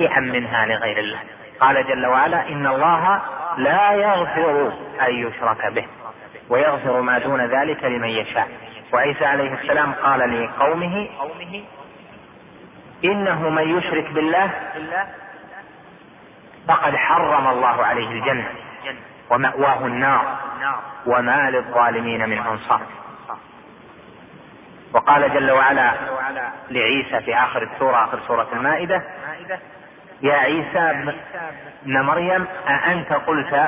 منها لغير الله. قال جل وعلا: إن الله لا يغفر أن يشرك به ويغفر ما دون ذلك لمن يشاء. وعيسى عليه السلام قال لقومه: إنه من يشرك بالله فقد حرم الله عليه الجنة ومأواه النار وما للظالمين من أنصار. وقال جل وعلا لعيسى في آخر السورة، آخر سورة المائدة: يا عيسى ابن مريم أأنت قلت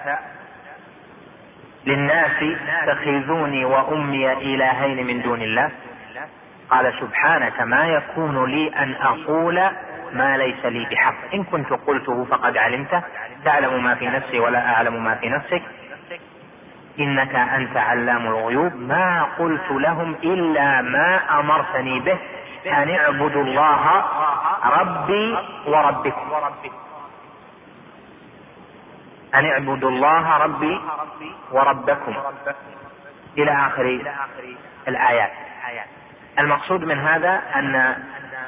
للناس اتخذوني وأمي إلهين من دون الله؟ قال: سبحانك ما يكون لي أن أقول ما ليس لي بحق، إن كنت قلته فقد علمته، تعلم ما في نفسي ولا أعلم ما في نفسك، إنك أنت علام الغيوب. ما قلت لهم إلا ما أمرتني به أن اعبدوا الله ربي وربكم، أن اعبدوا الله ربي وربكم، إلى آخر الآيات. المقصود من هذا أن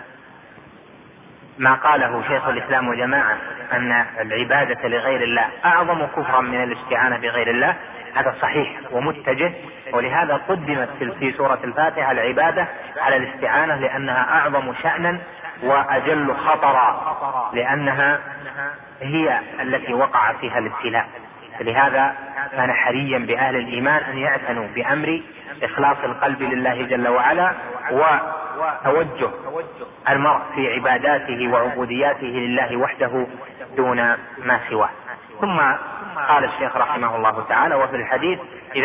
ما قاله شيخ الإسلام وجماعة أن العبادة لغير الله أعظم كفرا من الاستعانة بغير الله، هذا صحيح ومتجه، ولهذا قدمت في سورة الفاتحة العبادة على الاستعانة، لأنها أعظم شأنا وأجل خطرا، لأنها هي التي وقع فيها الابتلاء. لهذا كان حريا بأهل الإيمان أن يعتنوا بأمر إخلاص القلب لله جل وعلا، وتوجه المرء في عباداته وعبودياته لله وحده دون ما سواه. ثم قال الشيخ رحمه الله تعالى: وفي الحديث: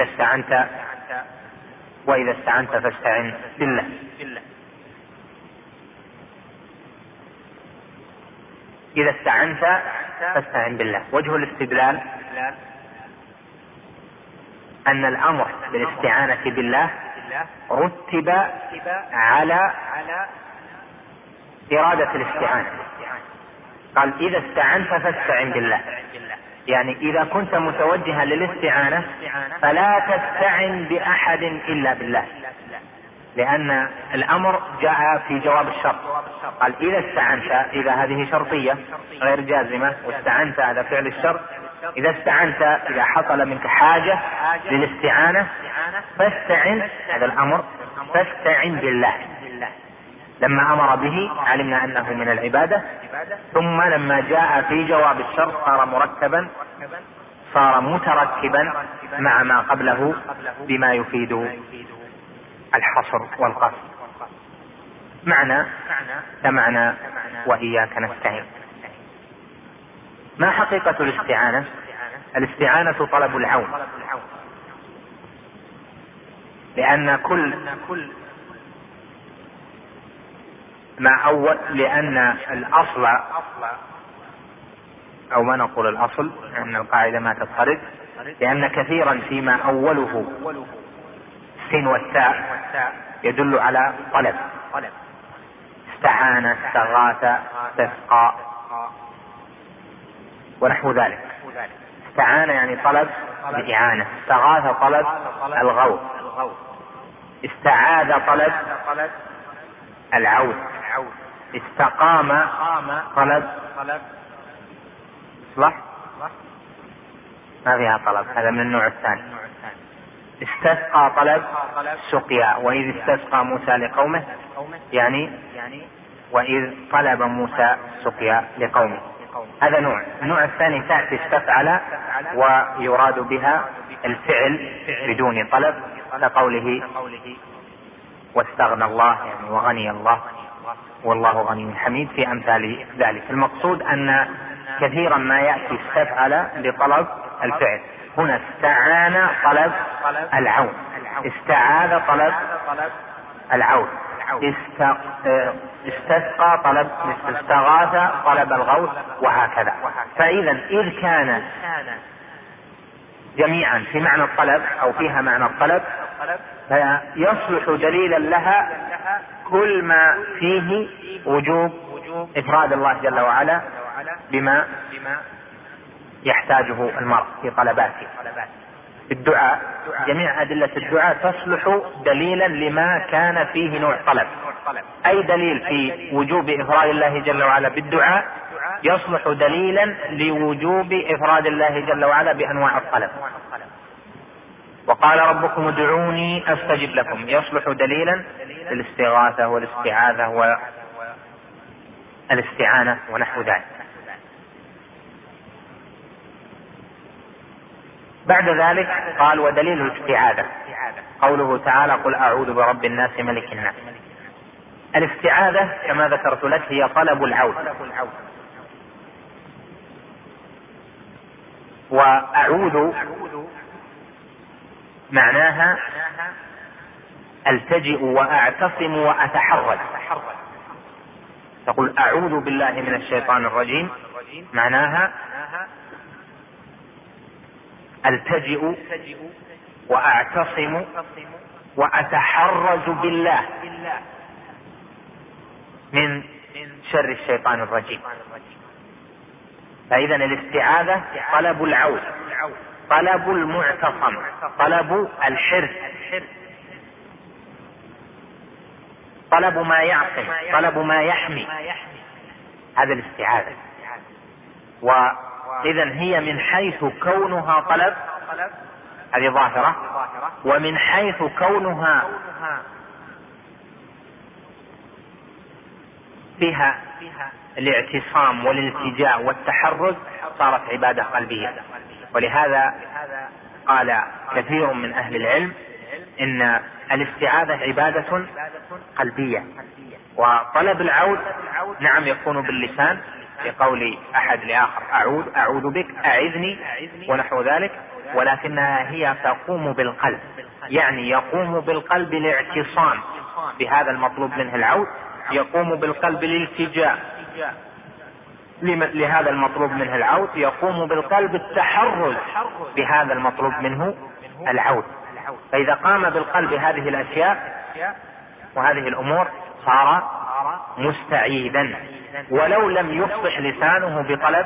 وإذا استعنت فاستعن بالله. إذا استعنت فاستعن بالله. وجه الاستدلال أن الأمر بالاستعانة بالله رتب على إرادة الاستعانة. قال: إذا استعنت فاستعن بالله، يعني إذا كنت متوجها للاستعانة فلا تستعن بأحد إلا بالله، لأن الأمر جاء في جواب الشرط. قال: إذا استعنت، إذا هذه شرطية غير جازمة، واستعنت هذا فعل الشرط. إذا استعنت، إذا حصل منك حاجة للاستعانة فاستعن، هذا الأمر، فاستعن بالله. لما أمر به علمنا أنه من العبادة، ثم لما جاء في جواب الشرط صار متركبا مع ما قبله بما يفيد الحصر والقصر. معنى كمعنى وإياك نستعين. ما حقيقة الاستعانة؟ الاستعانة طلب العون، لأن لأن الأصل، أو ما نقول الأصل لأن القاعدة ما تضطرد، لأن كثيرا فيما أوله السين والتاء يدل على طلب: استعان، استغاث، استسقى ونحو ذلك. استعان يعني طلب الإعانة، استغاث طلب الغوث، استعاذ طلب العون، استقام طلب صح ما فيها طلب، هذا من النوع الثاني. استسقى طلب سقيا، وإذ استسقى موسى لقومه، يعني وإذ طلب موسى سقيا لقومه، هذا نوع. النوع الثاني تأتي استفعل ويراد بها الفعل بدون طلب، كقوله: واستغنى الله، يعني وغني الله، والله غني حميد، في أمثال ذلك. المقصود أن كثيرا ما يأتي استفعل لطلب الفعل. هنا استعان طلب العون، استعاذ طلب العون، استسقى طلب، استغاث طلب الغوث، وهكذا. فإذا إذ كان جميعا في معنى الطلب أو فيها معنى الطلب، فيصلح دليلا لها كل ما فيه وجوب إفراد الله جل وعلا بما يحتاجه المرء في طلباته. الدعاء، جميع أدلة الدعاء تصلح دليلا لما كان فيه نوع طلب. أي دليل في وجوب إفراد الله جل وعلا بالدعاء يصلح دليلا لوجوب إفراد الله جل وعلا بأنواع الطلب. وقال ربكم ادعوني أستجب لكم يصلح دليلا للاستغاثة والاستعاذة والاستعانة ونحو ذلك. بعد ذلك قال ودليل الاستعاذة قوله تعالى قل أعوذ برب الناس ملك الناس. الاستعاذة كما ذكرت لك هي طلب العون، وأعوذ معناها التجئ وأعتصم وأتحرز. تقول أعوذ بالله من الشيطان الرجيم معناها التجئ وأعتصم وأتحرز بالله من شر الشيطان الرجيم. فإذا الاستعاذة طلب العون، طلب المعتصم، طلب الحرز، طلب ما يعصم، طلب ما يحمي، هذا الاستعاذة. وإذا هي من حيث كونها طلب هذه ظاهرة، ومن حيث كونها فيها الاعتصام والالتجاء والتحرز صارت عبادة قلبية. ولهذا قال كثير من أهل العلم إن الاستعاذة عبادة قلبية. وطلب العون نعم يكون باللسان بقول أحد لآخر أعوذ بك أعذني ونحو ذلك، ولكنها هي تقوم بالقلب، يعني يقوم بالقلب الاعتصام بهذا المطلوب منه العون، يقوم بالقلب الالتجاء لهذا المطلوب منه العون، يقوم بالقلب التحرز بهذا المطلوب منه العون. فإذا قام بالقلب هذه الأشياء وهذه الأمور صار مستعيذا، ولو لم يفصح لسانه بطلب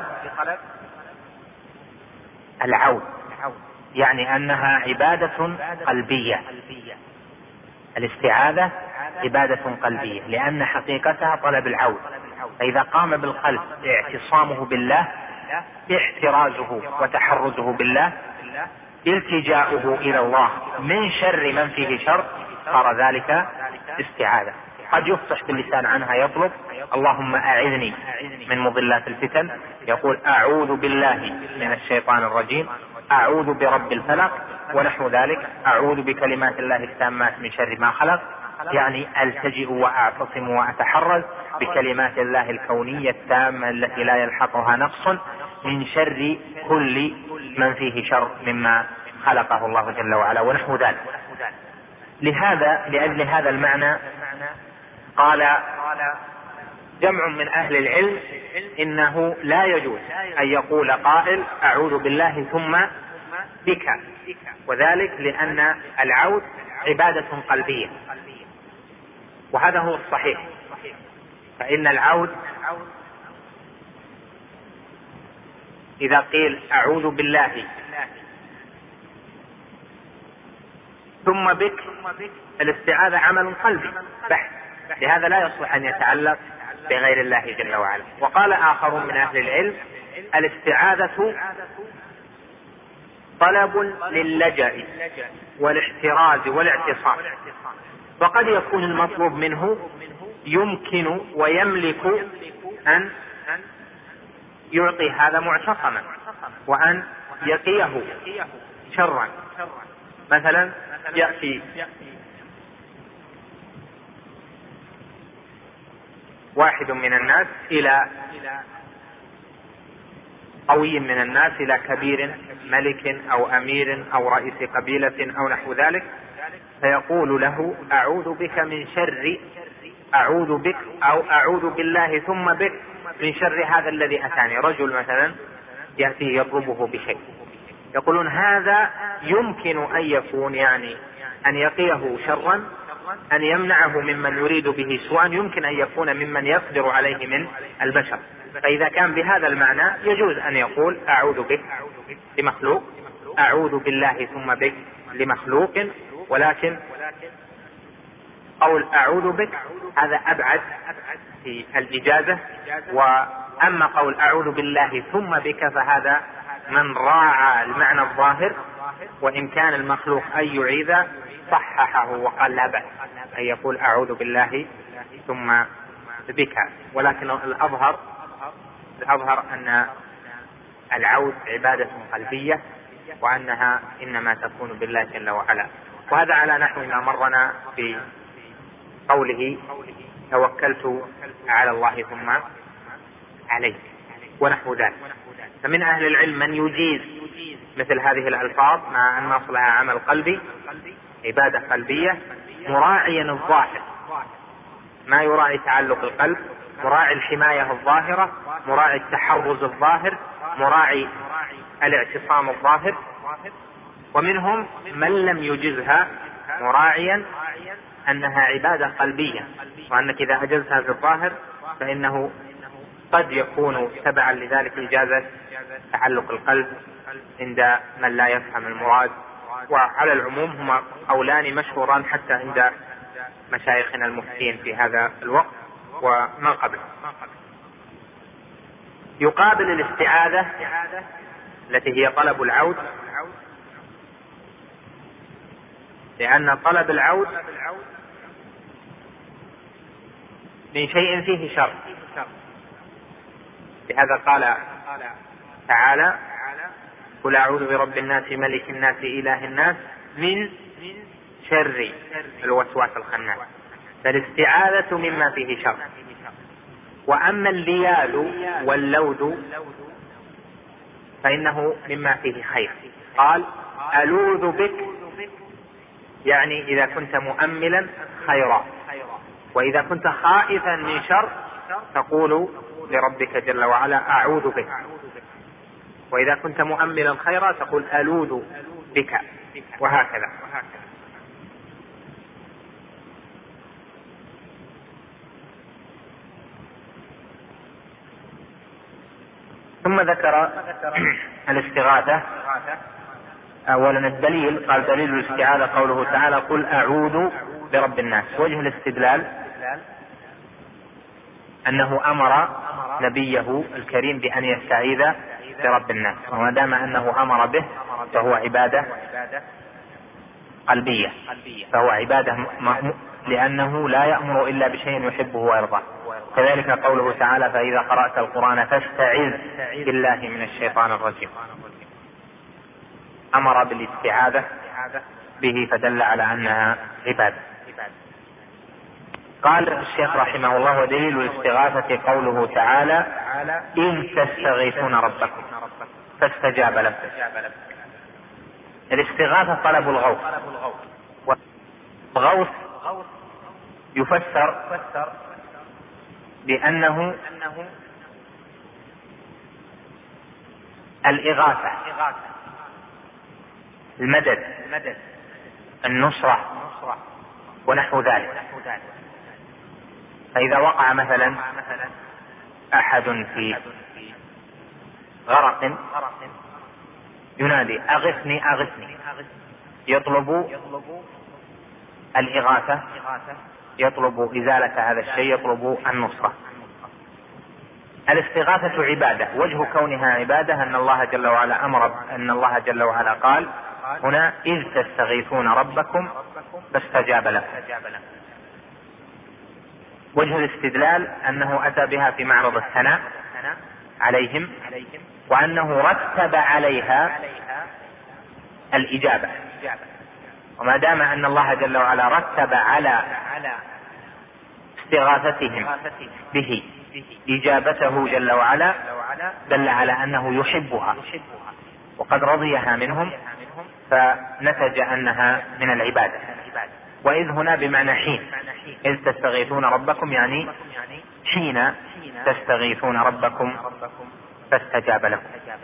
العون، يعني أنها عبادة قلبية. الاستعاذة عبادة قلبية لأن حقيقتها طلب العون. فإذا قام بالقلب اعتصامه بالله، احترازه وتحرزه بالله، التجاؤه إلى الله من شر من فيه شر، صار ذلك استعاذة. قد يفصح باللسان عنها يطلب اللهم أعذني من مضلات الفتن، يقول أعوذ بالله من الشيطان الرجيم، أعوذ برب الفلق ونحو ذلك، أعوذ بكلمات الله التامات من شر ما خلق، يعني ألتجئ وأعتصم وأتحرز بكلمات الله الكونية التامة التي لا يلحقها نقص من شر كل من فيه شر مما خلقه الله جل وعلا ونحو ذلك. لأجل هذا المعنى قال جمع من أهل العلم إنه لا يجوز أن يقول قائل أعوذ بالله ثم بك، وذلك لأن العود عبادة قلبية، وهذا هو الصحيح. فإن العود إذا قيل أعوذ بالله ثم بك، الاستعاذة عمل قلبي بحت، لهذا لا يصلح أن يتعلق بغير الله جل وعلا. وقال آخر من أهل العلم الاستعاذة طلب للجأ والاحتراز والاعتصام، وقد يكون المطلوب منه يمكن ويملك أن يعطي هذا معتصما وأن يقيه شرا. مثلا يأتي واحد من الناس إلى قوي من الناس، إلى كبير ملك أو أمير أو رئيس قبيلة أو نحو ذلك، فيقول له أعوذ بك من شر، أعوذ بك أو أعوذ بالله ثم بك من شر هذا الذي أتاني. رجل مثلا يأتي يضربه بشيء، يقولون هذا يمكن أن يكون يعني أن يقيه شرا، أن يمنعه ممن يريد به سوءا، يمكن أن يكون ممن يقدر عليه من البشر. فإذا كان بهذا المعنى يجوز أن يقول أعوذ بك لمخلوق، أعوذ بالله ثم بك لمخلوق، ولكن قول أعوذ بك هذا أبعد في الإجازة أما قول أعوذ بالله ثم بك فهذا من راعى المعنى الظاهر، وإن كان المخلوق أن يعيذ صححه وقال لا بأس أن يقول أعوذ بالله ثم بك. ولكن الأظهر أن العوذ عبادة قلبية، وأنها إنما تكون بالله جل وعلا. وهذا على نحو ما مرنا في قوله توكلت على الله ثم عليه ونحو ذلك. فمن أهل العلم من يجيز مثل هذه الألفاظ مع أن أصلها عمل قلبي، عبادة قلبية، مراعيا الظاهر، ما يراعي تعلق القلب، مراعي الحماية الظاهرة، مراعي التحرز الظاهر، مراعي الاعتصام الظاهر. ومنهم من لم يجزها مراعيا أنها عبادة قلبية، وأنك إذا أجزها في الظاهر فإنه قد يكون تبعا لذلك إجازة تعلق القلب عند من لا يفهم المراد. وعلى العموم هما قولان مشهوران حتى عند مشايخنا المفتين في هذا الوقت وما قبله. يقابل الاستعاذة التي هي طلب العود، لأن طلب العود من شيء فيه شر. لهذا قال تعالى قل أعوذ برب الناس ملك الناس إله الناس من شر الوسواس الخناس. فالاستعاذة مما فيه شر. وأما الليال واللود فإنه مما فيه خير. قال ألوذ بك، يعني إذا كنت مؤملا خيرا، وإذا كنت خائفا من شر تقول لربك جل وعلا أعوذ بك، وإذا كنت مؤملا خيرا تقول ألوذ بك، وهكذا. ثم ذكر الاستغاثة. أولا الدليل، قال دليل الاستعاذة قوله تعالى قل أعوذ برب الناس. وجه الاستدلال أنه أمر نبيه الكريم بأن يستعيذ برب الناس، وما دام أنه أمر به فهو عبادة قلبية، فهو عبادة لأنه لا يأمر إلا بشيء يحبه ويرضاه. كذلك قوله تعالى فإذا قرأت القرآن فاستعذ بالله من الشيطان الرجيم، أمر بالاستعاذة به فدل على أنها عبادة. قال الشيخ رحمه الله ودليل الاستغاثة قوله تعالى إن تستغيثون ربكم فاستجاب لكم. الاستغاثة طلب الغوث، والغوث يفسر بأنه الإغاثة، المدد، النصرة ونحو ذلك. فإذا وقع مثلا أحد في غرق ينادي أغثني أغثني، يطلب الإغاثة، يطلب إزالة هذا الشيء، يطلب النصرة. الاستغاثة عبادة. وجه كونها عبادة أن الله جل وعلا أمر، أن الله جل وعلا قال هنا إذ تستغيثون ربكم فاستجاب لكم. وجه الاستدلال أنه أتى بها في معرض الثناء عليهم، وأنه رتب عليها الإجابة. وما دام أن الله جل وعلا رتب على استغاثتهم به إجابته جل وعلا دل على أنه يحبها وقد رضيها منهم، فنتج أنها من العبادة. وإذ هنا بمعنى حين، إذ تستغيثون ربكم يعني حين تستغيثون ربكم فاستجاب لكم.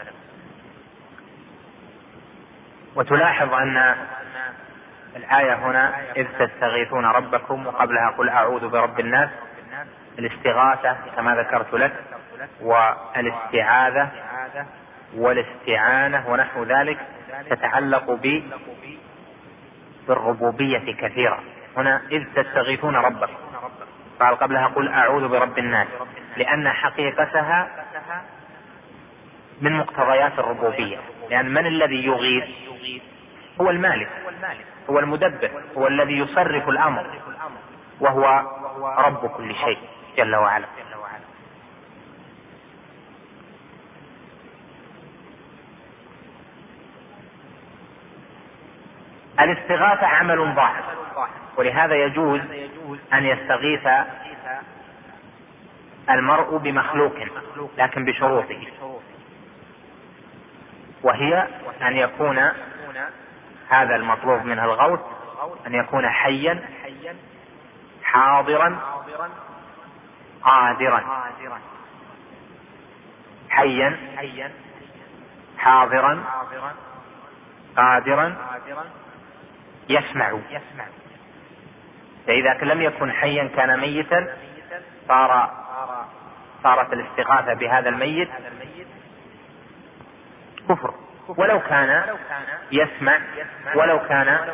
وتلاحظ أن الآية هنا إذ تستغيثون ربكم وقبلها قل أعوذ برب الناس. الاستغاثة كما ذكرت لك والاستعاذة والاستعانة ونحو ذلك تتعلق بالربوبية كثيرا. هنا إذ تستغيثون ربكم قال قبلها قل أعوذ برب الناس، لأن حقيقتها من مقتضيات الربوبية، لأن من الذي يغيث؟ هو المالك، هو المدبر، هو الذي يصرف الأمر، وهو رب كل شيء جل وعلا. الاستغاثة عمل ظاهر، ولهذا يجوز أن يستغيث المرء بمخلوق، لكن بشروطه، وهي أن يكون هذا المطلوب منه الغوث أن يكون حيا حاضرا قادرا، حيا حاضرا قادرا يسمع. فإذا لم يكن حيا كان ميتا صارت الاستغاثة بهذا الميت كفر، ولو كان يسمع، ولو كان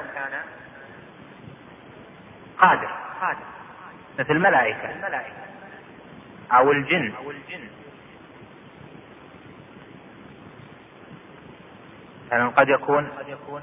قادر، مثل الملائكة أو الجن. يعني قد يكون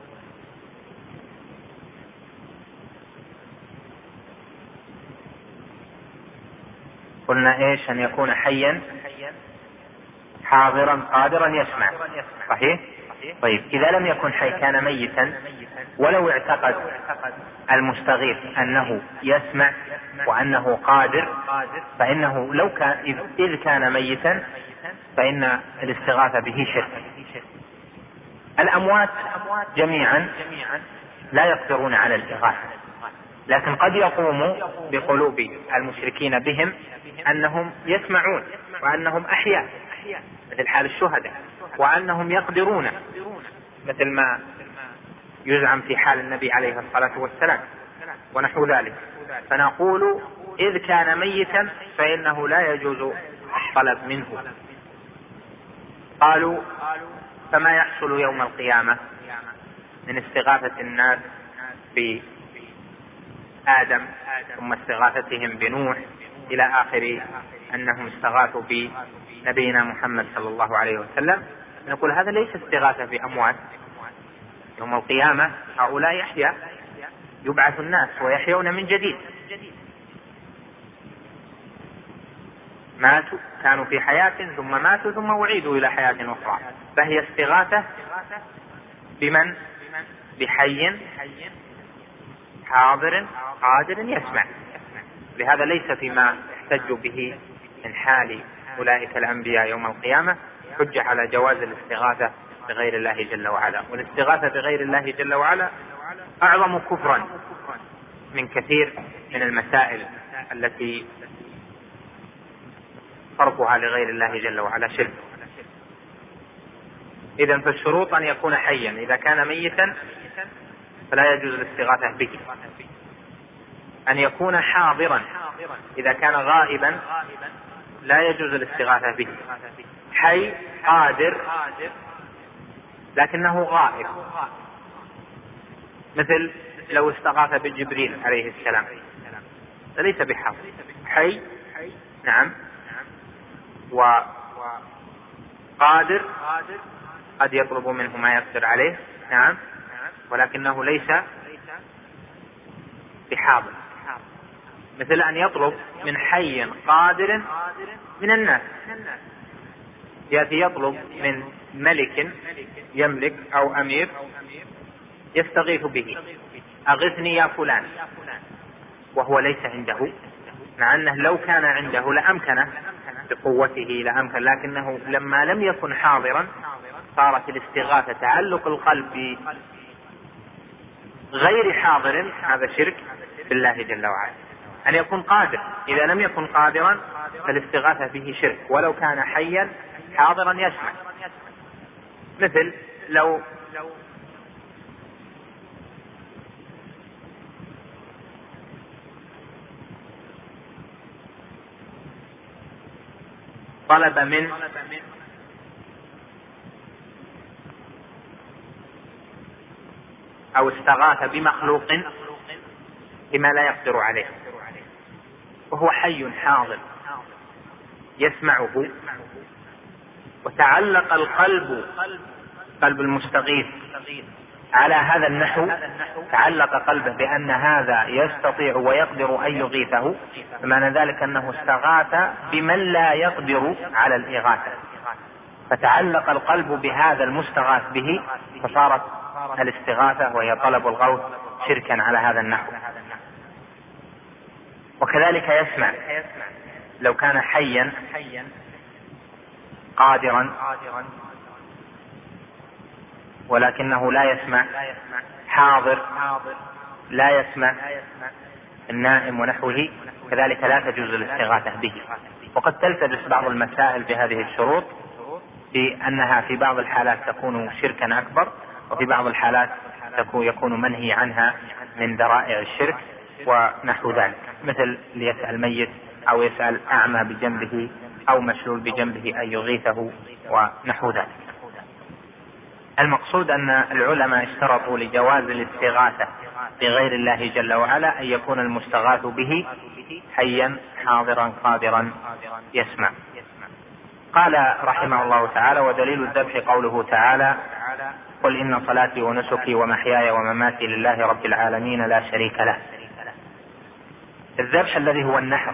قلنا ايش؟ ان يكون حيا حاضرا قادرا يسمع، صحيح؟ طيب إذا لم يكن حي كان ميتا، ولو اعتقد المستغيث أنه يسمع وأنه قادر، فإنه لو كان إذ كان ميتا فإن الاستغاثة به شرك. الأموات جميعا لا يقدرون على الإغاثة، لكن قد يقوم بقلوب المشركين بهم أنهم يسمعون وأنهم أحياء مثل حال الشهداء، وأنهم يقدرون مثل ما يزعم في حال النبي عليه الصلاة والسلام ونحو ذلك. فنقول إذ كان ميتا فإنه لا يجوز الطلب منه. قالوا فما يحصل يوم القيامة من استغاثة الناس بآدم ثم استغاثتهم بنوح إلى آخر أنهم استغاثوا بنبينا محمد صلى الله عليه وسلم؟ نقول هذا ليس استغاثة بأموات. يوم القيامة هؤلاء يحيى، يبعث الناس ويحيون من جديد، ماتوا كانوا في حياة ثم ماتوا ثم أعيدوا إلى حياة أخرى. فهي استغاثة بمن؟ بحي حاضر قادر يسمع. لهذا ليس فيما احتج به من حال أولئك الأنبياء يوم القيامة حجة على جواز الاستغاثة بغير الله جل وعلا. والاستغاثة بغير الله جل وعلا أعظم كفرا من كثير من المسائل التي صرفها لغير الله جل وعلا شرك. إذن فالشروط أن يكون حيا، إذا كان ميتا فلا يجوز الاستغاثة به. أن يكون حاضرا، إذا كان غائبا لا يجوز الاستغاثة به. حي قادر لكنه غائب، مثل لو استغاث بجبريل عليه السلام فليس بحاضر. حي نعم، وقادر قد يطلب منه ما يقدر عليه نعم، ولكنه ليس بحاضر. مثل أن يطلب من حي قادر من الناس، يأتي يطلب من ملك يملك أو أمير يستغيث به، أغثني يا فلان، وهو ليس عنده، مع أنه لو كان عنده لأمكنه بقوته لأمكن، لكنه لما لم يكن حاضرا صارت الاستغاثة تعلق القلب غير حاضر، هذا شرك بالله جل وعلا. أن يكون قادر، إذا لم يكن قادرا فالاستغاثة به شرك ولو كان حيا حاضرا يسمع. مثل لو طلب من أو استغاث بمخلوق بما لا يقدر عليه وهو حي حاضر يسمعه وتعلق القلب، قلب المستغيث، على هذا النحو، تعلق قلبه بأن هذا يستطيع ويقدر أن يغيثه، فمعنى ذلك أنه استغاث بمن لا يقدر على الإغاثة، فتعلق القلب بهذا المستغاث به، فصارت الاستغاثة وهي طلب الغوث شركا على هذا النحو. وكذلك يسمع، لو كان حيا قادرا ولكنه لا يسمع، حاضر لا يسمع، النائم ونحوه، كذلك لا تجوز الاستغاثة به. وقد تلتبس بعض المسائل بهذه الشروط، في أنها في بعض الحالات تكون شركا أكبر، وفي بعض الحالات يكون منهي عنها من ذرائع الشرك ونحو ذلك، مثل ليسأل ميت أو يسأل أعمى بجنبه أو مشلول بجنبه أن يغيثه ونحو ذلك. المقصود أن العلماء اشترطوا لجواز الاستغاثة بغير الله جل وعلا أن يكون المستغاث به حيا حاضرا قادرا يسمع. قال رحمه الله تعالى: ودليل الذبح قوله تعالى: قل إن صلاتي ونسكي ومحياي ومماتي لله رب العالمين لا شريك له. الذبح الذي هو النحر،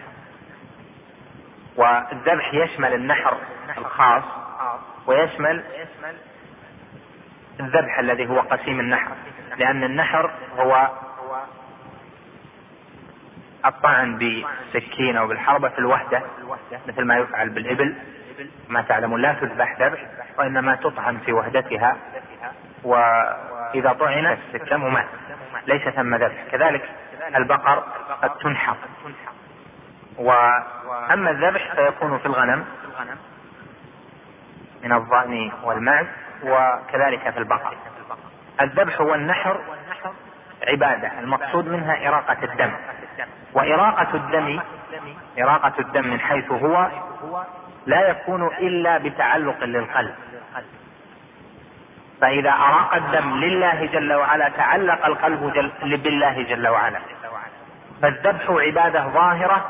والذبح يشمل النحر الخاص ويشمل الذبح الذي هو قسيم النحر، لأن النحر هو الطعن بالسكين أو بالحربة في الوحدة، مثل ما يفعل بالإبل. ما تعلمون لا تذبح ذبح، وإنما تطعن في وحدتها، وإذا طعنت السكم ومات ليس ثم ذبح. كذلك البقر قد تنحر. وأما الذبح فيكون في الغنم من الضأن والمعز، وكذلك في البقر. الذبح والنحر عبادة، المقصود منها إراقة الدم، وإراقة الدم من حيث هو لا يكون إلا بتعلق للقلب، فإذا أراق الدم لله جل وعلا تعلق القلب بالله جل وعلا. فالذبح عبادة ظاهرة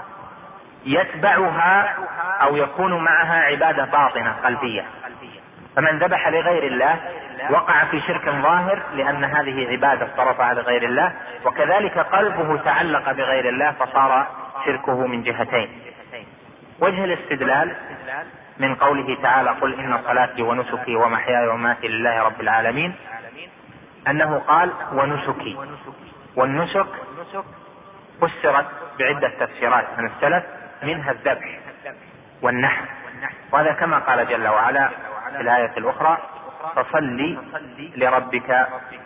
يتبعها أو يكون معها عبادة باطنة قلبية، فمن ذبح لغير الله وقع في شرك ظاهر، لأن هذه عبادة صرفها لغير الله، وكذلك قلبه تعلق بغير الله فصار شركه من جهتين. وجه الاستدلال من قوله تعالى: قل إن صلاتي ونسكي ومحياي ومماتي لله رب العالمين، أنه قال ونسكي، والنسك فسرت بعدة تفسيرات من السلف، منها الذبح والنحر، وهذا كما قال جل وعلا في الآية الأخرى: فصل لربك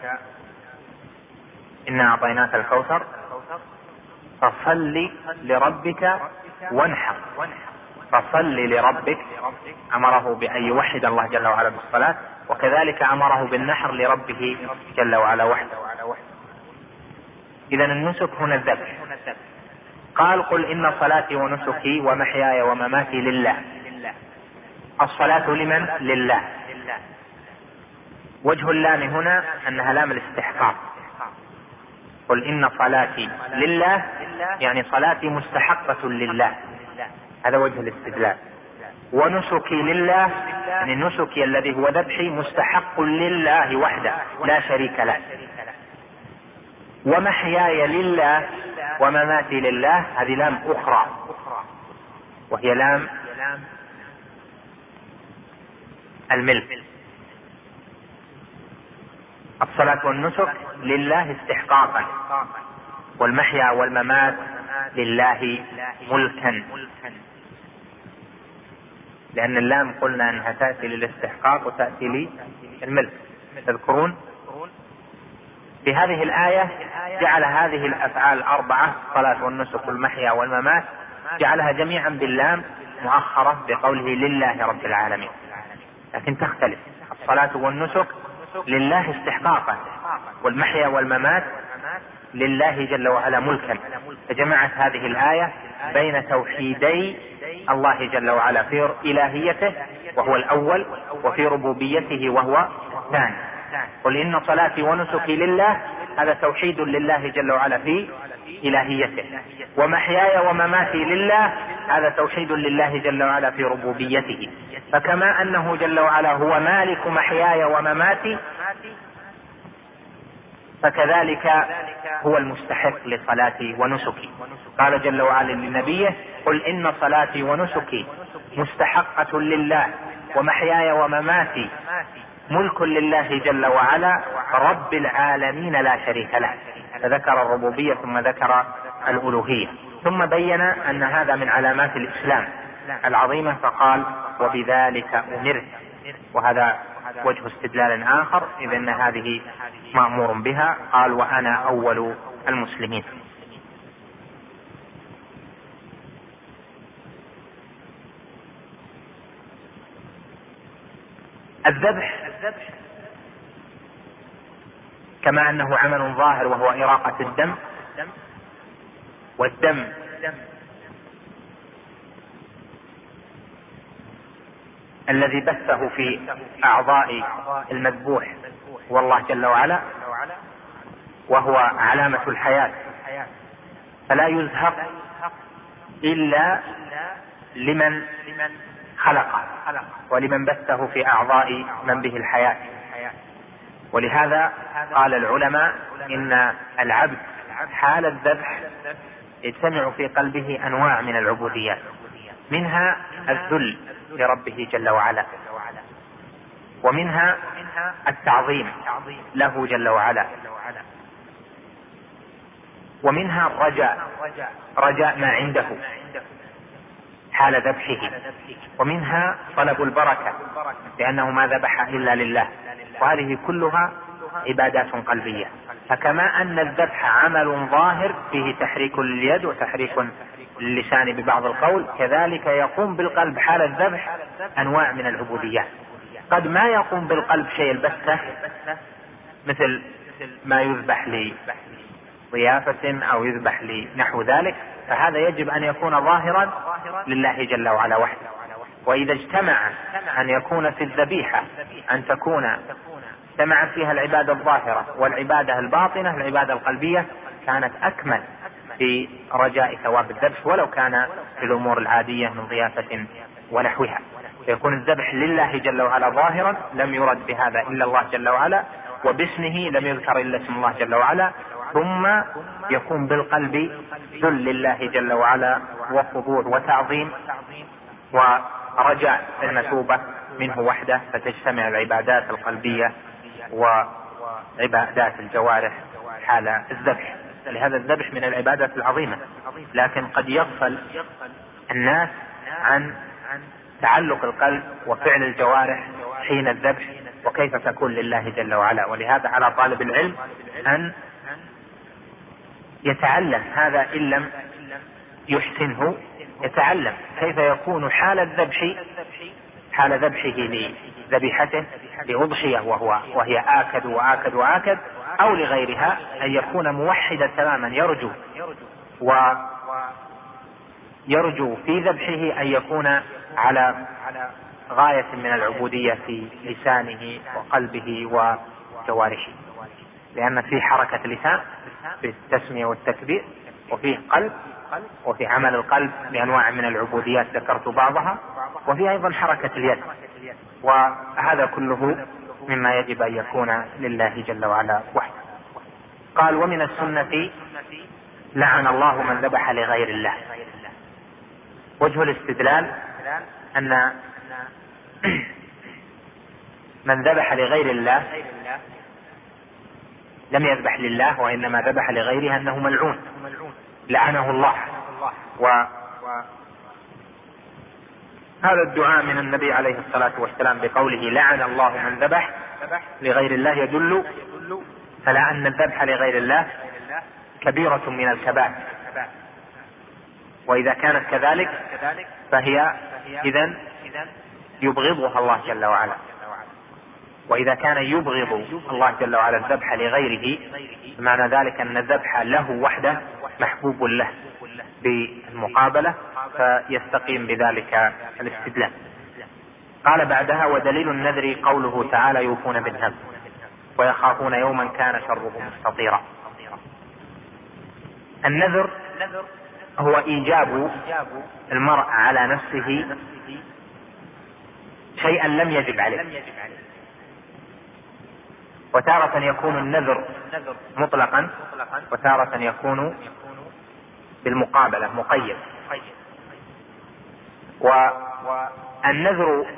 إنا أعطيناك الكوثر فصل لربك وانحر. فصل لربك أمره بأن يوحد الله جل وعلا بالصلاة، وكذلك أمره بالنحر لربه جل وعلا وحده. إذن النسك هنا الذبح. قال: قل إن صلاتي ونسكي ومحياي ومماتي لله. الصلاة لمن؟ لله. وجه اللام هنا أنها لام الاستحقاق. قل إن صلاتي لله يعني صلاتي مستحقة لله، هذا وجه الاستدلال. ونسكي لله يعني نسكي الذي هو ذبحي مستحق لله وحده لا شريك له. ومحياي لله ومماتي لله، هذه لام أخرى وهي لام الملك. الصلاة والنسك لله استحقاقا، والمحيا والممات لله ملكا، لأن اللام قلنا أنها تأتي للاستحقاق وتأتي للملك. تذكرون في هذه الآية جعل هذه الأفعال الأربعة: الصلاة والنسك والمحيا والممات، جعلها جميعا باللام مؤخرة بقوله لله رب العالمين. لكن تختلف، الصلاة والنسك لله استحقاقا، والمحيا والممات لله جل وعلا ملكا. فجمعت هذه الآية بين توحيدي الله جل وعلا في إلهيته وهو الأول، وفي ربوبيته وهو الثاني. قل إن صلاتي ونسكي لله، هذا توحيد لله جل وعلا في إلهيته. ومحياي ومماتي لله، هذا توحيد لله جل وعلا في ربوبيته. فكما أنه جل وعلا هو مالك محياي ومماتي، فكذلك هو المستحق لصلاتي ونسكي. قال جل وعلا لنبيه: قل إن صلاتي ونسكي مستحقة لله ومحياي ومماتي ملك لله جل وعلا رب العالمين لا شريك له. فذكر الربوبية ثم ذكر الألوهية، ثم بين أن هذا من علامات الإسلام العظيمة، فقال: وبذلك أمرت. وهذا وجه استدلال آخر، إذ أن هذه مأمور بها. قال: وأنا أول المسلمين. الذبح كما أنه عمل ظاهر وهو إراقة الدم، والدم الذي بثه في أعضاء المذبوح هو الله جل وعلا، وهو علامة الحياة، فلا يزهق إلا لمن خلقه ولمن بثه في أعضاء من به الحياة. ولهذا قال العلماء إن العبد حال الذبح يجتمع في قلبه أنواع من العبوديات، منها الذل لربه جل وعلا، ومنها التعظيم له جل وعلا، ومنها الرجاء، رجاء ما عنده حال ذبحه، ومنها طلب البركة لأنه ما ذبح إلا لله. وهذه كلها عبادات قلبية. فكما أن الذبح عمل ظاهر فيه تحريك لليد وتحريك للسان ببعض القول، كذلك يقوم بالقلب حال الذبح أنواع من العبوديات. قد ما يقوم بالقلب شيء البتة، مثل ما يذبح لضيافة أو يذبح لنحو ذلك، فهذا يجب أن يكون ظاهرا لله جل وعلا وحده. وإذا اجتمع أن يكون في الذبيحة أن تكون اجتمعت فيها العبادة الظاهرة والعبادة الباطنة، العبادة القلبية، كانت أكمل في رجاء ثواب الذبح، ولو كان في الأمور العادية من ضيافة ونحوها. فيكون الذبح لله جل وعلا ظاهرا، لم يرد بهذا إلا الله جل وعلا، وباسمه لم يذكر إلا اسم الله جل وعلا، ثم يكون بالقلب ذل لله جل وعلا وخضوع وتعظيم ورجاء المثوبة منه وحده، فتجتمع العبادات القلبية وعبادات الجوارح حال الذبح. لهذا الذبح من العبادات العظيمة، لكن قد يغفل الناس عن تعلق القلب وفعل الجوارح حين الذبح وكيف تكون لله جل وعلا. ولهذا على طالب العلم أن يتعلم هذا، إن لم يحسنه يتعلم كيف يكون حال الذبح، حال ذبحه لذبيحته لأضحية وهي آكد وآكد وآكد، أو لغيرها، أن يكون موحدا تماما، يرجو في ذبحه أن يكون على غاية من العبودية في لسانه وقلبه وجوارحه، لأن في حركة لسان في التسمية والتكبير، وفيه قلب، وفي عمل القلب بأنواع من العبوديات ذكرت بعضها، وفي أيضا حركة اليد، وهذا كله مما يجب أن يكون لله جل وعلا وحده. قال: ومن السنة لعن الله من ذبح لغير الله. وجه الاستدلال أن من ذبح لغير الله لم يذبح لله، وإنما ذبح لغيره، أنه ملعون لعنه الله. وهذا الدعاء من النبي عليه الصلاة والسلام بقوله لعن الله من ذبح لغير الله يدل على أن الذبح لغير الله كبيرة من الكبائر، وإذا كانت كذلك فهي إذن يبغضها الله جل وعلا. وإذا كان يبغض الله جل وعلا الذبح لغيره، معنى ذلك أن الذبح له وحده محبوب له بالمقابلة، فيستقيم بذلك الاستدلال. قال بعدها: ودليل النذر قوله تعالى: يوفون بالنذر ويخافون يوما كان شره مستطيرا. النذر هو إيجاب المرء على نفسه شيئا لم يجب عليه، وتارة يكون النذر مطلقا وتارة يكون بالمقابلة مقيد. والنذر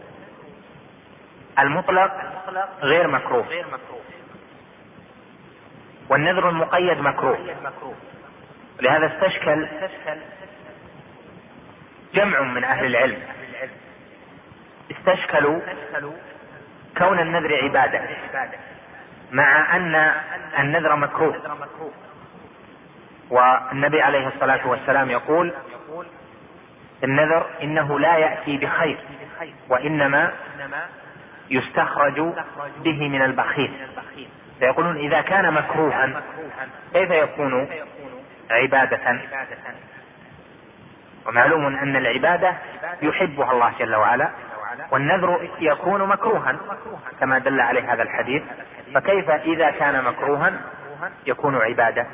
المطلق غير مكروه، والنذر المقيد مكروه. لهذا استشكل جمع من أهل العلم، استشكلوا كون النذر عبادة مع أن النذر مكروه، والنبي عليه الصلاة والسلام يقول النذر إنه لا يأتي بخير وإنما يستخرج به من البخيل. فيقولون إذا كان مكروها كيف يكون عبادة؟ ومعلوم أن العبادة يحبها الله جل وعلا، والنذر يكون مكروها كما دل عليه هذا الحديث، فكيف إذا كان مكروها يكون عبادة؟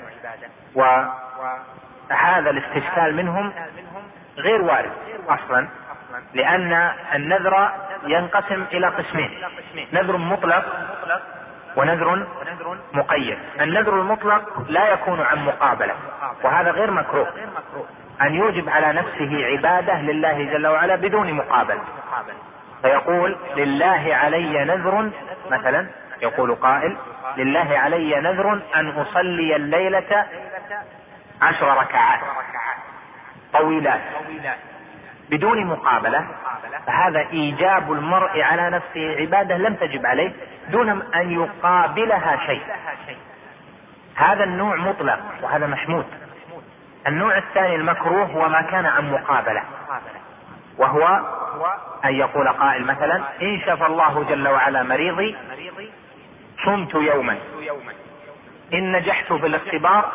وهذا الاستشكال منهم غير وارد أصلا، لأن النذر ينقسم إلى قسمين: نذر مطلق ونذر مقيد. النذر المطلق لا يكون عن مقابلة، وهذا غير مكروه، أن يوجب على نفسه عبادة لله جل وعلا بدون مقابلة. فيقول لله علي نذر، مثلا يقول قائل لله علي نذر أن أصلي الليلة 10 ركعات طويلات بدون مقابلة، فهذا إيجاب المرء على نفسه عبادة لم تجب عليه دون أن يقابلها شيء. هذا النوع مطلق وهذا محمود. النوع الثاني المكروه هو ما كان عن مقابلة، وهو أن يقول قائل مثلا إن شفى الله جل وعلا مريضي صمت يوما، إن نجحت في الاختبار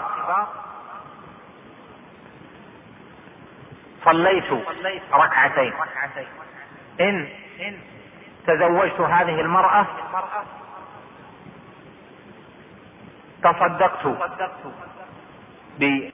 صليت ركعتين، إن تزوجت هذه المرأة تصدقت ب100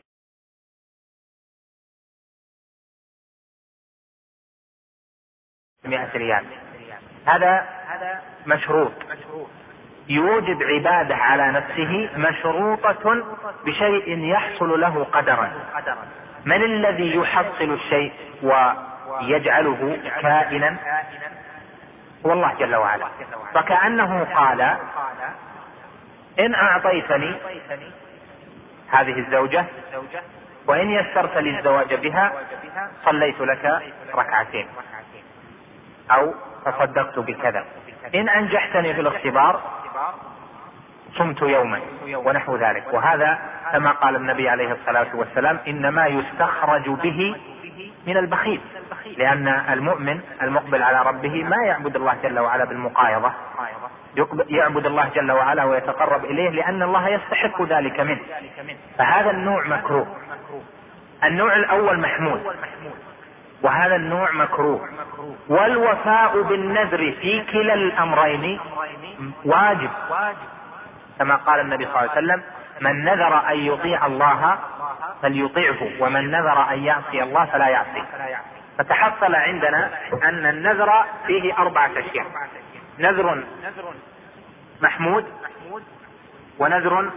ريال. هذا مشروط، يوجب عبادة على نفسه مشروطة بشيء يحصل له قدرا. من الذي يحصل الشيء ويجعله كائنا؟ هو الله جل وعلا. فكأنه قال إن أعطيتني هذه الزوجة وإن يسرت لي الزواج بها صليت لك ركعتين أو تصدقت بكذا، إن أنجحتني في الاختبار صمت يوما ونحو ذلك. وهذا كما قال النبي عليه الصلاة والسلام إنما يستخرج به من البخيل، لأن المؤمن المقبل على ربه ما يعبد الله جل وعلا بالمقايضة، يعبد الله جل وعلا ويتقرب إليه لأن الله يستحق ذلك منه. فهذا النوع مكروه. النوع الأول محمود وهذا النوع مكروه. والوفاء بالنذر في كلا الأمرين واجب، كما قال النبي صلى الله عليه وسلم من نذر أن يطيع الله فليطيعه ومن نذر أن يعصي الله فلا يعصي. فتحصل عندنا أن النذر فيه 4 أشياء: نذر محمود، ونذر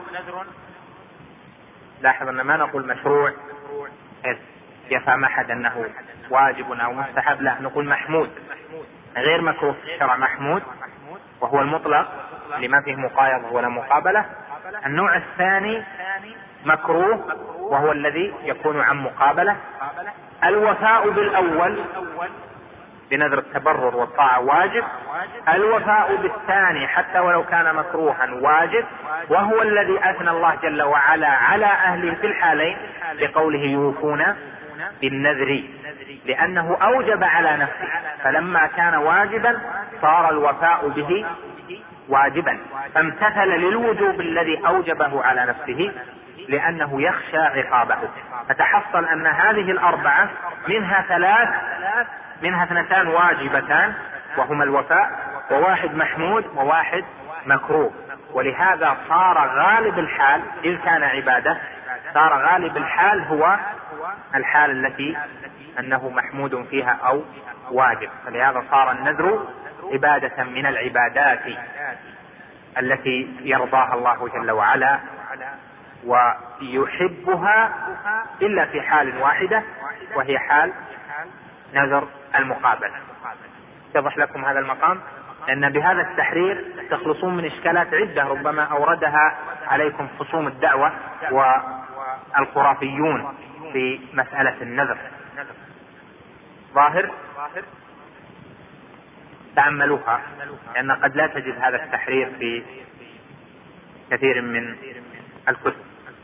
لاحظ أن ما نقول مشروع يفهم أحد أنه واجب أو مستحب، لا نقول محمود غير مكروه في الشرع، محمود وهو المطلق لما فيه مقايضة ولا مقابلة. النوع الثاني مكروه وهو الذي يكون عن مقابلة. الوفاء بالأول بنذر التبرر والطاعة واجب، الوفاء بالثاني حتى ولو كان مكروها واجب، وهو الذي أثنى الله جل وعلا على أهله في الحالين بقوله يوفون بالنذر، لأنه أوجب على نفسه، فلما كان واجبا صار الوفاء به واجبا، فامتثل للوجوب الذي أوجبه على نفسه لأنه يخشى عقابه. فتحصل أن هذه 4 منها 2 واجبتان وهما الوفاء، و1 محمود و1 مكروه. ولهذا صار غالب الحال إذ كان عبادة صار غالب الحال هو الحال التي أنه محمود فيها أو واجب، فلهذا صار النذر عبادة من العبادات التي يرضاها الله جل وعلا ويحبها إلا في حال واحدة، وهي حال نذر المقابلة. يتضح لكم هذا المقام؟ لأن بهذا التحرير تخلصون من إشكالات عدة ربما أوردها عليكم خصوم الدعوة والخرافيون في مسألة النذر. ظاهر تأملوها، لأن قد لا تجد هذا التحرير في كثير من الكتب.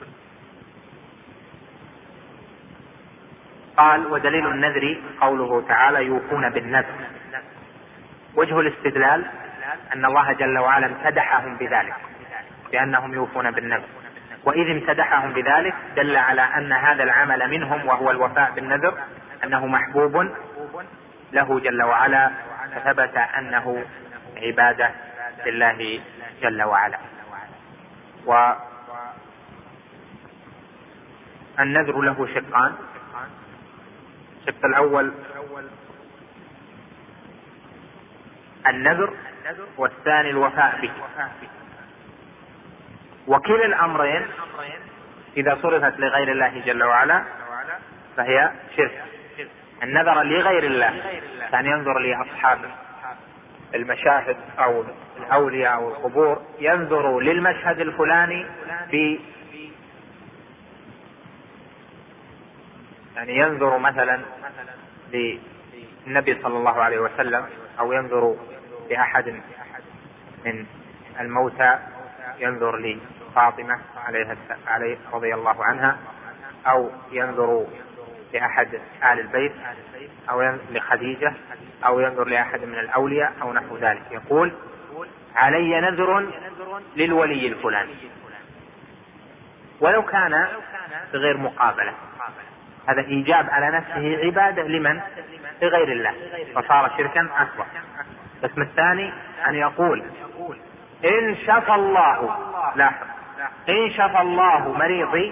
قال: ودليل النذر قوله تعالى: يوفون بالنذر. وجه الاستدلال أن الله جل وعلا امتدحهم بذلك، بأنهم يوفون بالنذر، وإذ امتدحهم بذلك دل على أن هذا العمل منهم وهو الوفاء بالنذر أنه محبوب له جل وعلا، فثبت أنه عبادة لله جل وعلا. والنذر له شقان: الشق الأول النذر، والثاني الوفاء به. وكلا الأمرين إذا صرفت لغير الله جل وعلا فهي شرك. النذر لغير الله كان ينظر لأصحاب المشاهد أو الأولياء أو القبور، ينظر للمشهد الفلاني يعني ينظر مثلا للنبي صلى الله عليه وسلم، أو ينظر لأحد من الموتى، ينظر لفاطمة عليه رضي الله عنها، أو ينظر لأحد آل البيت، أو لخديجة، أو ينظر لأحد من الأولياء أو نحو ذلك. يقول: علي نذر للولي الفلاني، ولو كان بغير مقابلة. هذا إيجاب على نفسه عبادة لمن؟ لغير الله، فصار شركا أكبر. القسم الثاني أن يقول: إن شفى الله، لاحظ، إن شفى الله مريضي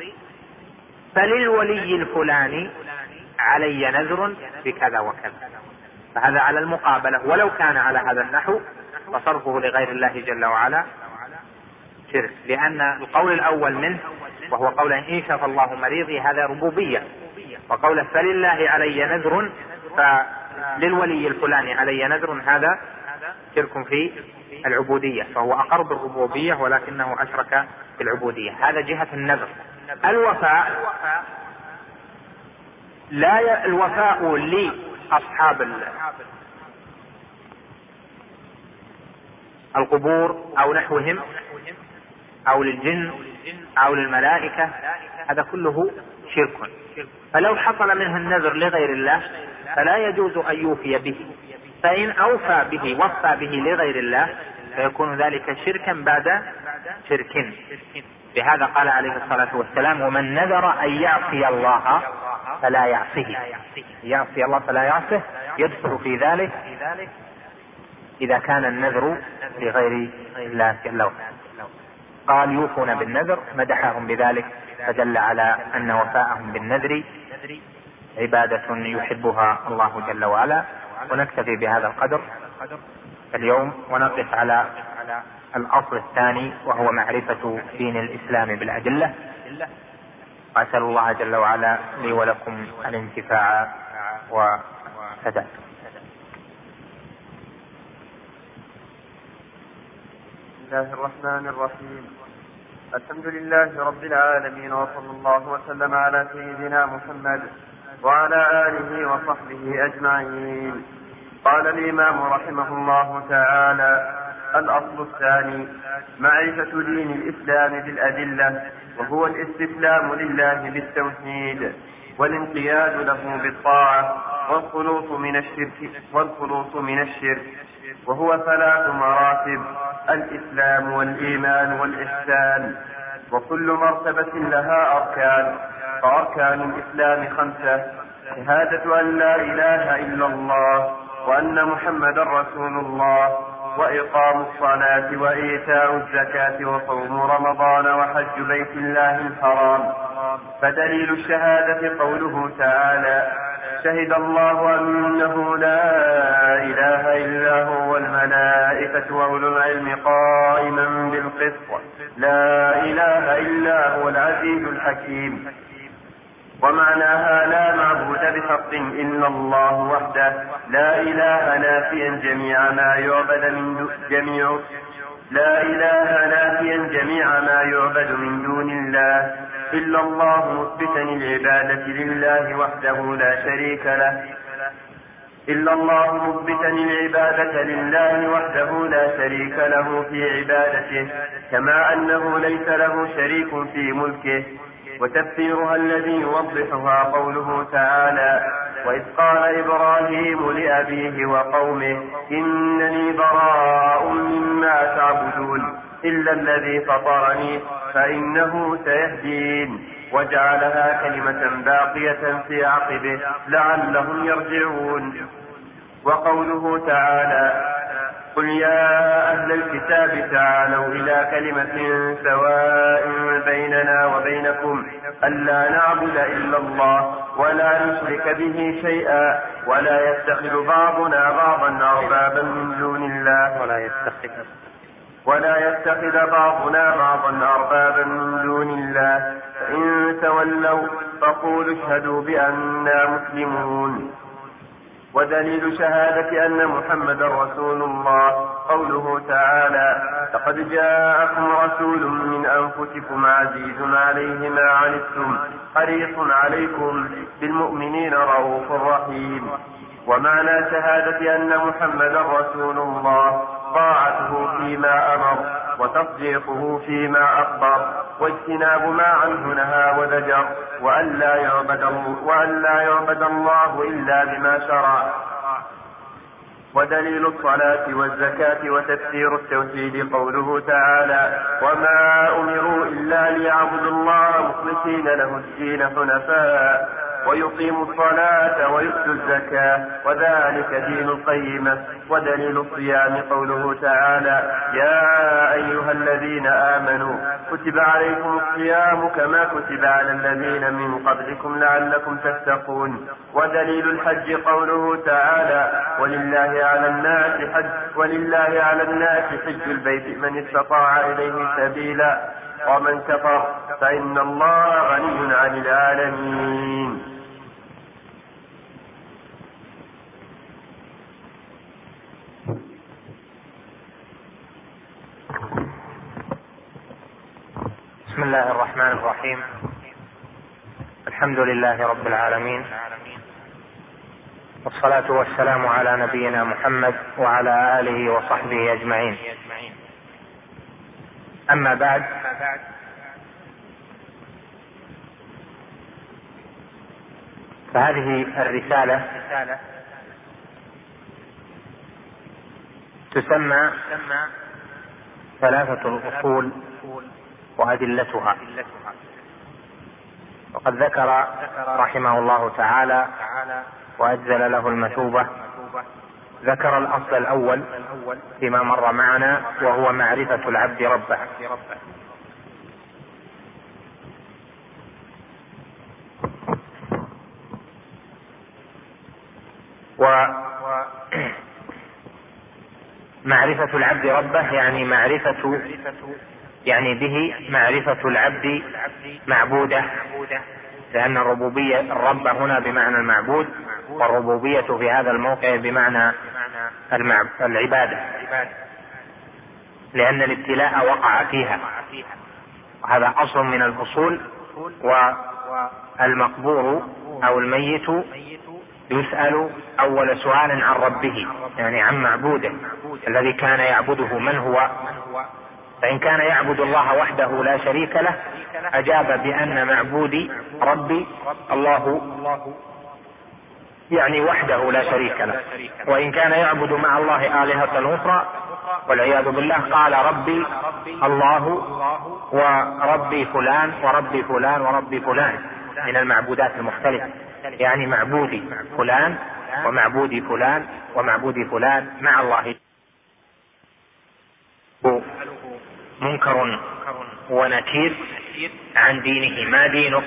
فللولي الفلاني علي نذر بكذا وكذا. فهذا على المقابلة، ولو كان على هذا النحو فصرفه لغير الله جل وعلا شرك، لأن القول الأول منه وهو قول إن شفى الله مريضي هذا ربوبية، وقوله فلله علي نذر فللولي الفلاني علي نذر هذا شرك في العبودية، فهو أقر بالربوبية ولكنه أشرك بالعبودية. هذا جهة النذر. الوفاء لا الوفاء لأصحاب القبور أو نحوهم، أو للجن أو للملائكة، هذا كله شرك. فلو حصل منه النذر لغير الله فلا يجوز أن يوفي به، فإن أوفى به وفى به لغير الله فيكون ذلك شركا بعد شرك. بهذا قال عليه الصلاة والسلام: ومن نذر أن يعصي الله فلا يعصيه. يعصي الله فلا يعصيه يدخل في ذلك إذا كان النذر لغير الله جل وعلا. قال: يوفون بالنذر، مدحهم بذلك، فدل على أن وفاءهم بالنذر عبادة يحبها الله جل وعلا. ونكتفي بهذا القدر اليوم، ونقف على الأصل الثاني وهو معرفة دين الإسلام بالأدلة. وأسأل الله جل وعلا لي ولكم الانتفاع والسداد. بسم الله الرحمن الرحيم. الحمد لله رب العالمين، وصلى الله وسلم على سيدنا محمد وعلى آله وصحبه أجمعين. قال الإمام رحمه الله تعالى: الأصل الثاني معرفة دين الإسلام بالأدلة، وهو الاستسلام لله بالتوحيد والانقياد له بالطاعة والخلوص من الشرك، وهو 3 مراتب: الإسلام والإيمان والإحسان، وكل مرتبة لها أركان. فأركان الإسلام 5: شهادة أن لا إله إلا الله وأن محمدا رسول الله، وإقام الصلاة وإيتاء الزكاة وصوم رمضان وحج بيت الله الحرام. فدليل الشهادة قوله تعالى: شهد الله أنه لا إله إلا هو والملائكة وأولو العلم قائما بالقسط لا إله إلا هو العزيز الحكيم. ومعناها لا معبود بحق إلا الله وحده، لا إله نافيا جميع ما يعبد من دون الله إلا الله، مثبتا العبادة لله وحده لا شريك له في عبادته، كما أنه ليس له شريك في ملكه. وتفسيرها الذي يوضحها قوله تعالى: وإذ قال إبراهيم لأبيه وقومه إنني براء مما تعبدون إلا الذي فطرني فإنه سيهدين، وجعلها كلمة باقية في عقبه لعلهم يرجعون. وقوله تعالى: قل يا أهل الكتاب تعالوا إلى كلمة سواء بيننا وبينكم ألا نعبد إلا الله ولا نشرك به شيئا ولا يتخذ بعضنا بعضا أربابا من دون الله فإن تولوا فقولوا اشهدوا بأننا مسلمون. ودليل شهادة أن محمدا رسول الله قوله تعالى: لقد جاءكم رسول من أنفسكم عزيز عليه ما عنتم حريص عليكم بالمؤمنين رؤوف رحيم. ومعنى شهادة أن محمدا رسول الله طاعته فيما أمر وتصديقه فيما أخبر واجتناب ما عنه نهى وزجر، وأن لا يعبد الله إلا بما شرع. ودليل الصلاة والزكاة وتفسير التوحيد قوله تعالى: وما أمروا إلا ليعبدوا الله مخلصين له الدين حنفاء ويقيموا الصلاة ويؤتوا الزكاة وذلك دين القيمة. ودليل الصيام قوله تعالى: يا أيها الذين آمنوا كتب عليكم الصيام كما كتب على الذين من قبلكم لعلكم تتقون. ودليل الحج قوله تعالى: ولله على الناس حج البيت من استطاع إليه سبيلا ومن كفر فإن الله غني عن العالمين. بسم الله الرحمن الرحيم. الحمد لله رب العالمين، والصلاة والسلام على نبينا محمد وعلى آله وصحبه أجمعين. أما بعد، فهذه الرسالة تسمى ثلاثة الأصول وأدلتها. وقد ذكر رحمه الله تعالى وأجزل له المثوبة، ذكر الأصل الأول فيما مر معنا، وهو معرفة العبد ربه. ومعرفة العبد ربه يعني به معرفة العبد معبوده، لأن الرب هنا بمعنى المعبود، والربوبية في هذا الموقع بمعنى العبادة، لأن الابتلاء وقع فيها، وهذا أصل من الأصول. والمقبور أو الميت يسأل أول سؤال عن ربه، يعني عن معبوده الذي كان يعبده من هو. فإن كان يعبد الله وحده لا شريك له أجاب بأن معبودي ربي الله، يعني وحده لا شريك له. وإن كان يعبد مع الله آلهة أخرى والعياذ بالله قال ربي الله وربي فلان وربي فلان وربي فلان من المعبودات المختلفة، يعني معبودي فلان ومعبودي فلان ومعبودي فلان مع الله. منكر ونكير عن دينه. ما دينك؟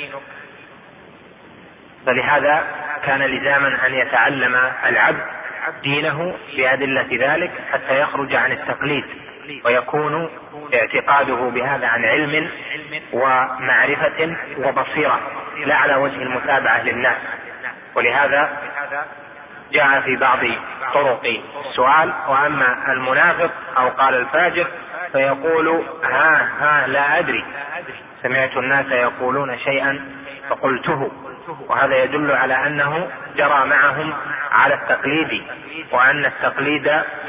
فلهذا كان لزاما أن يتعلم العبد دينه بأدلة ذلك حتى يخرج عن التقليد، ويكون اعتقاده بهذا عن علم ومعرفة وبصيرة، لا على وجه المتابعة للناس. ولهذا جاء في بعض طرق السؤال: وأما المنافق أو قال الفاجر فيقول ها لا أدري، سمعت الناس يقولون شيئا فقلته. وهذا يدل على أنه جرى معهم على التقليد، وأن التقليد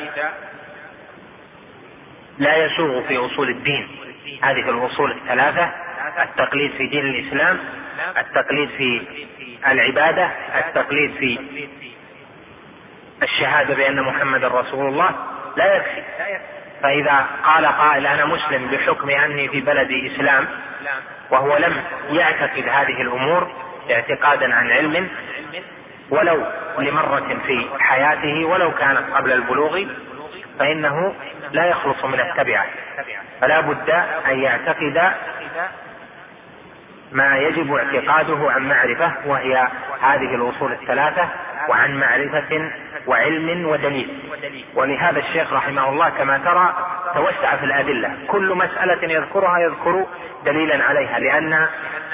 لا يسوغ في أصول الدين. هذه الأصول الثلاثة: التقليد في دين الإسلام، التقليد في العبادة، التقليد في الشهادة بأن محمد رسول الله، لا يكفي. فإذا قال قائل: أنا مسلم بحكم أني في بلد إسلام، وهو لم يعتقد هذه الأمور اعتقادا عن علم ولو لمرة في حياته ولو كانت قبل البلوغ، فإنه لا يخلص من التبعة، فلا بد أن يعتقد ما يجب اعتقاده عن معرفة، وهي هذه الأصول الثلاثة، وعن معرفة وعلم ودليل. ولهذا الشيخ رحمه الله كما ترى توسع في الأدلة، كل مسألة يذكرها يذكر دليلا عليها، لأن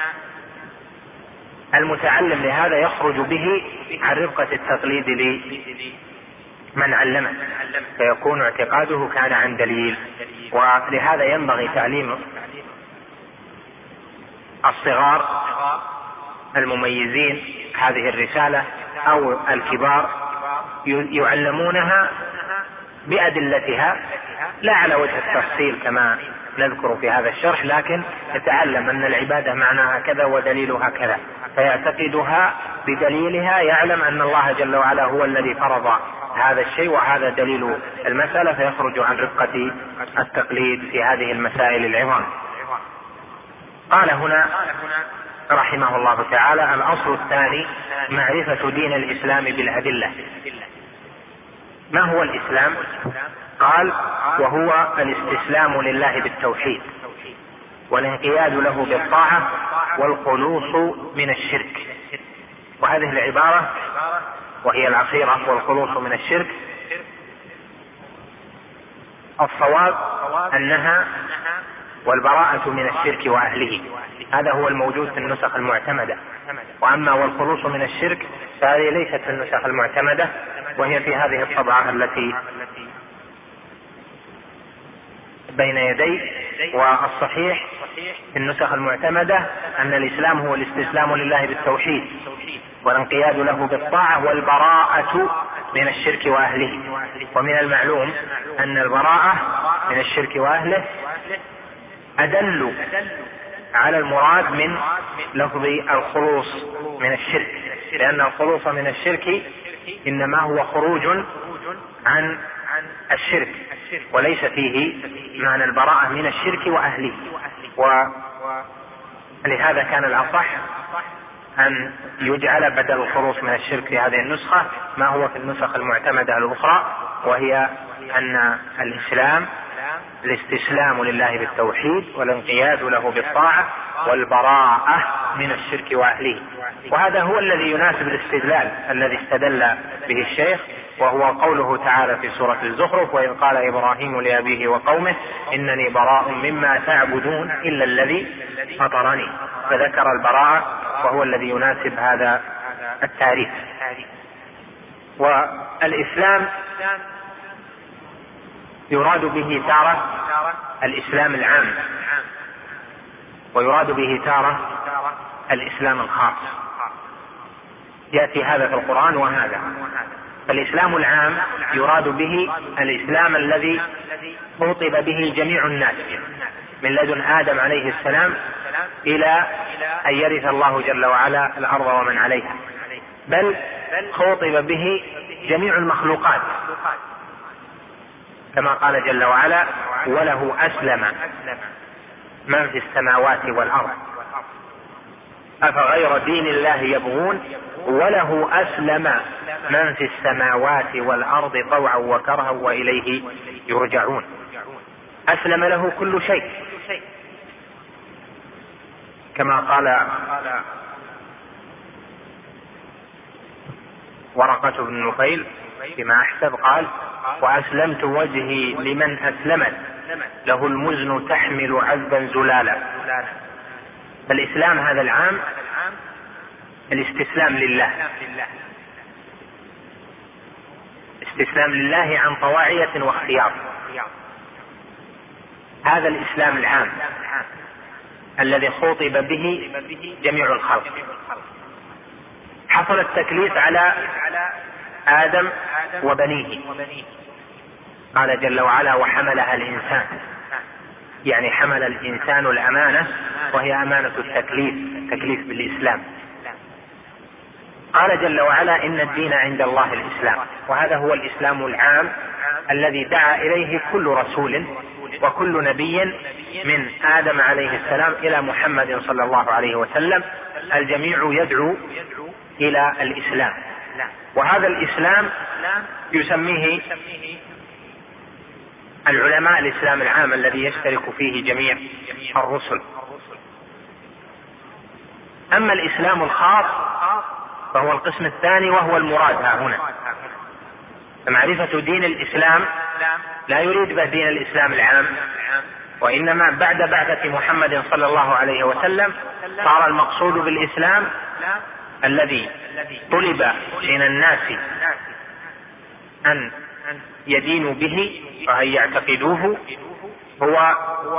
المتعلم لهذا يخرج به عن رفقة التقليد لمن علمه، فيكون اعتقاده كان عن دليل. ولهذا ينبغي تعليم الصغار المميزين هذه الرسالة أو الكبار يعلمونها بأدلتها، لا على وجه التفصيل كما نذكر في هذا الشرح، لكن يتعلم أن العبادة معناها كذا ودليلها كذا، فيعتقدها بدليلها، يعلم أن الله جل وعلا هو الذي فرض هذا الشيء وهذا دليل المسألة، فيخرج عن رفقة التقليد في هذه المسائل العظام. قال هنا رحمه الله تعالى: الأصل الثاني معرفة دين الإسلام بالأدلة. ما هو الإسلام؟ قال: وهو الاستسلام لله بالتوحيد، والانقياد له بالطاعة، والخلوص من الشرك. وهذه العبارة وهي الأخيرة، والخلوص من الشرك، الصواب أنها والبراءة من الشرك وأهله، هذا هو الموجود في النسخ المعتمدة. وأما والخلوص من الشرك فهذه ليست في النسخ المعتمدة، وهي في هذه الطبعة التي بين يدي. والصحيح في النسخ المعتمدة أن الإسلام هو الاستسلام لله بالتوحيد، والانقياد له بالطاعة، والبراءة من الشرك وأهله. ومن المعلوم أن البراءة من الشرك وأهله أدل على المراد من لفظ الخلوص من الشرك، لأن الخلوص من الشرك إنما هو خروج عن الشرك، وليس فيه معنى البراءة من الشرك وأهله. ولهذا كان الأصح أن يجعل بدل الخلوص من الشرك في هذه النسخة ما هو في النسخ المعتمدة الأخرى، وهي أن الإسلام الاستسلام لله بالتوحيد، والانقياد له بالطاعة، والبراءة من الشرك وأهله. وهذا هو الذي يناسب الاستدلال الذي استدل به الشيخ، وهو قوله تعالى في سورة الزخرف: وإذ قال إبراهيم لأبيه وقومه إنني براء مما تعبدون إلا الذي فطرني. فذكر البراءة وهو الذي يناسب هذا التعريف. والإسلام يراد به تارة الإسلام العام، ويراد به تارة الإسلام الخاص، يأتي هذا في القرآن وهذا. فالإسلام العام يراد به الإسلام الذي خطب به جميع الناس من لدن آدم عليه السلام إلى أن يرث الله جل وعلا الأرض ومن عليها، بل خطب به جميع المخلوقات، كما قال جل وعلا: وله أسلم من في السماوات والأرض أفغير دين الله يبغون وله أسلم من في السماوات والأرض طوعا وكرها وإليه يرجعون. أسلم له كل شيء، كما قال ورقة بن نفيل فيما أحسب، قال: وأسلمت وجهي لمن أسلمت له المزن تحمل عذبا زلالا. فالإسلام هذا العام الاستسلام لله، استسلام لله عن طواعية واختيار. هذا الإسلام العام الذي خُطب به جميع الخلق. حصل التكليف على آدم وبنيه، قال جل وعلا: وحملها الإنسان، يعني حمل الإنسان الأمانة، وهي أمانة التكليف بالإسلام. قال جل وعلا: إن الدين عند الله الإسلام. وهذا هو الإسلام العام الذي دعا إليه كل رسول وكل نبي من آدم عليه السلام إلى محمد صلى الله عليه وسلم، الجميع يدعو إلى الإسلام. وهذا الإسلام يسميه العلماء الإسلام العام الذي يشترك فيه جميع الرسل. أما الإسلام الخاص فهو القسم الثاني، وهو المراد ها هنا. فمعرفة دين الإسلام لا يريد به دين الإسلام العام، وإنما بعد بعثة محمد صلى الله عليه وسلم صار المقصود بالإسلام الذي طلب من الناس أن يدينوا به وأن يعتقدوه هو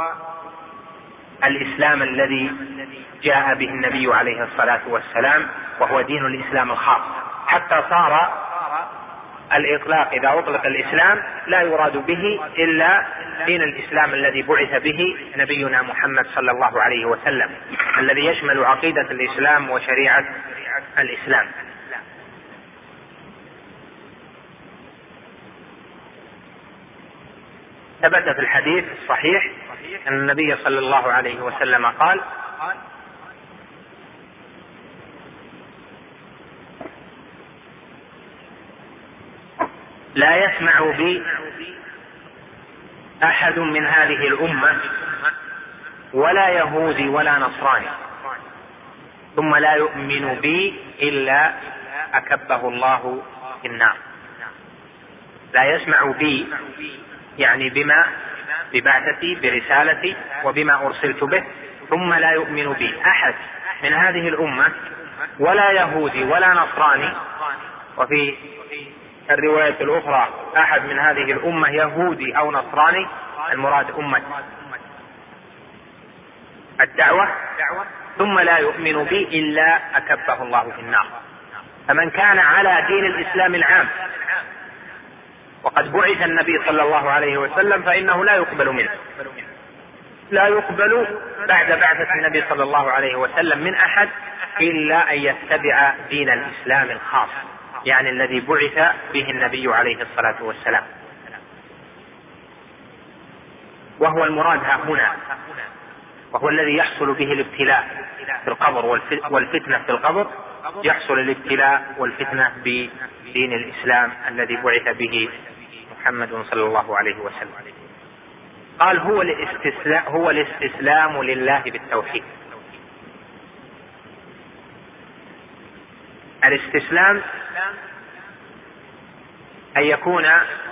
الإسلام الذي جاء به النبي عليه الصلاة والسلام، وهو دين الإسلام الخاص، حتى صار الإطلاق إذا أطلق الإسلام لا يراد به إلا دين الإسلام الذي بعث به نبينا محمد صلى الله عليه وسلم، الذي يشمل عقيدة الإسلام وشريعة الإسلام. ثبت في الحديث الصحيح أن النبي صلى الله عليه وسلم قال: لا يسمع بي أحد من هذه الأمة ولا يهودي ولا نصراني ثم لا يؤمن بي إلا أكبه الله في النار. لا يسمع بي يعني ببعثتي برسالتي وبما أرسلت به، ثم لا يؤمن بي أحد من هذه الأمة ولا يهودي ولا نصراني، وفي الرواية الأخرى أحد من هذه الأمة يهودي أو نصراني، المراد أمة الدعوة، ثم لا يؤمن بي إلا أكبه الله في النار. فمن كان على دين الإسلام العام وقد بعث النبي صلى الله عليه وسلم فإنه لا يقبل منه، لا يقبل بعد بعثة النبي صلى الله عليه وسلم من أحد إلا أن يتبع دين الإسلام الخاص، يعني الذي بعث به النبي عليه الصلاة والسلام. وهو المراد ها هنا، وهو الذي يحصل به الابتلاء في القبر والفتنة في القبر. يحصل الابتلاء والفتنة بدين الإسلام الذي بعث به محمد صلى الله عليه وسلم. قال: هو الاستسلام لله بالتوحيد. الاستسلام أن يكون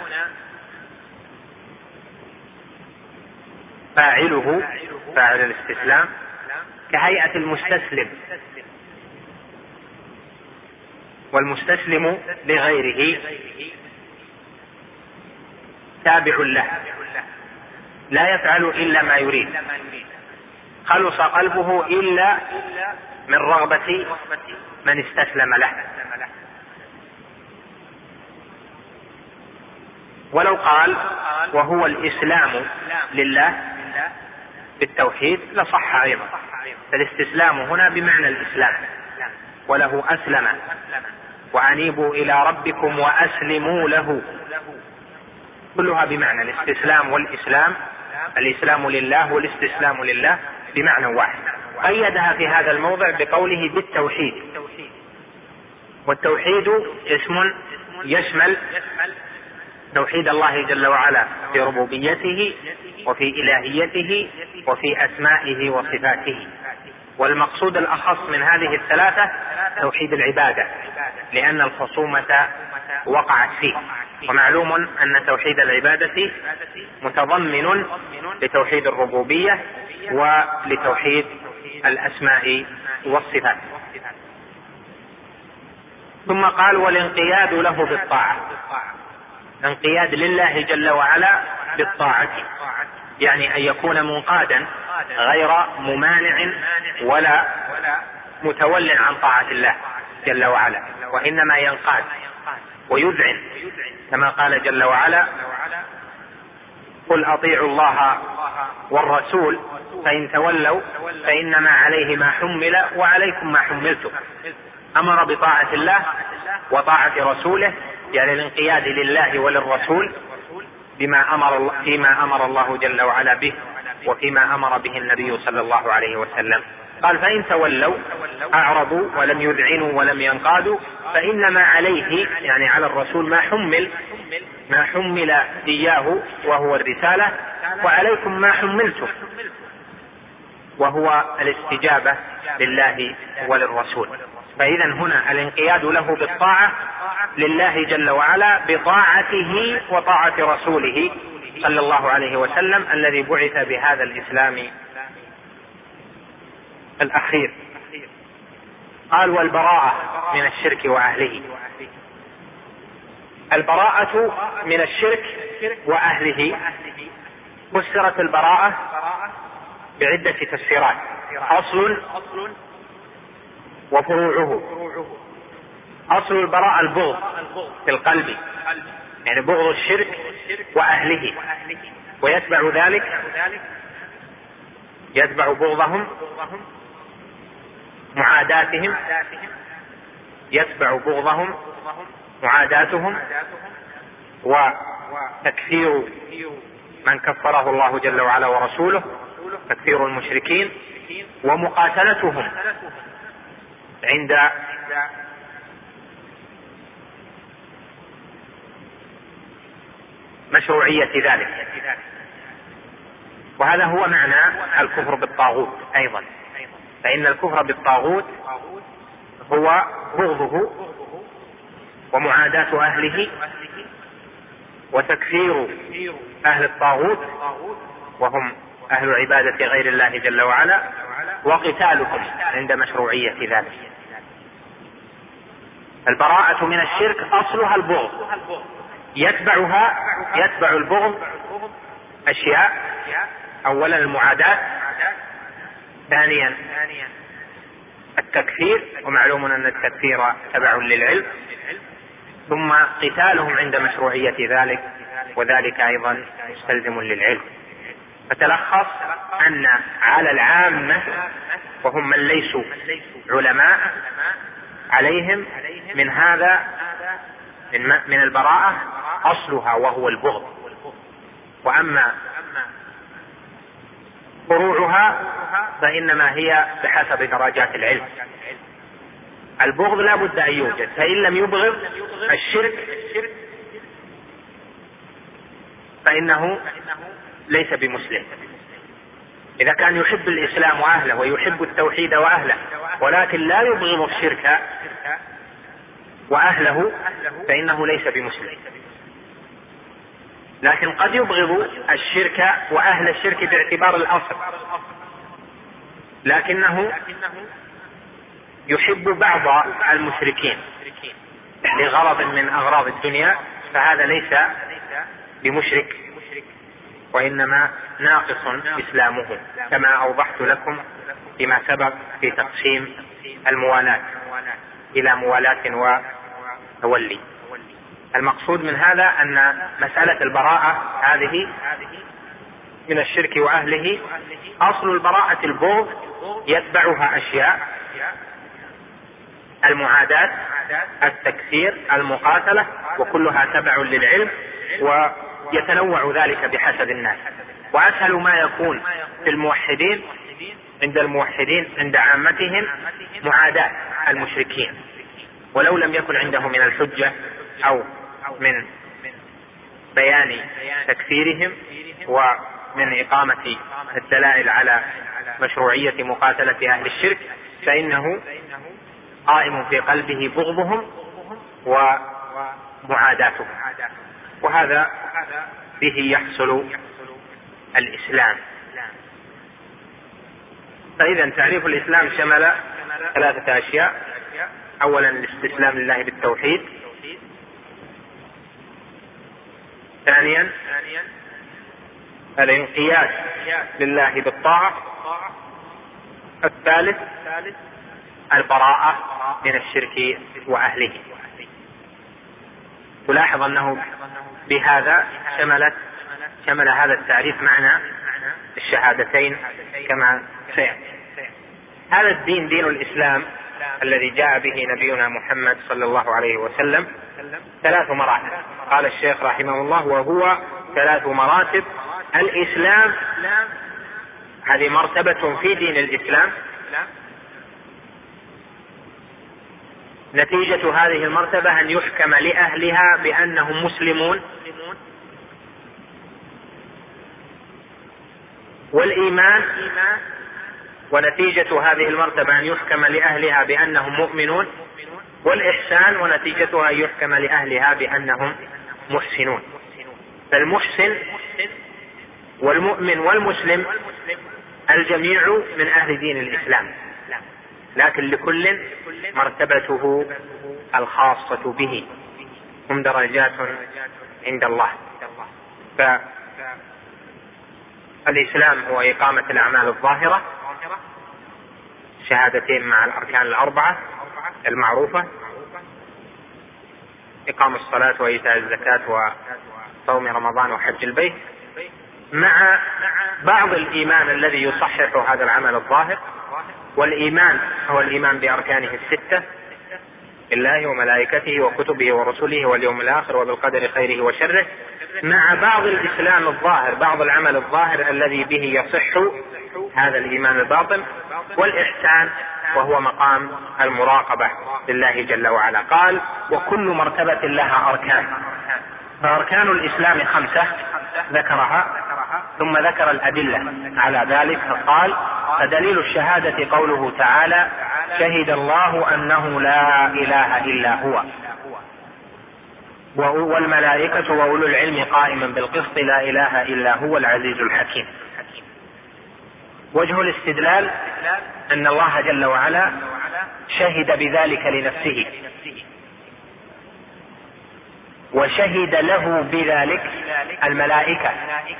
فاعل الاستسلام كهيئة المستسلم، والمستسلم لغيره تابع له، لا يفعل إلا ما يريد، خلص قلبه إلا من رغبة من استسلم له. ولو قال وهو الإسلام لله بالتوحيد لصح أيضا، فالاستسلام هنا بمعنى الإسلام، وله أسلم وأنيبوا إلى ربكم وأسلموا له، كلها بمعنى الاستسلام والإسلام. الإسلام لله والاستسلام لله بمعنى واحد. قيدها في هذا الموضع بقوله بالتوحيد، والتوحيد اسم يشمل توحيد الله جل وعلا في ربوبيته وفي إلهيته وفي أسمائه وصفاته، والمقصود الأخص من هذه الثلاثة توحيد العبادة، لأن الخصومة وقعت فيه. ومعلوم أن توحيد العبادة متضمن لتوحيد الربوبية ولتوحيد الأسماء والصفات. ثم قال والانقياد له بالطاعة، انقياد لله جل وعلا بالطاعة، يعني أن يكون منقادا غير ممانع ولا متول عن طاعة الله جل وعلا، وإنما ينقاد ويذعن، كما قال جل وعلا قل أطيعوا الله والرسول فإن تولوا فإنما عليه ما حمل وعليكم ما حملتم. أمر بطاعة الله وطاعة رسوله، يعني الانقياد لله وللرسول فيما أمر الله جل وعلا به وفيما أمر به النبي صلى الله عليه وسلم. قال فإن تولوا أعرضوا ولم يذعنوا ولم ينقادوا فإنما عليه، يعني على الرسول، ما حمل إياه وهو الرسالة، وعليكم ما حملتم وهو الاستجابة لله وللرسول. فإذا هنا الانقياد له بالطاعة لله جل وعلا بطاعته وطاعة رسوله صلى الله عليه وسلم الذي بعث بهذا الإسلام الأخير. قال والبراءة من الشرك وأهله. البراءة من الشرك وأهله فسرت البراءة بعدة تفسيرات: أصل وفروعه. أصل البراءة البغض في القلب، يعني بغض الشرك وأهله، ويتبع ذلك يتبع بغضهم معاداتهم، يتبع بغضهم معاداتهم وتكفير من كفره الله جل وعلا ورسوله، تكفير المشركين، ومقاتلتهم عند مشروعية ذلك. وهذا هو معنى الكفر بالطاغوت أيضا، فإن الكفر بالطاغوت هو بغضه ومعاداة أهله وتكفير أهل الطاغوت وهم أهل عبادة غير الله جل وعلا، وقتالهم عند مشروعية ذلك. البراءة من الشرك أصلها البغض، يتبع البغض أشياء: أولا المعاداة، ثانيا التكفير، ومعلوم أن التكفير تبع للعلم، ثم قتالهم عند مشروعية ذلك، وذلك أيضا مستلزم للعلم. فتلخص أن على العامة وهم من ليسوا علماء عليهم من هذا من البراءة أصلها وهو البغض، وأما فروعها فإنما هي بحسب درجات العلم. البغض لا بد أن يوجد، فإن لم يبغض الشرك فإنه ليس بمسلم. إذا كان يحب الإسلام وأهله ويحب التوحيد وأهله ولكن لا يبغض الشرك وأهله فإنه ليس بمسلم. لكن قد يبغض الشرك وأهل الشرك باعتبار الأصل، لكنه يحب بعض المشركين لغرض من أغراض الدنيا، فهذا ليس بمشرك، وإنما ناقص إسلامه، كما أوضحت لكم فيما سبق في تقسيم الموالاة إلى موالاة وتولي. المقصود من هذا أن مسألة البراءة هذه من الشرك وأهله أصل البراءة البغض، يتبعها أشياء: المعاداة، التكفير، المقاتلة، وكلها تبع للعلم، ويتنوع ذلك بحسب الناس. وأسهل ما يكون في الموحدين عند عامتهم معاداة المشركين، ولو لم يكن عنده من الحجة أو من بيان تكفيرهم من إقامة الدلائل على مشروعية مقاتلة أهل الشرك فإنه قائم في قلبه بغضهم ومعاداتهم، وهذا به يحصل الإسلام. فإذا تعريف الإسلام شمل 3 أشياء: أولا الاستسلام لله بالتوحيد، ثانيا الانقياد لله بالطاعة، الثالث البراءة من الشرك وأهله. تلاحظ أنه بهذا شمل هذا التعريف معنى الشهادتين كما سيأتي. هذا الدين، دين الإسلام الذي جاء به نبينا محمد صلى الله عليه وسلم، 3 مراتب. قال الشيخ رحمه الله: وهو 3 مراتب. الإسلام هذه مرتبة في دين الإسلام، نتيجة هذه المرتبة أن يحكم لأهلها بأنهم مسلمون، والإيمان، ونتيجة هذه المرتبة أن يحكم لأهلها بأنهم مؤمنون، والإحسان، ونتيجتها أن يحكم لأهلها بأنهم محسنون. فالمحسن والمؤمن والمسلم الجميع من أهل دين الإسلام، لكن لكل مرتبته الخاصة به، هم درجات عند الله. فالإسلام هو إقامة الأعمال الظاهرة، شهادتين مع الأركان ال4 المعروفة، إقام الصلاة وإيتاء الزكاة وصوم رمضان وحج البيت، مع بعض الإيمان الذي يصحح هذا العمل الظاهر. والإيمان هو الإيمان بأركانه 6: بالله وملائكته وكتبه ورسله واليوم الآخر وبالقدر خيره وشره، مع بعض الإسلام الظاهر، بعض العمل الظاهر الذي به يصح هذا الإيمان الباطن. والإحسان وهو مقام المراقبة لله جل وعلا. قال: وكل مرتبة لها أركان. فأركان الإسلام 5 ذكرها، ثم ذكر الأدلة على ذلك، فقال: فدليل الشهادة قوله تعالى: شهد الله أنه لا إله إلا هو والملائكة وأولو العلم قائما بالقسط لا إله إلا هو العزيز الحكيم. وجه الاستدلال أن الله جل وعلا شهد بذلك لنفسه، وشهد له بذلك الملائكة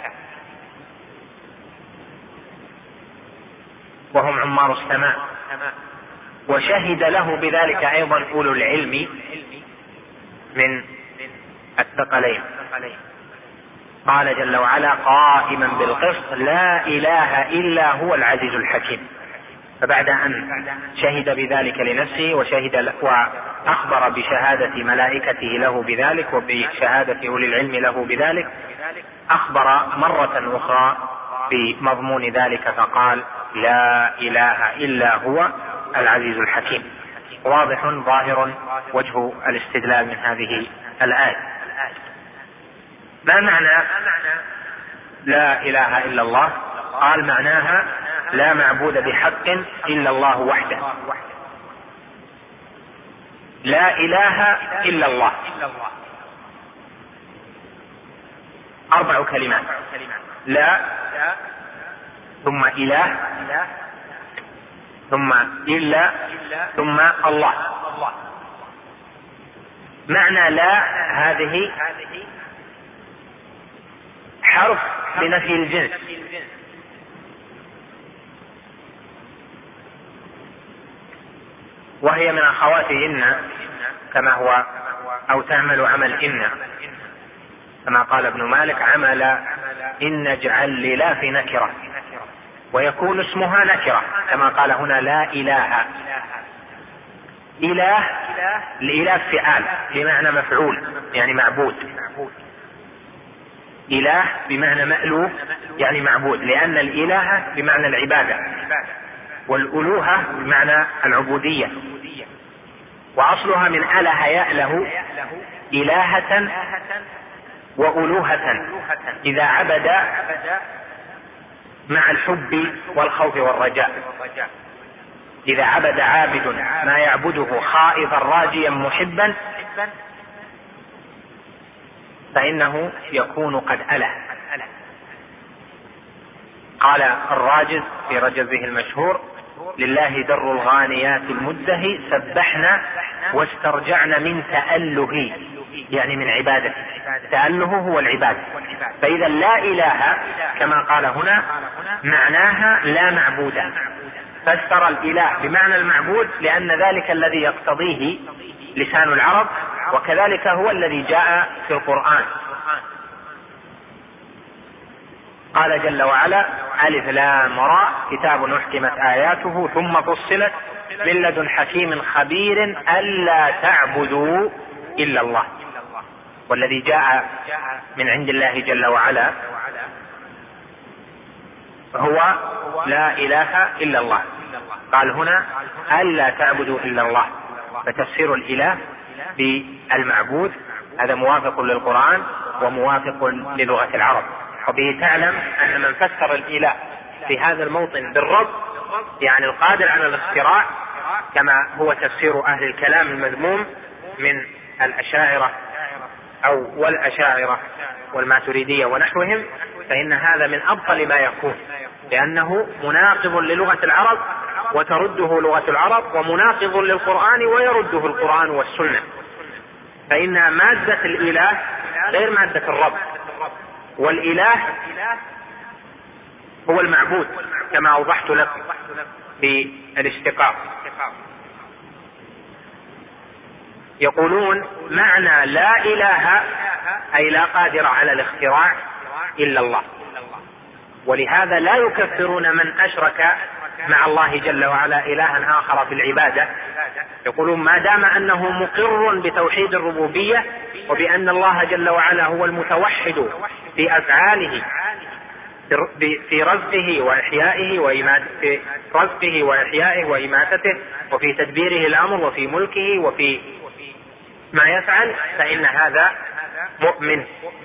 وهم عمار السماء، وشهد له بذلك أيضا أولو العلم من الثقلين. قال جل وعلا: قائما بالقسط لا إله إلا هو العزيز الحكيم. فبعد أن شهد بذلك لنفسه وأخبر بشهادة ملائكته له بذلك وبشهادة أولي العلم له بذلك، أخبر مرة أخرى بمضمون ذلك فقال: لا إله إلا هو العزيز الحكيم. واضح ظاهر وجه الاستدلال من هذه الآية. ما معنى لا إله إلا الله؟ قال: معناها لا معبود بحق إلا الله وحده. لا إله إلا الله 4 كلمات: لا، ثم إله، ثم إلا، ثم الله. معنى لا هذه حرف لنفي الجنس، وهي من أخوات إن كما هو، أو تعمل عمل إن، كما قال ابن مالك: عمل إن اجعل للا في نكرة، ويكون اسمها نكرة، كما قال هنا: لا إله. إله، الإله فعال بمعنى مفعول يعني معبود، إله بمعنى مألوه يعني معبود، لأن الإله بمعنى العبادة، والألوهة بمعنى العبودية، وأصلها من أله يأله إلهة وألوهة، إذا عبد مع الحب والخوف والرجاء. إذا عبد عابد ما يعبده خائفا راجيا محبا فإنه يكون قد أله. قال الراجز في رجزه المشهور: لله در الغانيات المدهي سبحنا واسترجعنا من تأله، يعني من عبادته. تأله هو العبادة. فإذا لا إله كما قال هنا معناها لا معبود، فسر الإله بمعنى المعبود لأن ذلك الذي يقتضيه لسان العرب، وكذلك هو الذي جاء في القرآن. قال جل وعلا: ألف لام راء كتاب أحكمت آياته ثم فصلت من لدن حكيم خبير ألا تعبدوا إلا الله. والذي جاء من عند الله جل وعلا هو لا إله إلا الله. قال هنا ألا تعبدوا إلا الله، فتفسير الإله بالمعبود هذا موافق للقرآن وموافق للغة العرب. وبه تعلم أن من فسر الإله في هذا الموطن بالرب يعني القادر على الاختراع، كما هو تفسير أهل الكلام المذموم من الأشاعرة والأشاعرة والماتريدية ونحوهم، فإن هذا من أبطل ما يكون، لأنه مناقض للغة العرب وترده لغة العرب، ومناقض للقرآن ويرده القرآن والسنة. فإن مادة الإله غير مادة الرب، والإله هو المعبود كما أوضحت لكم في الاشتقاق. يقولون معنى لا إله أي لا قادر على الاختراع إلا الله، ولهذا لا يكفرون من أشرك مع الله جل وعلا إلها آخر في العبادة. يقولون ما دام أنه مقر بتوحيد الربوبية وبأن الله جل وعلا هو المتوحد في أفعاله، في رزقه وإحيائه وإماتته وفي تدبيره الأمر وفي ملكه وفي ما يفعل، فإن هذا مؤمن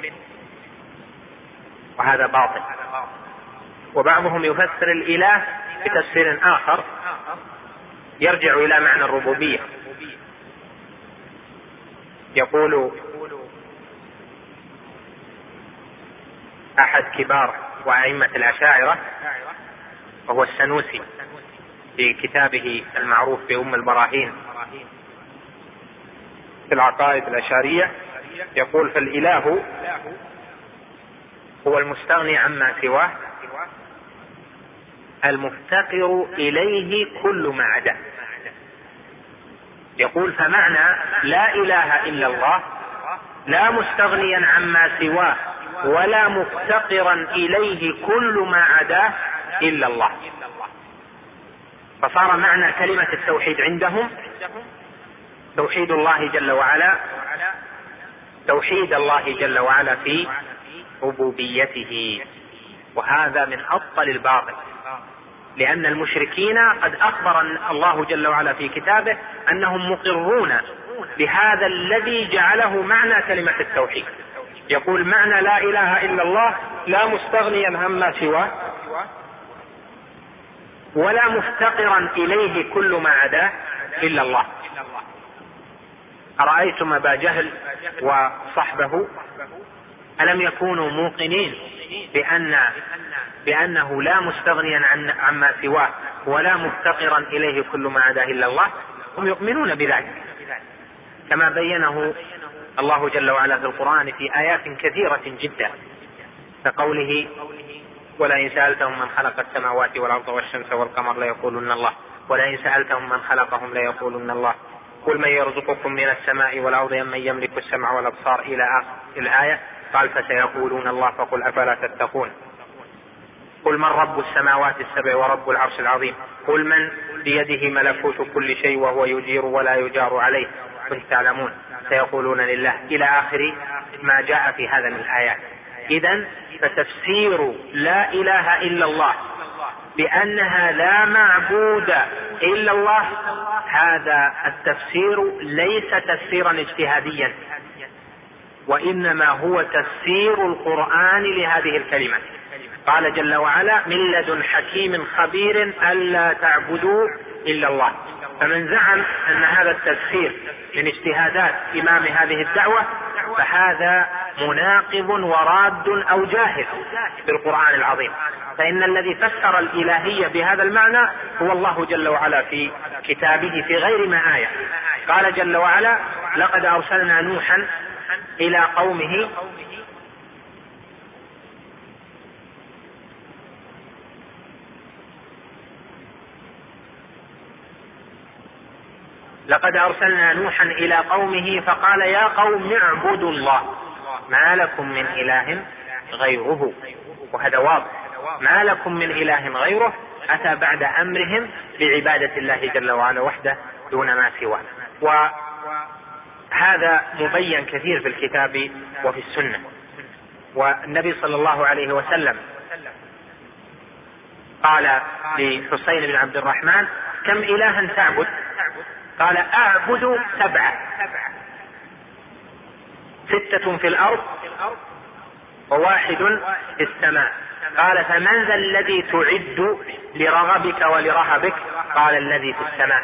وهذا باطل. وبعضهم يفسر الإله بتفسير آخر يرجع إلى معنى الربوبية. يقول أحد كبار وأئمة الأشاعرة وهو السنوسي في كتابه المعروف بأم البراهين في العقائد الأشعرية، يقول: فالإله هو المستغني عما سواه المفتقر إليه كل ما عداه. يقول فمعنى لا إله إلا الله لا مستغنيا عما سواه ولا مفتقرا إليه كل ما عداه إلا الله. فصار معنى كلمة التوحيد عندهم توحيد الله جل وعلا، توحيد الله جل وعلا في ربوبيته، وهذا من أبطل الباطل، لأن المشركين قد أخبر الله جل وعلا في كتابه أنهم مقرون بهذا الذي جعله معنى كلمة التوحيد. يقول معنى لا إله إلا الله لا مستغنيا عما سواه ولا مفتقرا إليه كل ما عداه إلا الله. أرأيتم أبا جهل وصحبه ألم يكونوا موقنين بأنه لا مستغنيا عما سواه ولا مفتقرا إليه كل ما عداه إلا الله؟ هم يؤمنون بذلك كما بينه الله جل وعلا في القرآن في آيات كثيرة جدا، كقوله: ولئن سألتهم من خلق السماوات والأرض والشمس والقمر ليقولن الله ولئن سألتهم من خلقهم ليقولن الله قل من يرزقكم من السماء والأرض أمن يملك السمع والأبصار إلى آخر الآية. قال فسيقولون الله فقل أفلا تتقون. قل من رب السماوات السبع ورب العرش العظيم قل من بيده ملكوت كل شيء وهو يجير ولا يجار عليه كنتم تعلمون سيقولون لله إلى آخر ما جاء في هذا من الآيات. إذن فتفسير لا إله إلا الله بأنها لا معبود إلا الله، هذا التفسير ليس تفسيرا اجتهاديا، وإنما هو تفسير القرآن لهذه الكلمة. قال جل وعلا من لدن حكيم خبير ألا تعبدوا إلا الله. فمن زعم أن هذا التفسير من اجتهادات إمام هذه الدعوة فهذا مناقض وراد أو جاهل بالقرآن العظيم، فإن الذي فسر الإلهية بهذا المعنى هو الله جل وعلا في كتابه في غير ما آية. قال جل وعلا لقد أرسلنا نوحا إلى قومه فقال يا قوم اعبدوا الله ما لكم من إله غيره. وهذا واضح، ما لكم من إله غيره أتى بعد أمرهم بعبادة الله جل وعلا وحده دون ما سواه. وهذا مبين كثير في الكتاب وفي السنة. والنبي صلى الله عليه وسلم قال لحسين بن عبد الرحمن كم إلها تعبد؟ قال أعبد 7، 6 في الأرض و1 في السماء. قال فمن ذا الذي تعد لرغبك ولرهبك؟ قال الذي في السماء.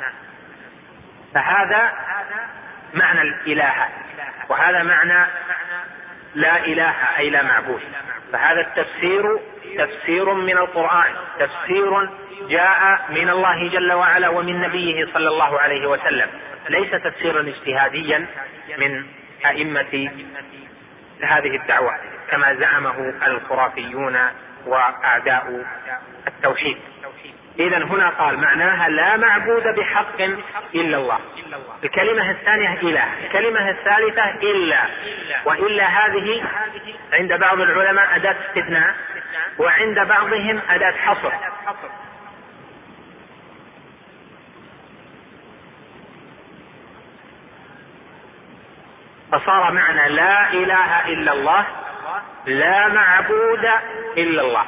فهذا معنى الإله، وهذا معنى لا إله أي لا معبود. فهذا التفسير تفسير من القرآن، تفسير جاء من الله جل وعلا ومن نبيه صلى الله عليه وسلم، ليس تفسيرا اجتهاديا من أئمة هذه الدعوة كما زعمه الخرافيون وأعداء التوحيد. إذن هنا قال معناها لا معبود بحق إلا الله. الكلمة الثانية إله، الكلمة الثالثة إلا. وإلا هذه عند بعض العلماء أداة استثناء، وعند بعضهم أداة حصر. فصار معنى لا إله إلا الله لا معبود إلا الله.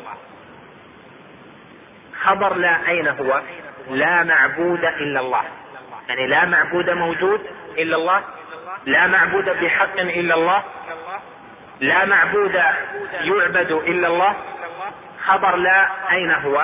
خبر لا أين هو؟ لا معبود إلا الله، يعني لا معبود موجود إلا الله، لا معبود بحق إلا الله، لا معبود يعبد إلا الله. خبر لا أين هو؟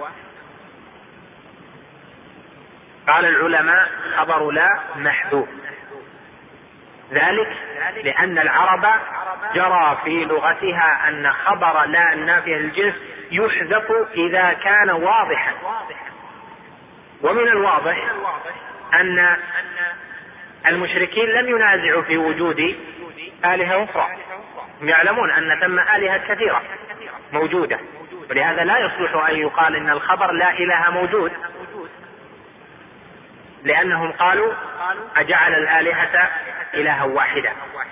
قال العلماء خبر لا محذوف، ذلك لأن العرب جرى في لغتها أن خبر لا النافية للجنس يحذف إذا كان واضحا. ومن الواضح أن المشركين لم ينازعوا في وجود آلهة أخرى، هم يعلمون أن ثم آلهة كثيرة موجودة، ولهذا لا يصلح أن يقال إن الخبر لا إله موجود، لأنهم قالوا أجعل الآلهة إلها واحدة.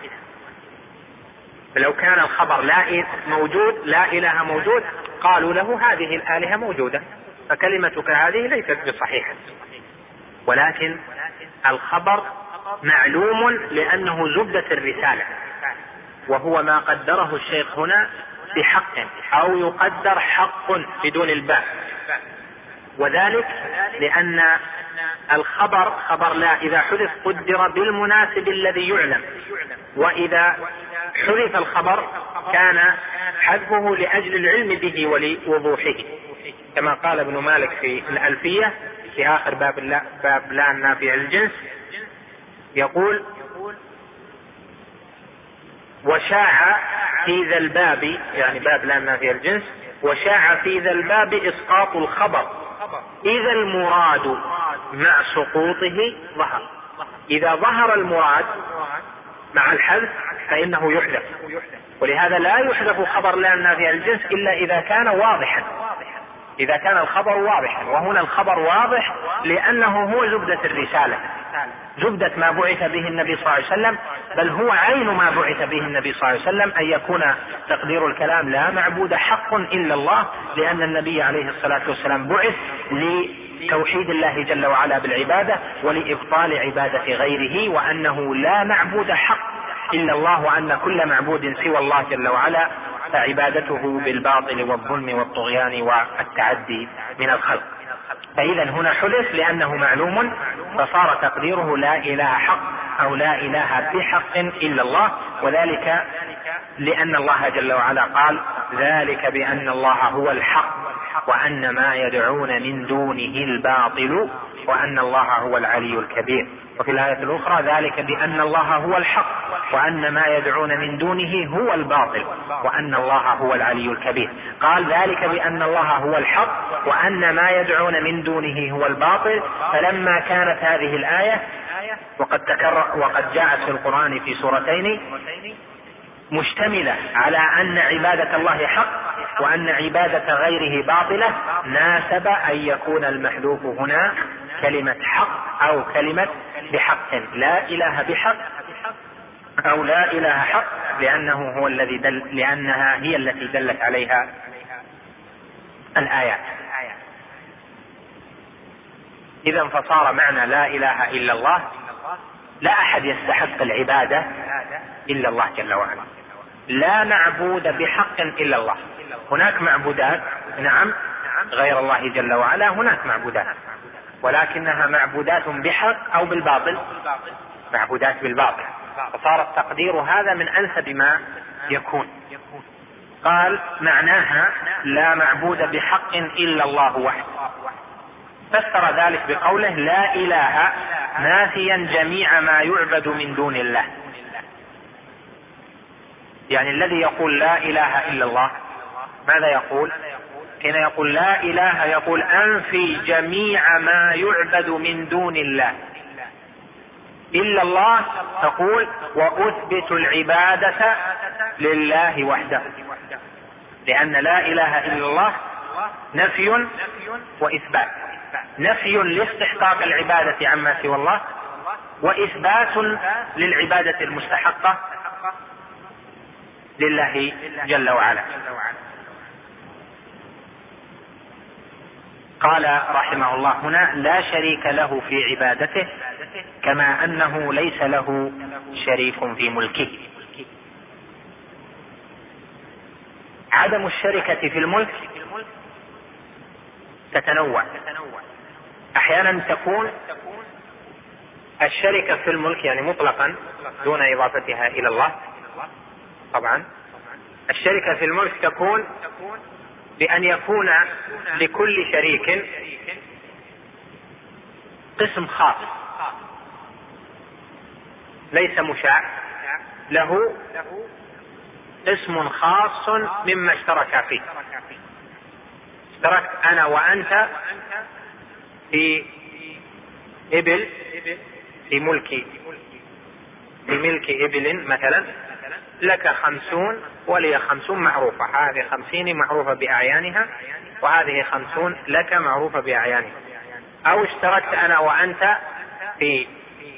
فلو كان الخبر لا موجود لا إله موجود قالوا له هذه الآلهة موجودة، فكلمتك هذه ليست بصحيحة. ولكن الخبر معلوم لأنه زبدة الرسالة، وهو ما قدره الشيخ هنا بحق، أو يقدر حق بدون الباء. وذلك لأن الخبر خبر لا إذا حذف قدر بالمناسب الذي يعلم، وإذا حذف الخبر كان حذفه لأجل العلم به ولوضوحه، كما قال ابن مالك في الألفية في آخر باب لا النافية للجنس، يقول وشاع في ذا الباب، يعني باب لا النافية للجنس، وشاع في ذا الباب إسقاط الخبر إذا المراد مع سقوطه ظهر. إذا ظهر المراد مع الحذف فإنه يحذف، ولهذا لا يحذف خبر لا النافية للجنس إلا إذا كان واضحا، إذا كان الخبر واضحا. وهنا الخبر واضح لأنه هو زبدة الرسالة، زبدة ما بعث به النبي صلى الله عليه وسلم، بل هو عين ما بعث به النبي صلى الله عليه وسلم، أن يكون تقدير الكلام لا معبود حق إلا الله، لأن النبي عليه الصلاة والسلام بعث لتوحيد الله جل وعلا بالعبادة ولإبطال عبادة غيره، وأنه لا معبود حق إلا الله، وأن كل معبود سوى الله جل وعلا فعبادته بالباطل والظلم والطغيان والتعدي من الخلق. فإذا هنا حدث لأنه معلوم، فصار تقديره لا إله حق أو لا إله بحق إلا الله، وذلك لأن الله جل وعلا قال: ذلك بأن الله هو الحق وأن ما يدعون من دونه الباطل وأن الله هو العلي الكبير. وفي الآية الأخرى: ذلك بأن الله هو الحق وأن ما يدعون من دونه هو الباطل وأن الله هو العلي الكبير. قال: ذلك بأن الله هو الحق وأن ما يدعون من دونه هو الباطل. فلما كانت هذه الآية وقد جاءت في القرآن في سورتين مشتملة على أن عبادة الله حق وأن عبادة غيره باطلة، ناسب أن يكون المحذوف هنا كلمة حق أو كلمة بحق، لا إله بحق أو لا إله حق، لأنها هي التي دلت عليها الآيات. إذا فصار معنى لا إله إلا الله: لا أحد يستحق العبادة إلا الله جل وعلا، لا معبود بحق إلا الله. هناك معبودات، نعم، غير الله جل وعلا هناك معبودات، ولكنها معبودات بحق أو بالباطل، معبودات بالباطل، فصار التقدير هذا من أنسب ما يكون. قال: معناها لا معبود بحق إلا الله وحده. فسر ذلك بقوله: لا إله، نافيا جميع ما يعبد من دون الله. يعني الذي يقول لا إله إلا الله ماذا يقول؟ حين يقول لا إله يقول أنفي جميع ما يعبد من دون الله إلا الله، تقول وأثبت العبادة لله وحده، لأن لا إله إلا الله نفي وإثبات، نفي لاستحقاق العبادة عما سوى الله، وإثبات للعبادة المستحقة لله جل وعلا. قال رحمه الله هنا: لا شريك له في عبادته كما أنه ليس له شريك في ملكه. عدم الشركة في الملك تتنوع، أحيانا تكون الشركة في الملك يعني مطلقا دون إضافتها إلى الله. طبعا الشركة في الملك تكون بأن يكون لكل شريك قسم خاص ليس مشاع، له اسم خاص مما اشترك فيه. اشتركت أنا وأنت في إبل، في ملك إبل مثلا، لك 50 ولي 50 معروفة، هذه 50 معروفة بأعيانها وهذه 50 لك معروفة بأعيانها. أو اشتركت أنا وأنت في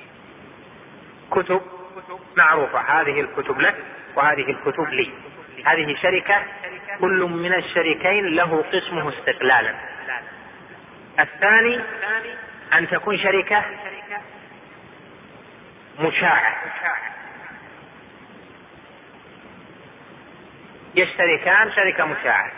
كتب معروفة، هذه الكتب لك وهذه الكتب لي، هذه شركة، كل من الشريكين له قسمه استقلالا. الثاني أن تكون شركة مشاعة، يشتركان شركة مشاعة،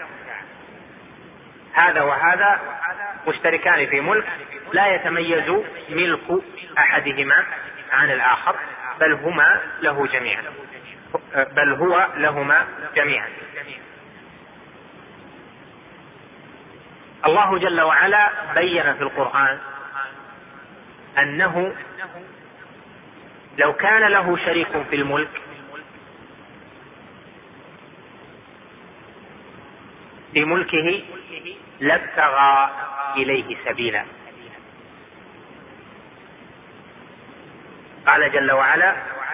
هذا وهذا مشتركان في ملك، لا يتميز ملك أحدهما عن الآخر، بل هما له جميعا، بل هو لهما جميعا. الله جل وعلا بين في القرآن أنه لو كان له شريك في الملك في ملكه لابتغى إليه سبيلا. قال جل وعلا: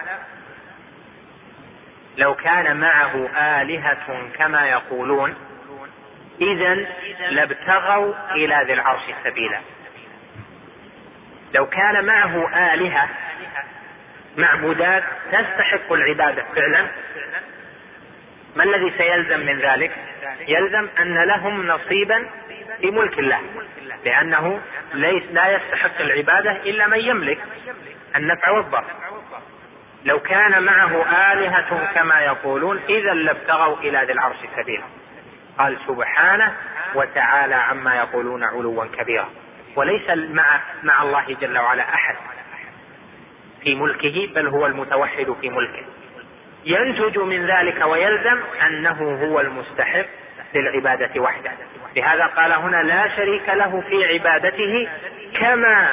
لو كان معه آلهة كما يقولون إذن لابتغوا إلى ذي العرش سبيلا. لو كان معه آلهة، معبودات تستحق العبادة فعلا، ما الذي سيلزم من ذلك؟ يلزم أن لهم نصيبا في ملك الله، لأنه لا يستحق العبادة إلا من يملك النفع والضر. لو كان معه آلهة كما يقولون إذا لابتغوا إلى ذي العرش سبيلا. قال سبحانه وتعالى عما يقولون علوا كبيرا. وليس مع الله جل وعلا أحد في ملكه، بل هو المتوحد في ملكه. ينتج من ذلك ويلزم أنه هو المستحق للعبادة وحده. لهذا قال هنا لا شريك له في عبادته، كما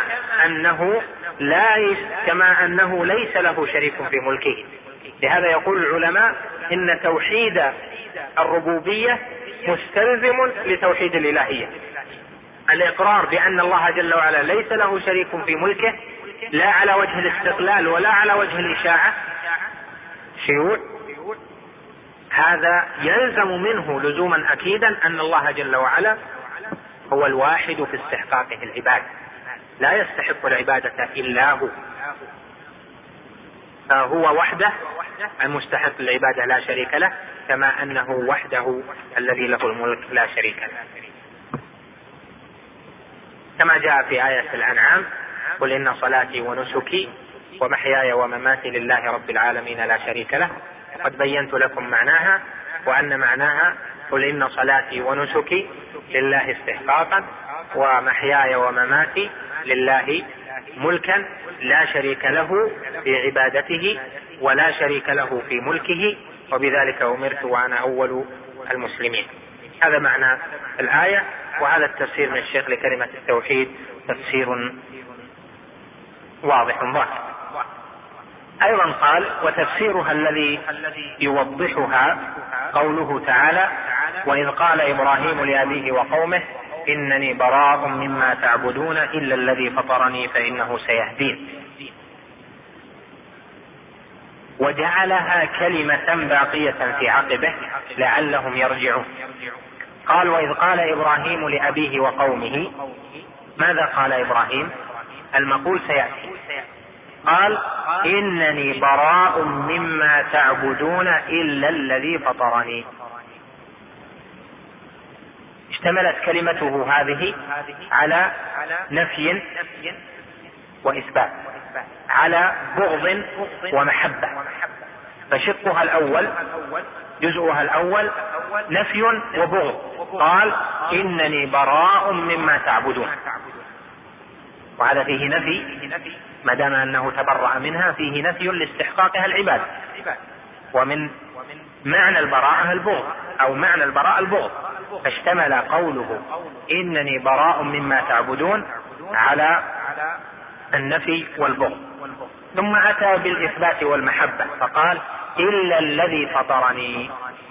أنه ليس له شريك في ملكه. لهذا يقول العلماء إن توحيد الربوبية مستلزم لتوحيد الإلهية. الإقرار بأن الله جل وعلا ليس له شريك في ملكه، لا على وجه الاستقلال ولا على وجه الإشاعة، شيوع، هذا يلزم منه لزوما أكيدا أن الله جل وعلا هو الواحد في استحقاقه العبادة، لا يستحق العبادة إلا هو، فهو وحده المستحق للعبادة لا شريك له، كما أنه وحده الذي له الملك لا شريك له. كما جاء في آية الأنعام: قل إن صلاتي ونسكي ومحياي ومماتي لله رب العالمين لا شريك له. قد بينت لكم معناها، وأن معناها قل إن صلاتي ونسكي لله استحقاقا، ومحياي ومماتي لله ملكا لا شريك له في عبادته ولا شريك له في ملكه، وبذلك أمرت وأنا أول المسلمين. هذا معنى الآية، وهذا التفسير من الشيخ لكلمة التوحيد تفسير واضح ظاهر. أيضا قال: وتفسيرها الذي يوضحها قوله تعالى: وإذ قال إبراهيم لأبيه وقومه إنني براء مما تعبدون إلا الذي فطرني فإنه سيهدين. وجعلها كلمة باقية في عقبه لعلهم يرجعون. قال: وإذ قال إبراهيم لأبيه وقومه، ماذا قال إبراهيم؟ المقول سيأتي. قال: إنني براء مما تعبدون إلا الذي فطرني. اشتملت كلمته هذه على نفي وإثبات، على بغض ومحبة. فشقها الأول، جزءها الأول نفي وبغض. قال: إنني براء مما تعبدون، وهذا فيه نفي، ما دام أنه تبرأ منها فيه نفي لاستحقاقها العبادة. ومن معنى البراءة البغض، أو معنى البراءة البغض، فاشتمل قوله إنني براء مما تعبدون على النفي والبغض. ثم أتى بالإثبات والمحبة فقال: إلا الذي فطرني.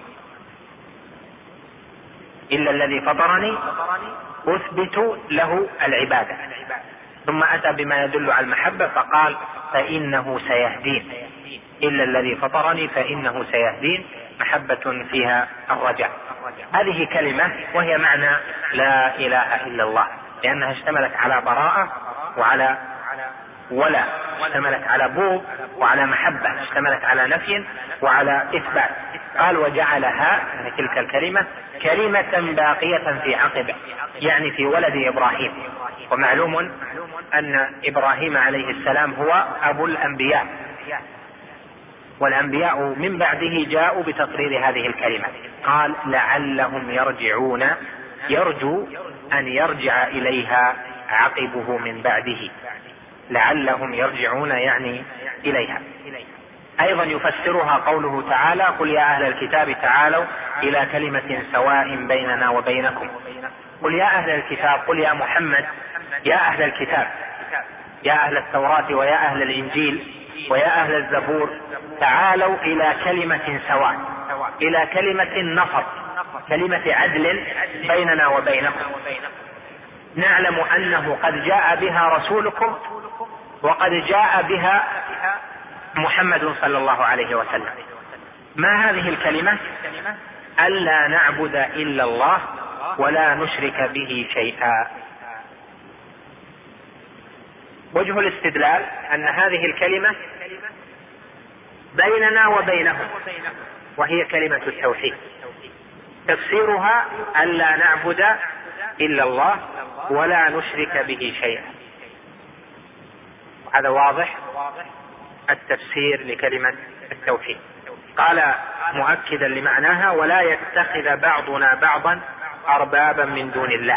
إلا الذي فطرني أثبت له العبادة. ثم أتى بما يدل على المحبة فقال: فإنه سيهدين. إلا الذي فطرني فإنه سيهدين، محبة فيها الرجاء. هذه كلمة وهي معنى لا إله إلا الله، لأنها اشتملت على براءة وعلى ولا، اشتملت على بغض وعلى محبة، اشتملت على نفي وعلى إثبات. قال: وجعلها، يعني تلك الكلمة، كلمة باقية في عقبه، يعني في ولد إبراهيم. ومعلوم أن إبراهيم عليه السلام هو أبو الأنبياء، والأنبياء من بعده جاءوا بتقرير هذه الكلمة. قال: لعلهم يرجعون، يرجو أن يرجع إليها عقبه من بعده. لعلهم يرجعون يعني إليها. أيضا يفسرها قوله تعالى: قل يا أهل الكتاب تعالوا إلى كلمة سواء بيننا وبينكم. قل يا أهل الكتاب، قل يا محمد يا أهل الكتاب، يا أهل التوراة ويا أهل الإنجيل ويا أهل الزبور، تعالوا إلى كلمة سواء، إلى كلمة نصر، كلمة عدل بيننا وبينكم، نعلم أنه قد جاء بها رسولكم وقد جاء بها محمد صلى الله عليه وسلم. ما هذه الكلمة؟ ألا نعبد إلا الله ولا نشرك به شيئا. وجه الاستدلال أن هذه الكلمة بيننا وبينهم، وهي كلمة التوحيد. تفسيرها ألا نعبد إلا الله ولا نشرك به شيئا. هذا واضح التفسير لكلمة التوحيد. قال مؤكدا لمعناها: ولا يتخذ بعضنا بعضا أربابا من دون الله.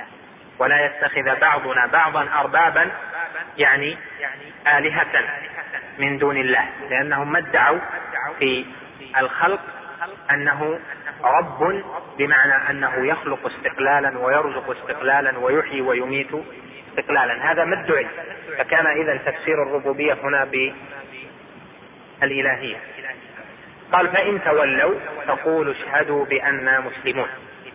ولا يتخذ بعضنا بعضا أربابا يعني آلهة من دون الله، لأنهم ما ادعوا في الخلق أنه رب، بمعنى أنه يخلق استقلالا ويرزق استقلالا ويحيي ويميت استقلالا، هذا ما ادعي. فكان إذن تفسير الربوبية هنا بالإلهية. قال فإن تولوا فقولوا اشهدوا بأننا مسلمون.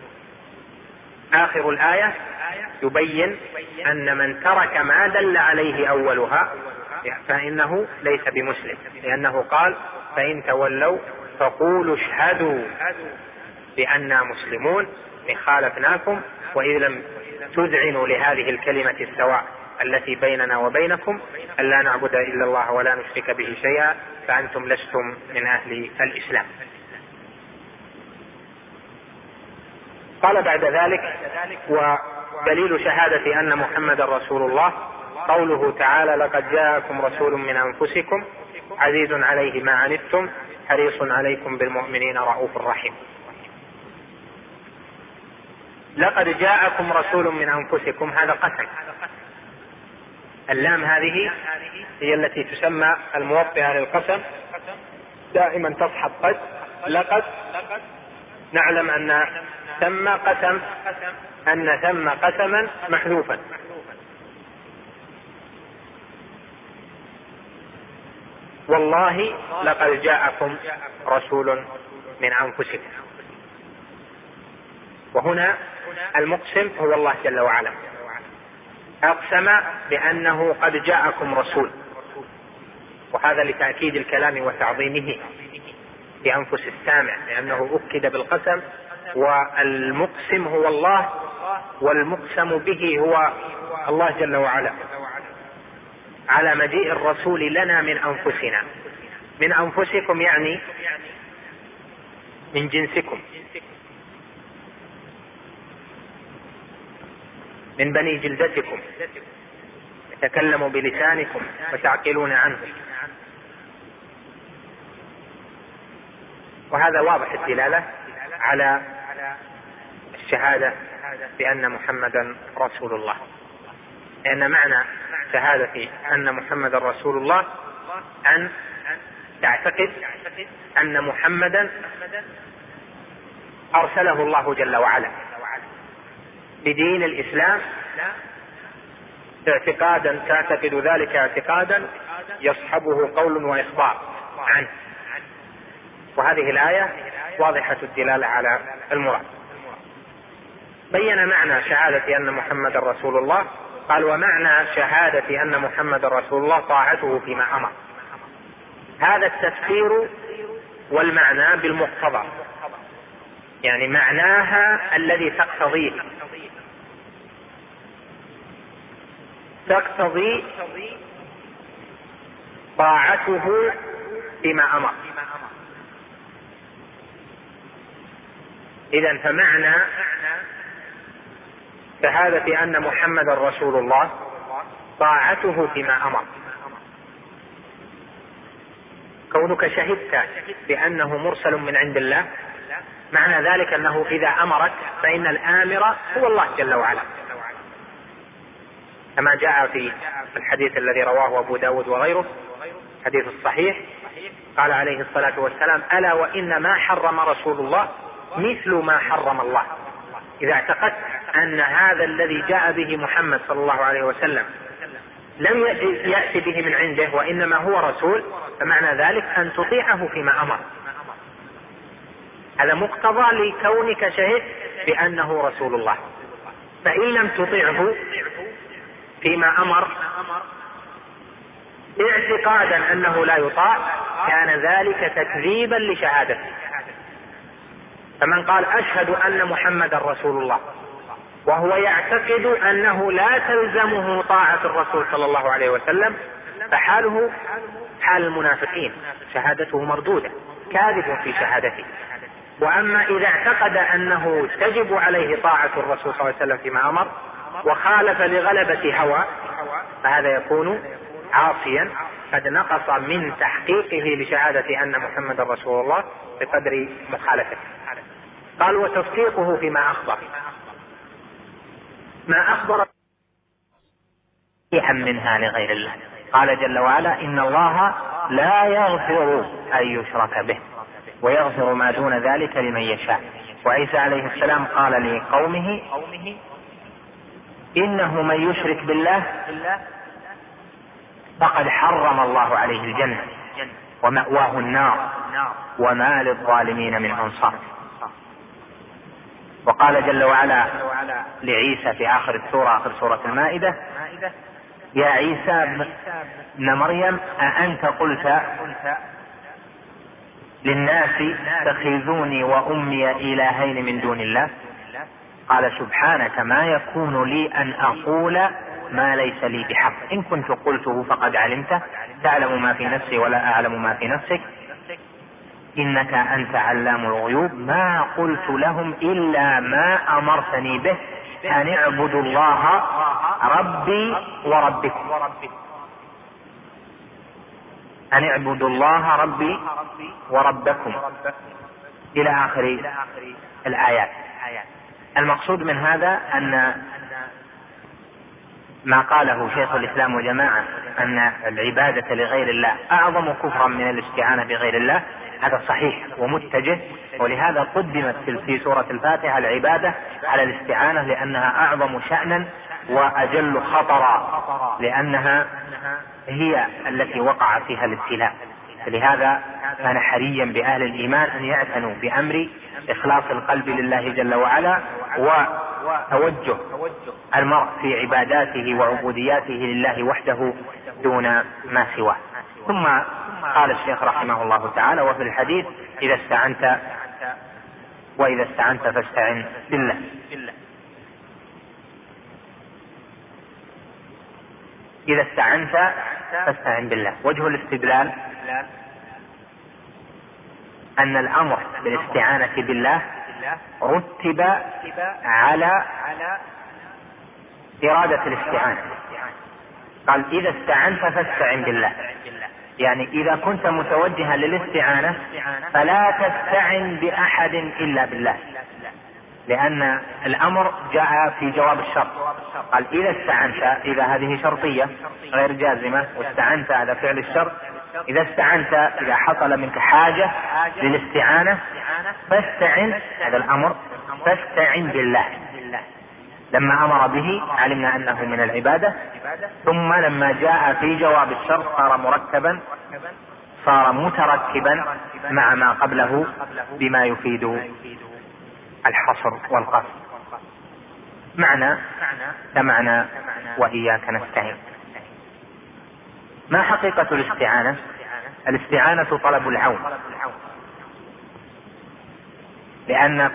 آخر الآية يبين أن من ترك ما دل عليه أولها فإنه ليس بمسلم، لأنه قال فإن تولوا فقولوا اشهدوا بأننا مسلمون، خالفناكم وإذ لم تذعنوا لهذه الكلمة السواء التي بيننا وبينكم ألا نعبد إلا الله ولا نشرك به شيئا فأنتم لستم من أهل الإسلام. قال بعد ذلك ودليل شهادة أن محمد رسول الله قوله تعالى لقد جاءكم رسول من أنفسكم عزيز عليه ما عنتم حريص عليكم بالمؤمنين رؤوف رحيم. لقد جاءكم رسول من أنفسكم هذا قسم، اللام هذه هي التي تسمى الموطئة للقسم، دائما تصحب قد. لقد نعلم أن ثم قسما محذوفا، والله لقد جاءكم رسول من أنفسكم. وهنا المقسم هو الله جل وعلا، أقسم بأنه قد جاءكم رسول، وهذا لتأكيد الكلام وتعظيمه في أنفس السامع، لأنه أكد بالقسم، والمقسم هو الله والمقسم به هو الله جل وعلا، على مجيء الرسول لنا من أنفسنا. من أنفسكم يعني من جنسكم، من بني جلدتكم، يتكلم بلسانكم وتعقلون عنه. وهذا واضح الدلالة على الشهادة بأن محمدا رسول الله، لأن معنى شهادة أن محمدا رسول الله أن تعتقد أن محمدا أرسله الله جل وعلا بدين الإسلام اعتقادا، تعتقد ذلك اعتقادا يصحبه قول وإخبار عنه. وهذه الآية واضحة الدلالة على المراد. بين معنى شهادة أن محمد رسول الله، قال ومعنى شهادة أن محمد رسول الله طاعته فيما أمر. هذا التفسير والمعنى بالمقتضى، يعني معناها الذي تقتضي طاعته فيما أمر. إذن فمعنى شهادة أن محمد رسول الله طاعته فيما أمر. كونك شهدت بأنه مرسل من عند الله، معنى ذلك أنه إذا أمرك فإن الآمر هو الله جل وعلا، كما جاء في الحديث الذي رواه أبو داود وغيره، حديث الصحيح، قال عليه الصلاة والسلام ألا وإن ما حرم رسول الله مثل ما حرم الله. إذا اعتقدت أن هذا الذي جاء به محمد صلى الله عليه وسلم لم يأتي به من عنده وإنما هو رسول، فمعنى ذلك أن تطيعه فيما أمر. هذا مقتضى لكونك شهدت بأنه رسول الله. فإن لم تطيعه فيما أمر اعتقادا أنه لا يطاع كان ذلك تكذيبا لشهادته. فمن قال أشهد أن محمد رسول الله وهو يعتقد أنه لا تلزمه طاعة الرسول صلى الله عليه وسلم فحاله حال المنافقين، شهادته مردودة، كاذب في شهادته. وأما إذا اعتقد أنه تجب عليه طاعة الرسول صلى الله عليه وسلم فيما أمر وخالف لغلبة هوى فهذا يكون عاصيا قد نقص من تحقيقه لشهادة أن محمد رسول الله بقدر مخالفته. قال وتصديقه فيما أخبر، ما أخبر منها لغير الله، قال جل وعلا إن الله لا يغفر أن يشرك به ويغفر ما دون ذلك لمن يشاء. وعيسى عليه السلام قال لقومه إنه من يشرك بالله فقد حرم الله عليه الجنة ومأواه النار وما للظالمين من أنصار. وقال جل وعلا لعيسى في آخر السورة، آخر سورة المائدة: يا عيسى ابن مريم أأنت قلت للناس اتخذوني وأمي إلهين من دون الله؟ قال سبحانك ما يكون لي أن أقول ما ليس لي بحق، إن كنت قلته فقد علمته، تعلم ما في نفسي ولا أعلم ما في نفسك، إنك أنت علام الغيوب، ما قلت لهم إلا ما أمرتني به أن اعبدوا الله ربي وربكم، أن اعبدوا الله ربي وربكم إلى آخر الآيات. المقصود من هذا أن ما قاله شيخ الإسلام وجماعة أن العبادة لغير الله أعظم كفرا من الاستعانة بغير الله، هذا صحيح ومتجه، ولهذا قدمت في سورة الفاتحة العبادة على الاستعانة لأنها أعظم شأنا وأجل خطرا، لأنها هي التي وقع فيها الابتلاء. لهذا كان حريا بأهل الإيمان أن يعتنوا بأمر إخلاص القلب لله جل وعلا وتوجه المرء في عباداته وعبودياته لله وحده دون ما سواه. ثم قال الشيخ رحمه الله تعالى: وفي الحديث وإذا استعنت فاستعن بالله. إذا استعنت فاستعن بالله. وجه الاستدلال أن الأمر بالاستعانة بالله رتب على إرادة الاستعانة. قال: إذا استعنت فاستعن بالله، يعني إذا كنت متوجها للاستعانة فلا تستعن بأحد إلا بالله، لأن الأمر جاء في جواب الشرط. قال: إذا استعنت، إذا هذه شرطية غير جازمة، واستعنت هذا فعل الشرط. إذا استعنت، إذا حصل منك حاجة للاستعانة فاستعن، هذا الأمر، فاستعن بالله. لما أمر به علمنا أنه من العبادة، ثم لما جاء في جواب الشرط صار متركبا مع ما قبله بما يفيد الحصر والقصر. معنى كمعنى وإياك نستعين. ما حقيقة الاستعانة؟ الاستعانة طلب العون، لأن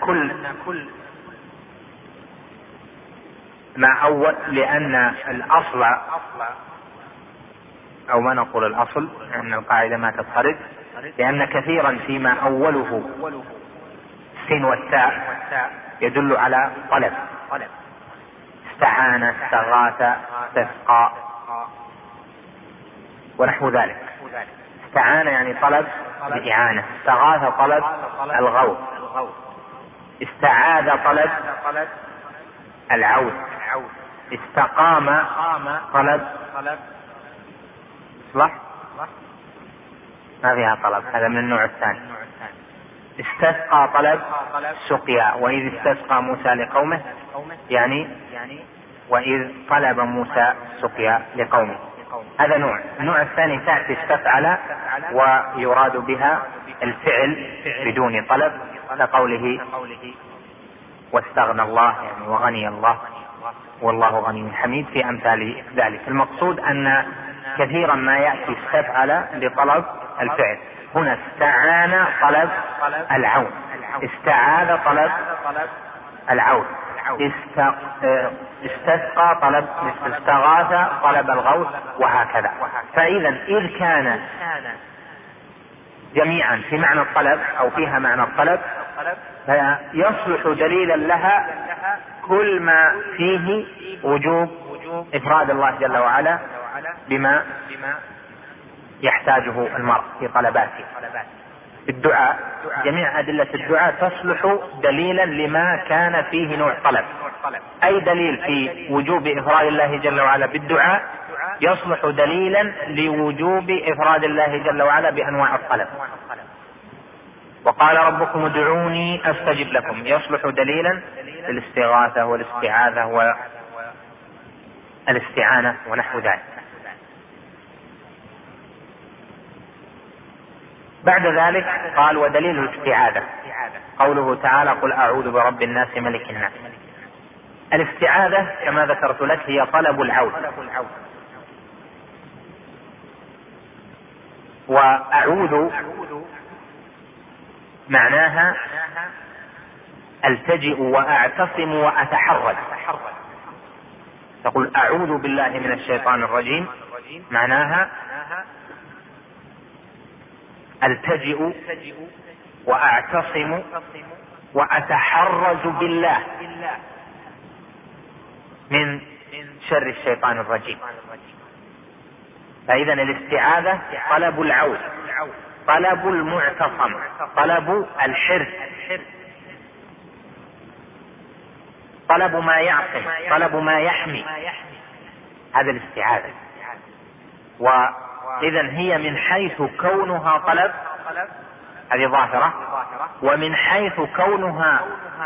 لأن الأصل، أو ما نقول الأصل لأن القاعدة ما تضطرد، لأن كثيرا فيما أوله السين والتاء يدل على طلب، استعان، استغاث، استسقى ونحو ذلك. استعان يعني طلب الإعانة، استغاث طلب الغوث، استعاذ طلب العوذ، استقام طلب صلح ما فيها طلب، هذا من النوع الثاني. استسقى طلب سقيا، وإذ استسقى موسى لقومه، يعني وإذ طلب موسى سقيا لقومه، هذا نوع. النوع الثاني تأتي استفعل ويراد بها الفعل بدون طلب، كقوله واستغنى الله، يعني وغني الله والله غني حميد، في أمثال ذلك. المقصود أن كثيرا ما يأتي استفعل لطلب الفعل. هنا استعان طلب العون، استعاذ طلب العون، استسقى طلب، استغاث طلب الغوث، وهكذا. فإذا إذ كان جميعا في معنى الطلب أو فيها معنى الطلب، فيصلح دليلا لها كل ما فيه وجوب إفراد الله جل وعلا بما يحتاجه المرء في طلباته. الدعاء، جميع أدلة الدعاء تصلح دليلا لما كان فيه نوع طلب. أي دليل في وجوب إفراد الله جل وعلا بالدعاء يصلح دليلا لوجوب إفراد الله جل وعلا بأنواع الطلب. وقال ربكم ادعوني أستجب لكم يصلح دليلا للاستغاثة والاستعاذة والاستعانة ونحو ذلك. بعد ذلك قال ودليل الاستعاذة قوله تعالى قل أعوذ برب الناس ملك الناس. الاستعاذة كما ذكرت لك هي طلب العون، وأعوذ معناها التجئ وأعتصم وأتحرز. تقول أعوذ بالله من الشيطان الرجيم معناها التجئ وأعتصم وأتحرز بالله من شر الشيطان الرجيم. فإذا الاستعاذة طلب العون، طلب المعتصم، طلب الحرز، طلب ما يعصم، طلب ما يحمي، هذا الاستعاذة. وإذا هي من حيث كونها طلب هذه ظاهرة، ومن حيث كونها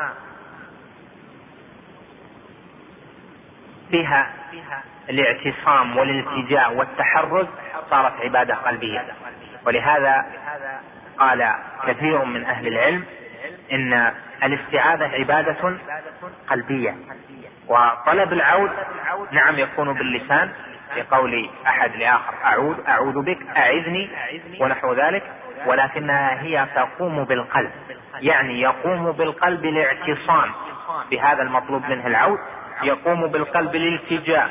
فيها الاعتصام والالتجاء والتحرز صارت عبادة قلبية. ولهذا قال كثير من أهل العلم إن الاستعاذة عبادة قلبية. وطلب العون نعم يكون باللسان لقول أحد لآخر أعوذ بك أعذني ونحو ذلك، ولكنها هي تقوم بالقلب، يعني يقوم بالقلب الاعتصام بهذا المطلوب منه العون، يقوم بالقلب الالتجاء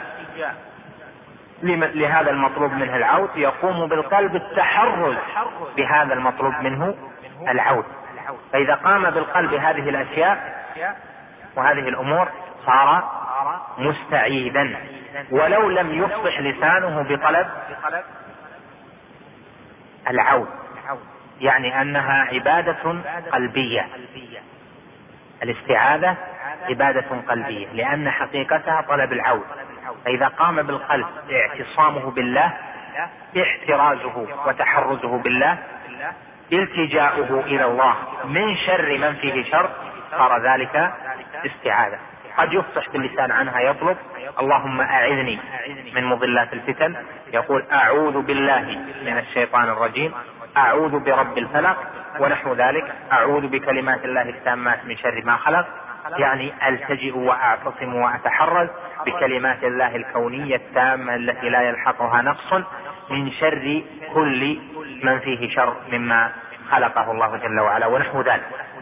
لهذا المطلوب منه العون، يقوم بالقلب التحرز بهذا المطلوب منه العون. فإذا قام بالقلب هذه الأشياء وهذه الأمور صار مستعيذا، ولو لم يفصح لسانه بطلب العون، يعني أنها عبادة قلبية. الاستعاذة عبادة قلبية لأن حقيقتها طلب العون. فإذا قام بالقلب اعتصامه بالله، احترازه وتحرزه بالله، التجاؤه إلى الله من شر من فيه شر، صار ذلك استعاذة. قد يفصح باللسان عنها يطلب اللهم أعذني من مضلات الفتن، يقول أعوذ بالله من الشيطان الرجيم، أعوذ برب الفلق ونحو ذلك، أعوذ بكلمات الله التامات من شر ما خلق، يعني ألتجئ وأعتصم وأتحرز بكلمات الله الكونية التامة التي لا يلحقها نقص من شر كل من فيه شر مما خلقه الله جل وعلا ونحو ذلك.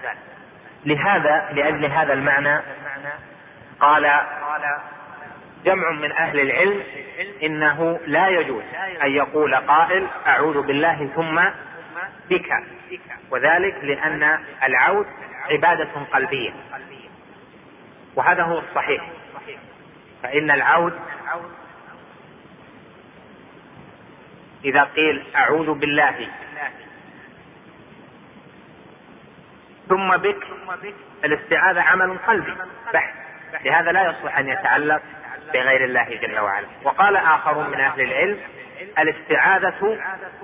لأجل هذا المعنى قال جمع من أهل العلم إنه لا يجوز أن يقول قائل أعوذ بالله ثم بك، وذلك لأن العود عبادة قلبية، وهذا هو الصحيح. فإن العود إذا قيل أعوذ بالله ثم بك، الاستعاذة عمل قلبي بحت، لهذا لا يصلح أن يتعلق بغير الله جل وعلا. وقال آخرون من أهل العلم الاستعاذة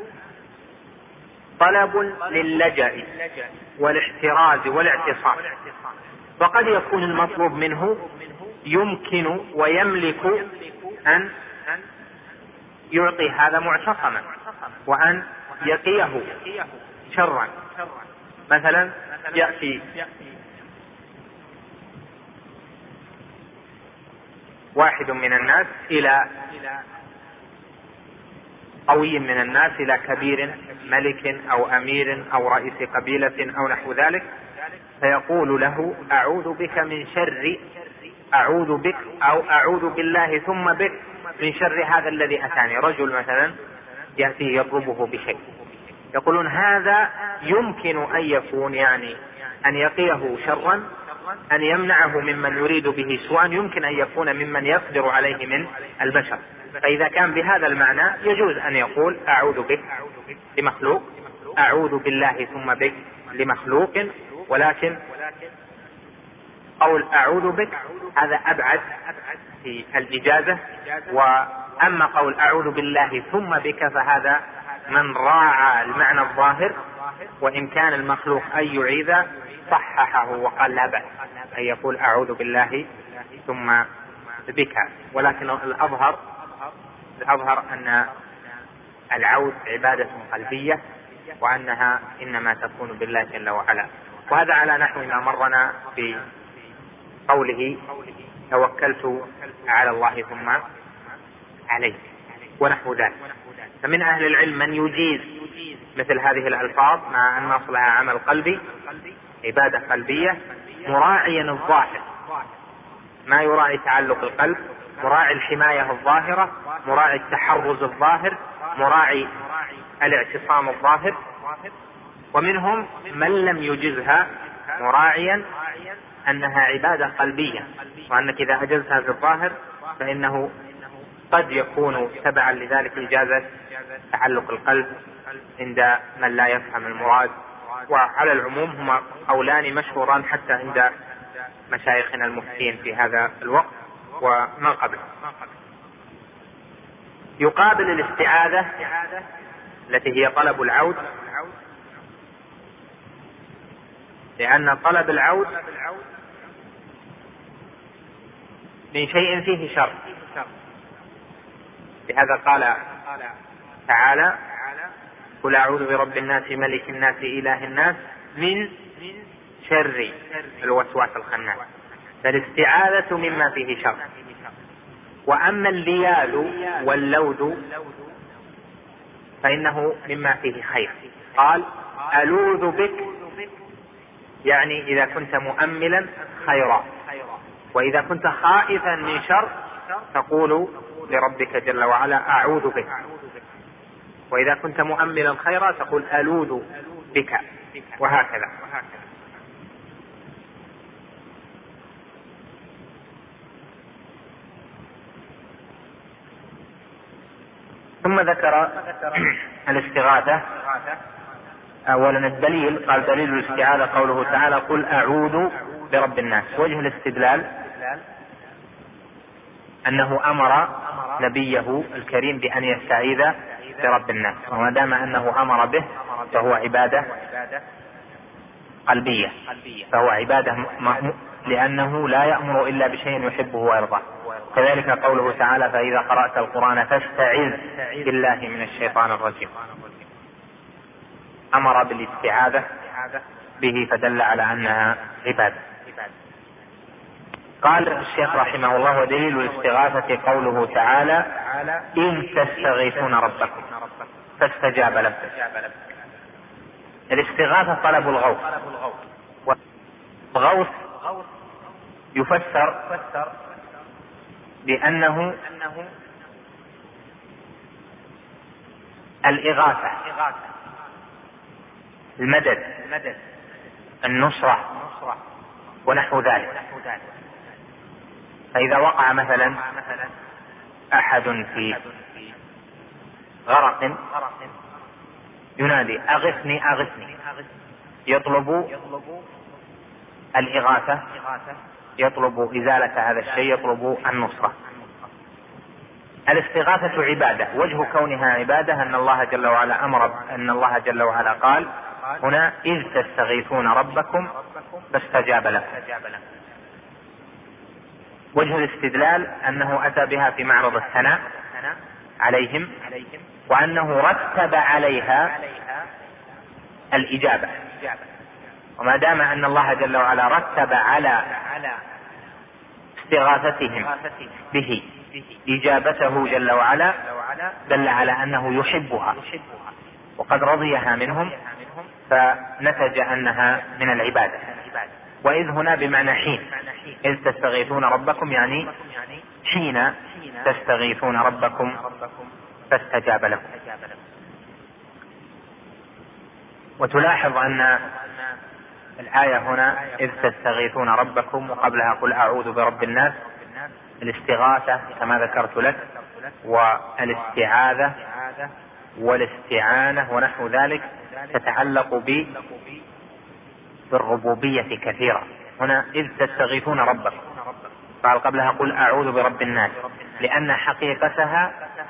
طلب للجأ والاحتراز والاعتصام، وقد يكون المطلوب منه يمكن ويملك أن يعطي هذا معتصما وأن يقيه شرا. مثلا يأتي واحد من الناس إلى قوي من الناس، إلى كبير ملك أو أمير أو رئيس قبيلة أو نحو ذلك، فيقول له أعوذ بك من شر، أعوذ بك أو أعوذ بالله ثم بك من شر هذا الذي أتاني. رجل مثلا يأتي يطلبه بشيء، يقولون هذا يمكن أن يكون يعني أن يقيه شرا، أن يمنعه ممن يريد به سوءا، يمكن أن يكون ممن يقدر عليه من البشر. فإذا كان بهذا المعنى يجوز أن يقول أعوذ بك لمخلوق، أعوذ بالله ثم بك لمخلوق، ولكن قول أعوذ بك هذا أبعد في الإجازة أما قول أعوذ بالله ثم بك فهذا من راعى المعنى الظاهر، وإن كان المخلوق أن يعيذ صححه وقال لا بأس أن يقول أعوذ بالله ثم بك. ولكن الأظهر أن العوذ عبادة قلبية، وأنها إنما تكون بالله جل وعلا. وهذا على نحو ما مرنا في قوله توكلت على الله ثم عليه ونحو ذلك. فمن أهل العلم من يجيز مثل هذه الألفاظ مع أن أصلها عمل قلبي، عبادة قلبية، مراعيا الظاهر، ما يراعي تعلق القلب، مراعي الحماية الظاهرة، مراعي التحرز الظاهر، مراعي الاعتصام الظاهر. ومنهم من لم يجزها مراعيا أنها عبادة قلبية، وأنك إذا أجزها في الظاهر فإنه قد يكون تبعا لذلك إجازة تعلق القلب عند من لا يفهم المراد. وعلى العموم هما قولان مشهوران حتى عند مشايخنا المفتين في هذا الوقت وما قبله. يقابل الاستعاذة التي هي طلب العود، لأن طلب العود من شيء فيه شر. لهذا قال تعالى قل أعوذ برب الناس ملك الناس إله الناس من شر الوسواس الخناس. فالاستعاذة مما فيه شر. وأما الليال واللوذ فإنه مما فيه خير. قال ألوذ بك، يعني إذا كنت مؤملا خيرا، وإذا كنت خائفا من شر تقول لربك جل وعلا أعوذ بك، وإذا كنت مؤملا خيرا تقول ألوذ بك، وهكذا. ثم ذكر الاستغاثة. أولا الدليل، قال دليل الاستعاذة قوله تعالى قل أعوذ برب الناس. وجه الاستدلال أنه أمر نبيه الكريم بأن يستعيذ برب الناس، وما دام أنه أمر به فهو عبادة قلبية، فهو عبادة لأنه لا يأمر إلا بشيء يحبه ويرضاه. كذلك قوله تعالى فإذا قرأت القرآن فاستعذ بالله من الشيطان الرجيم، أمر بالاستعاذة به فدل على أنها عبادة. قال الشيخ رحمه الله ودليل الاستغاثة قوله تعالى إن تستغيثون ربكم فاستجاب لكم. الاستغاثة طلب الغوث، والغوث يفسر بأنه الإغاثة، المدد، النصرة ونحو ذلك. فإذا وقع مثلا أحد في غرق ينادي أغثني أغثني، يطلب الإغاثة، يطلب إزالة هذا الشيء، يطلب النصرة. الاستغاثة عبادة. وجه كونها عبادة أن الله جل وعلا أمر، أن الله جل وعلا قال هنا إذ تستغيثون ربكم فاستجاب لكم. وجه الاستدلال أنه أتى بها في معرض الثناء عليهم، وأنه رتب عليها الإجابة. وما دام أن الله جل وعلا رتب على استغاثتهم به إجابته جل وعلا دل على أنه يحبها وقد رضيها منهم، فنتج أنها من العبادة. وإذ هنا بمعنى حين، إذ تستغيثون ربكم يعني حين تستغيثون ربكم فاستجاب لكم. وتلاحظ أن الآية هنا إذ تستغيثون ربكم وقبلها قل أعوذ برب الناس. الاستغاثة كما ذكرت لك والاستعاذة والاستعانة ونحو ذلك تتعلق بالربوبية كثيرا. هنا إذ تستغيثون ربكم قال قبلها قل أعوذ برب الناس، لأن حقيقتها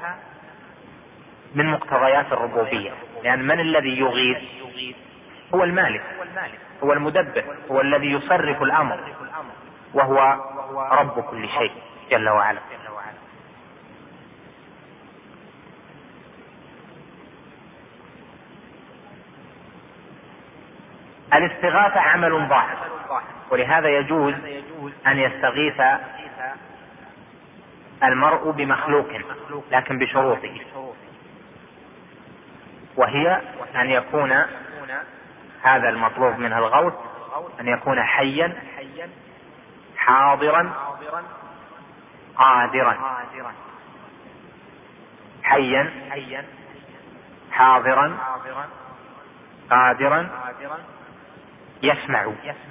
من مقتضيات الربوبية، لأن من الذي يغيث؟ هو المالك، هو المدبر، هو الذي يصرف الأمر، وهو رب كل شيء جل وعلا. الاستغاثة عمل ظاهر، ولهذا يجوز أن يستغيث المرء بمخلوق لكن بشروطه، وهي أن يكون هذا المطلوب منه الغوث أن يكون حيا حاضرا قادرا، حيا حاضرا قادرا يسمع.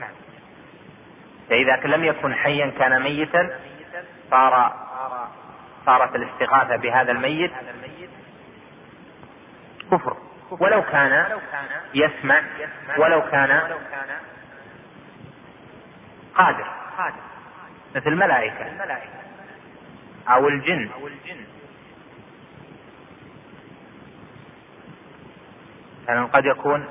فإذا لم يكن حيا كان ميتا صارت الاستغاثة بهذا الميت كفر، ولو كان يسمع، ولو كان قادر، مثل الملائكة أو الجن. يعني قد يكون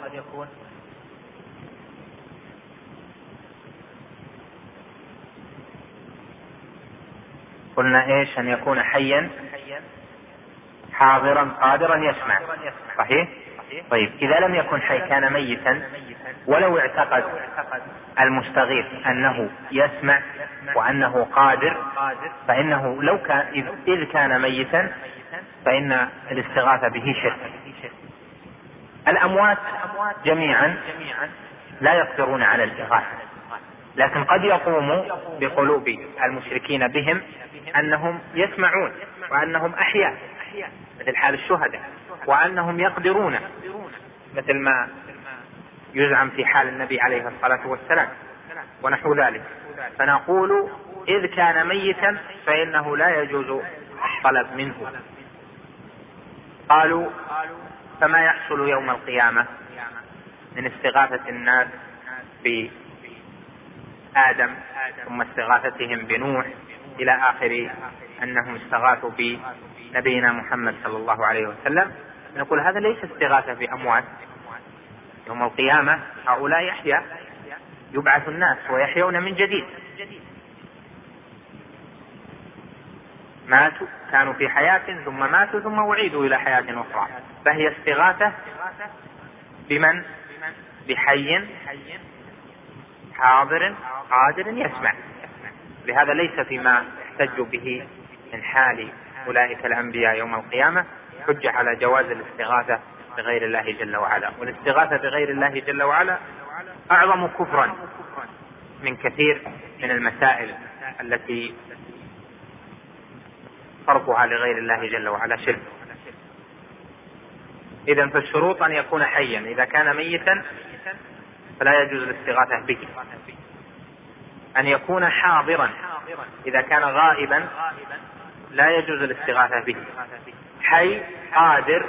قلنا ايش؟ ان يكون حيا حاضرا قادرا يسمع، صحيح؟ طيب إذا لم يكن حي كان ميتا، ولو اعتقد المستغيث أنه يسمع وأنه قادر، فإنه لو كان إذ كان ميتا فإن الاستغاثة به شرك. الأموات جميعا لا يقدرون على الإغاثة، لكن قد يقوم بقلوب المشركين بهم أنهم يسمعون وأنهم أحياء مثل حال الشهداء، وأنهم يقدرون مثل ما يزعم في حال النبي عليه الصلاة والسلام ونحو ذلك. فنقول إذ كان ميتا فإنه لا يجوز الطلب منه. قالوا فما يحصل يوم القيامة من استغاثة الناس بآدم ثم استغاثتهم بنوح إلى آخر أنهم استغاثوا بنبينا محمد صلى الله عليه وسلم، نقول هذا ليس استغاثة بأموات. يوم القيامة هؤلاء يحيى، يبعث الناس ويحيون من جديد، ماتوا كانوا في حياة ثم ماتوا ثم أعيدوا إلى حياة أخرى، فهي استغاثة بمن؟ بحي حاضر قادر يسمع. لهذا ليس فيما احتجوا به من حال أولئك الأنبياء يوم القيامة حجة على جواز الاستغاثة بغير الله جل وعلا. والاستغاثة بغير الله جل وعلا أعظم كفرا من كثير من المسائل التي صرفها لغير الله جل وعلا شرك. إذن فالشروط أن يكون حيا، إذا كان ميتا فلا يجوز الاستغاثة به. أن يكون حاضرا، إذا كان غائبا لا يجوز الاستغاثة به. حي قادر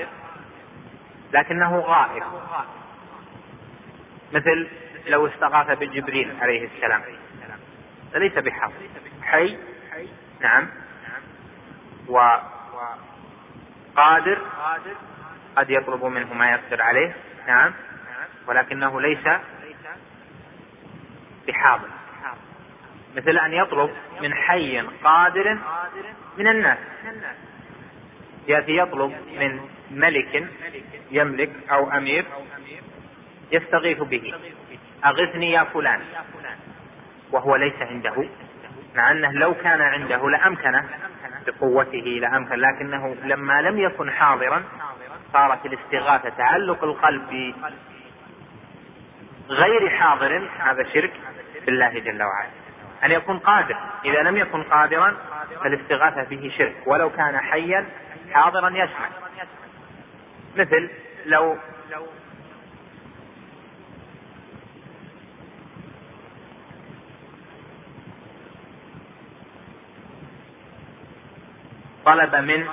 لكنه غائب، مثل لو استغاث بجبريل عليه السلام ليس بحاضر. حي نعم، وقادر قد يطلب منه ما يقدر عليه نعم، ولكنه ليس بحاضر. مثل أن يطلب من حي قادر من الناس، يأتي يطلب من ملك يملك أو أمير يستغيث به، أغثني يا فلان، وهو ليس عنده، مع أنه لو كان عنده لأمكنه بقوته لأمكن، لكنه لما لم يكن حاضرا صارت الاستغاثة تعلق القلب غير حاضر، هذا شرك بالله جل وعلا. أن يكون قادر، إذا لم يكن قادرا فالاستغاثة به شرك ولو كان حيا حاضرا يسمع. مثل لو طلب من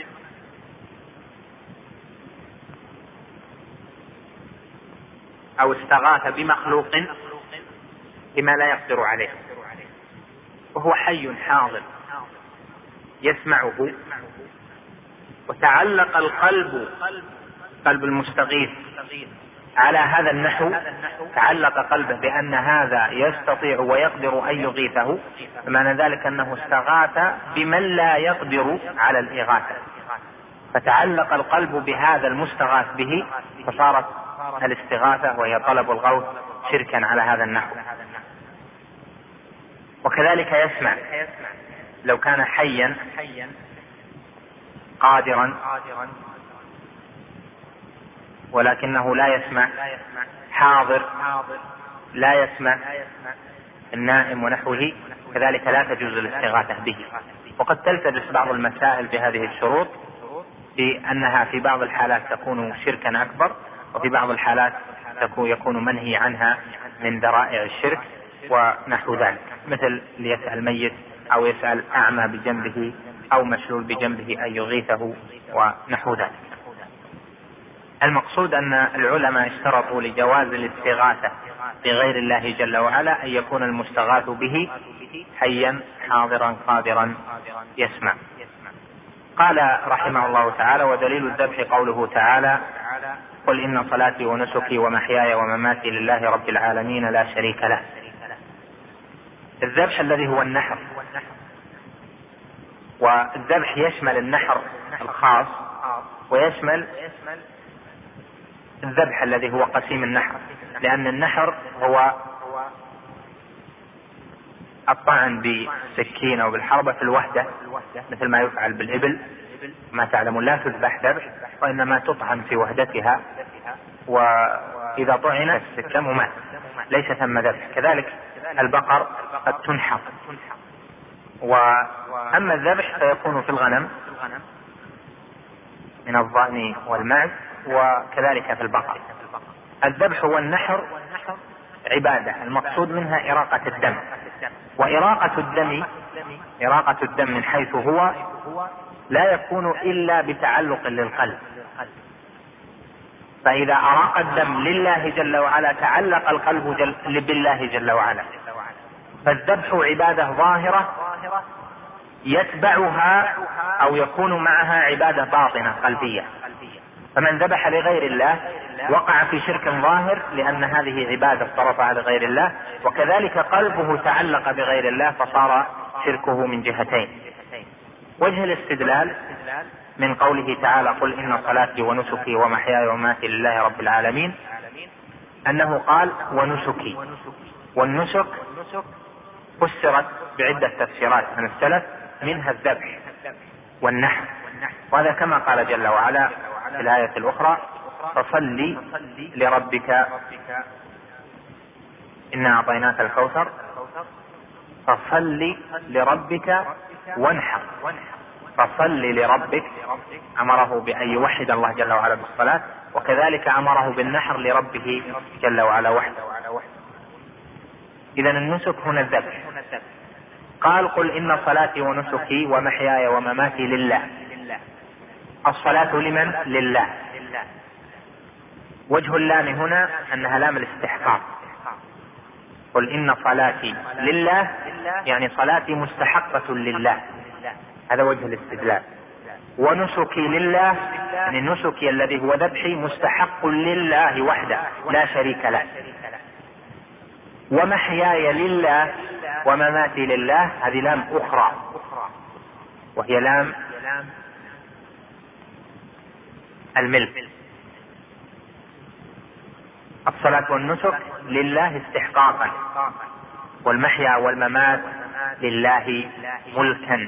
أو استغاث بمخلوق بما لا يقدر عليه وهو حي حاضر يسمعه، وتعلق القلب، قلب المستغيث، على هذا النحو، تعلق قلبه بأن هذا يستطيع ويقدر أن يغيثه، فمعنى ذلك أنه استغاث بمن لا يقدر على الإغاثة، فتعلق القلب بهذا المستغاث به، فصارت الاستغاثة وهي طلب الغوث شركا على هذا النحو. وكذلك يسمع، لو كان حيا قادرا ولكنه لا يسمع، حاضر لا يسمع، النائم ونحوه، كذلك لا تجوز الاستغاثة به. وقد تلتبس بعض المسائل بهذه الشروط، بأنها في بعض الحالات تكون شركا أكبر، وفي بعض الحالات يكون منهي عنها من ذرائع الشرك ونحو ذلك، مثل ليسأل ميت أو يسأل أعمى بجنبه أو مشلول بجنبه أن يغيثه ونحو ذلك. المقصود أن العلماء اشترطوا لجواز الاستغاثة بغير الله جل وعلا أن يكون المستغاث به حيا حاضرا قادرا يسمع. قال رحمه الله تعالى: ودليل الذبح قوله تعالى: قل إن صلاتي ونسكي ومحياي ومماتي لله رب العالمين لا شريك له. الذبح الذي هو النحر، والذبح يشمل النحر الخاص ويشمل الذبح الذي هو قسيم النحر، لأن النحر هو الطعن بالسكين أو بالحربة في الوحدة، مثل ما يفعل بالإبل. ما تعلمون لا تذبح ذبح، وإنما تطعن في وحدتها، وإذا طعنت السكام ومات، ليس ثم ذبح. كذلك البقر قد تنحر. وأما الذبح فيكون في الغنم من الضأن والمعز، وكذلك في البقر. الذبح والنحر عبادة، المقصود منها إراقة الدم، وإراقة الدم من حيث هو لا يكون إلا بتعلق للقلب، فإذا أراق الدم لله جل وعلا تعلق القلب بالله جل وعلا. فالذبح عبادة ظاهرة يتبعها أو يكون معها عبادة باطنة قلبية، فمن ذبح لغير الله وقع في شرك ظاهر، لأن هذه عبادة صرفها لغير الله، وكذلك قلبه تعلق بغير الله فصار شركه من جهتين. وجه الاستدلال من قوله تعالى: قل إن صلاتي ونسكي ومحياي ومماتي لله رب العالمين، أنه قال ونسكي، والنسك فسرت بعدة تفسيرات من السلف، منها الذبح والنحر، وهذا كما قال جل وعلا في الآية الأخرى: فصل لربك إنا أعطيناك الكوثر فصل لربك وانحر. فصل لربك أمره بأن يوحد الله جل وعلا بالصلاة، وكذلك أمره بالنحر لربه جل وعلا وحده. إذن النسك هنا الذبح. قال: قل إن صلاتي ونسكي ومحياي ومماتي لله. الصلاة لمن؟ لله. وجه اللام هنا أنها لام الاستحقاق. قل إن صلاتي لله يعني صلاتي مستحقة لله، هذا وجه الاستدلال. ونسكي لله يعني نسكي الذي هو ذبحي مستحق لله وحده لا شريك له. ومحياي لله ومماتي لله، هذه لام أخرى وهي لام الملك. الصلاة والنسك لله استحقاقا، والمحيا والممات لله ملكا،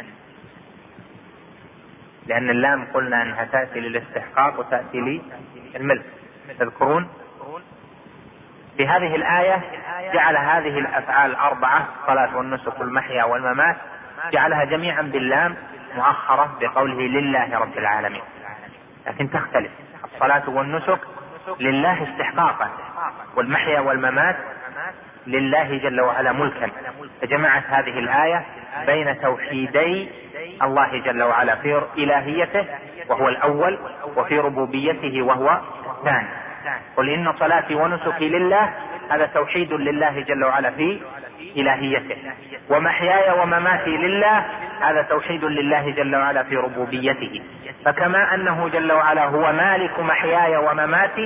لأن اللام قلنا أنها تأتي للاستحقاق وتأتي للملك. تذكرون في هذه الآية جعل هذه الأفعال الأربعة، الصلاة والنسك والمحيا والممات، جعلها جميعا باللام مؤخرة بقوله لله رب العالمين، لكن تختلف. الصلاة والنسك لله استحقاقا، والمحيا والممات لله جل وعلا ملكا. فجمعت هذه الآية بين توحيدي الله جل وعلا في إلهيته وهو الأول، وفي ربوبيته وهو الثاني. قل إن صلاتي ونسكي لله، هذا توحيد لله جل وعلا في إلهيته، ومحياي ومماتي لله، هذا توحيد لله جل وعلا في ربوبيته. فكما أنه جل وعلا هو مالك محياي ومماتي،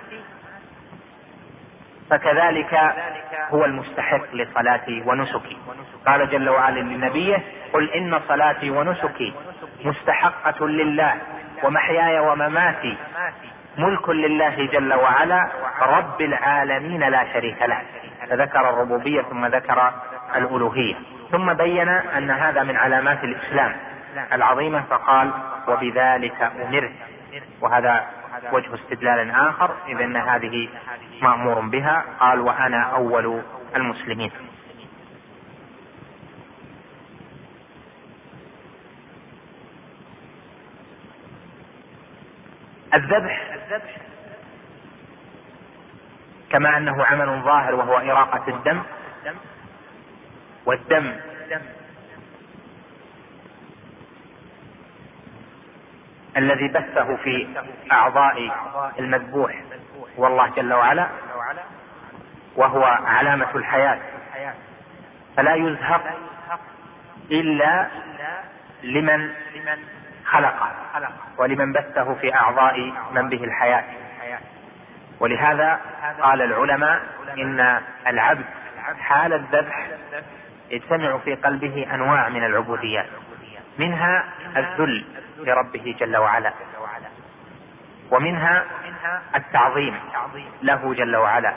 فكذلك هو المستحق لصلاتي ونسكي. قال جل وعلا لنبيه: قل إن صلاتي ونسكي مستحقة لله، ومحياي ومماتي ملك لله جل وعلا رب العالمين لا شريك له. فذكر الربوبية ثم ذكر الألوهية، ثم بين أن هذا من علامات الإسلام العظيمة، فقال: وبذلك أمرت. وهذا وجه استدلال آخر، إذ أن هذه مأمور بها. قال: وأنا أول المسلمين. الذبح كما أنه عمل ظاهر وهو إراقة الدم، والدم الذي بثه في أعضاء المذبوح والله جل وعلا، وهو علامة الحياة، فلا يزهق إلا لمن خلقه ولمن بثه في أعضاء من به الحياة. ولهذا قال العلماء إن العبد حال الذبح يجتمع في قلبه أنواع من العبوديات، منها الذل لربه جل وعلا، ومنها التعظيم له جل وعلا،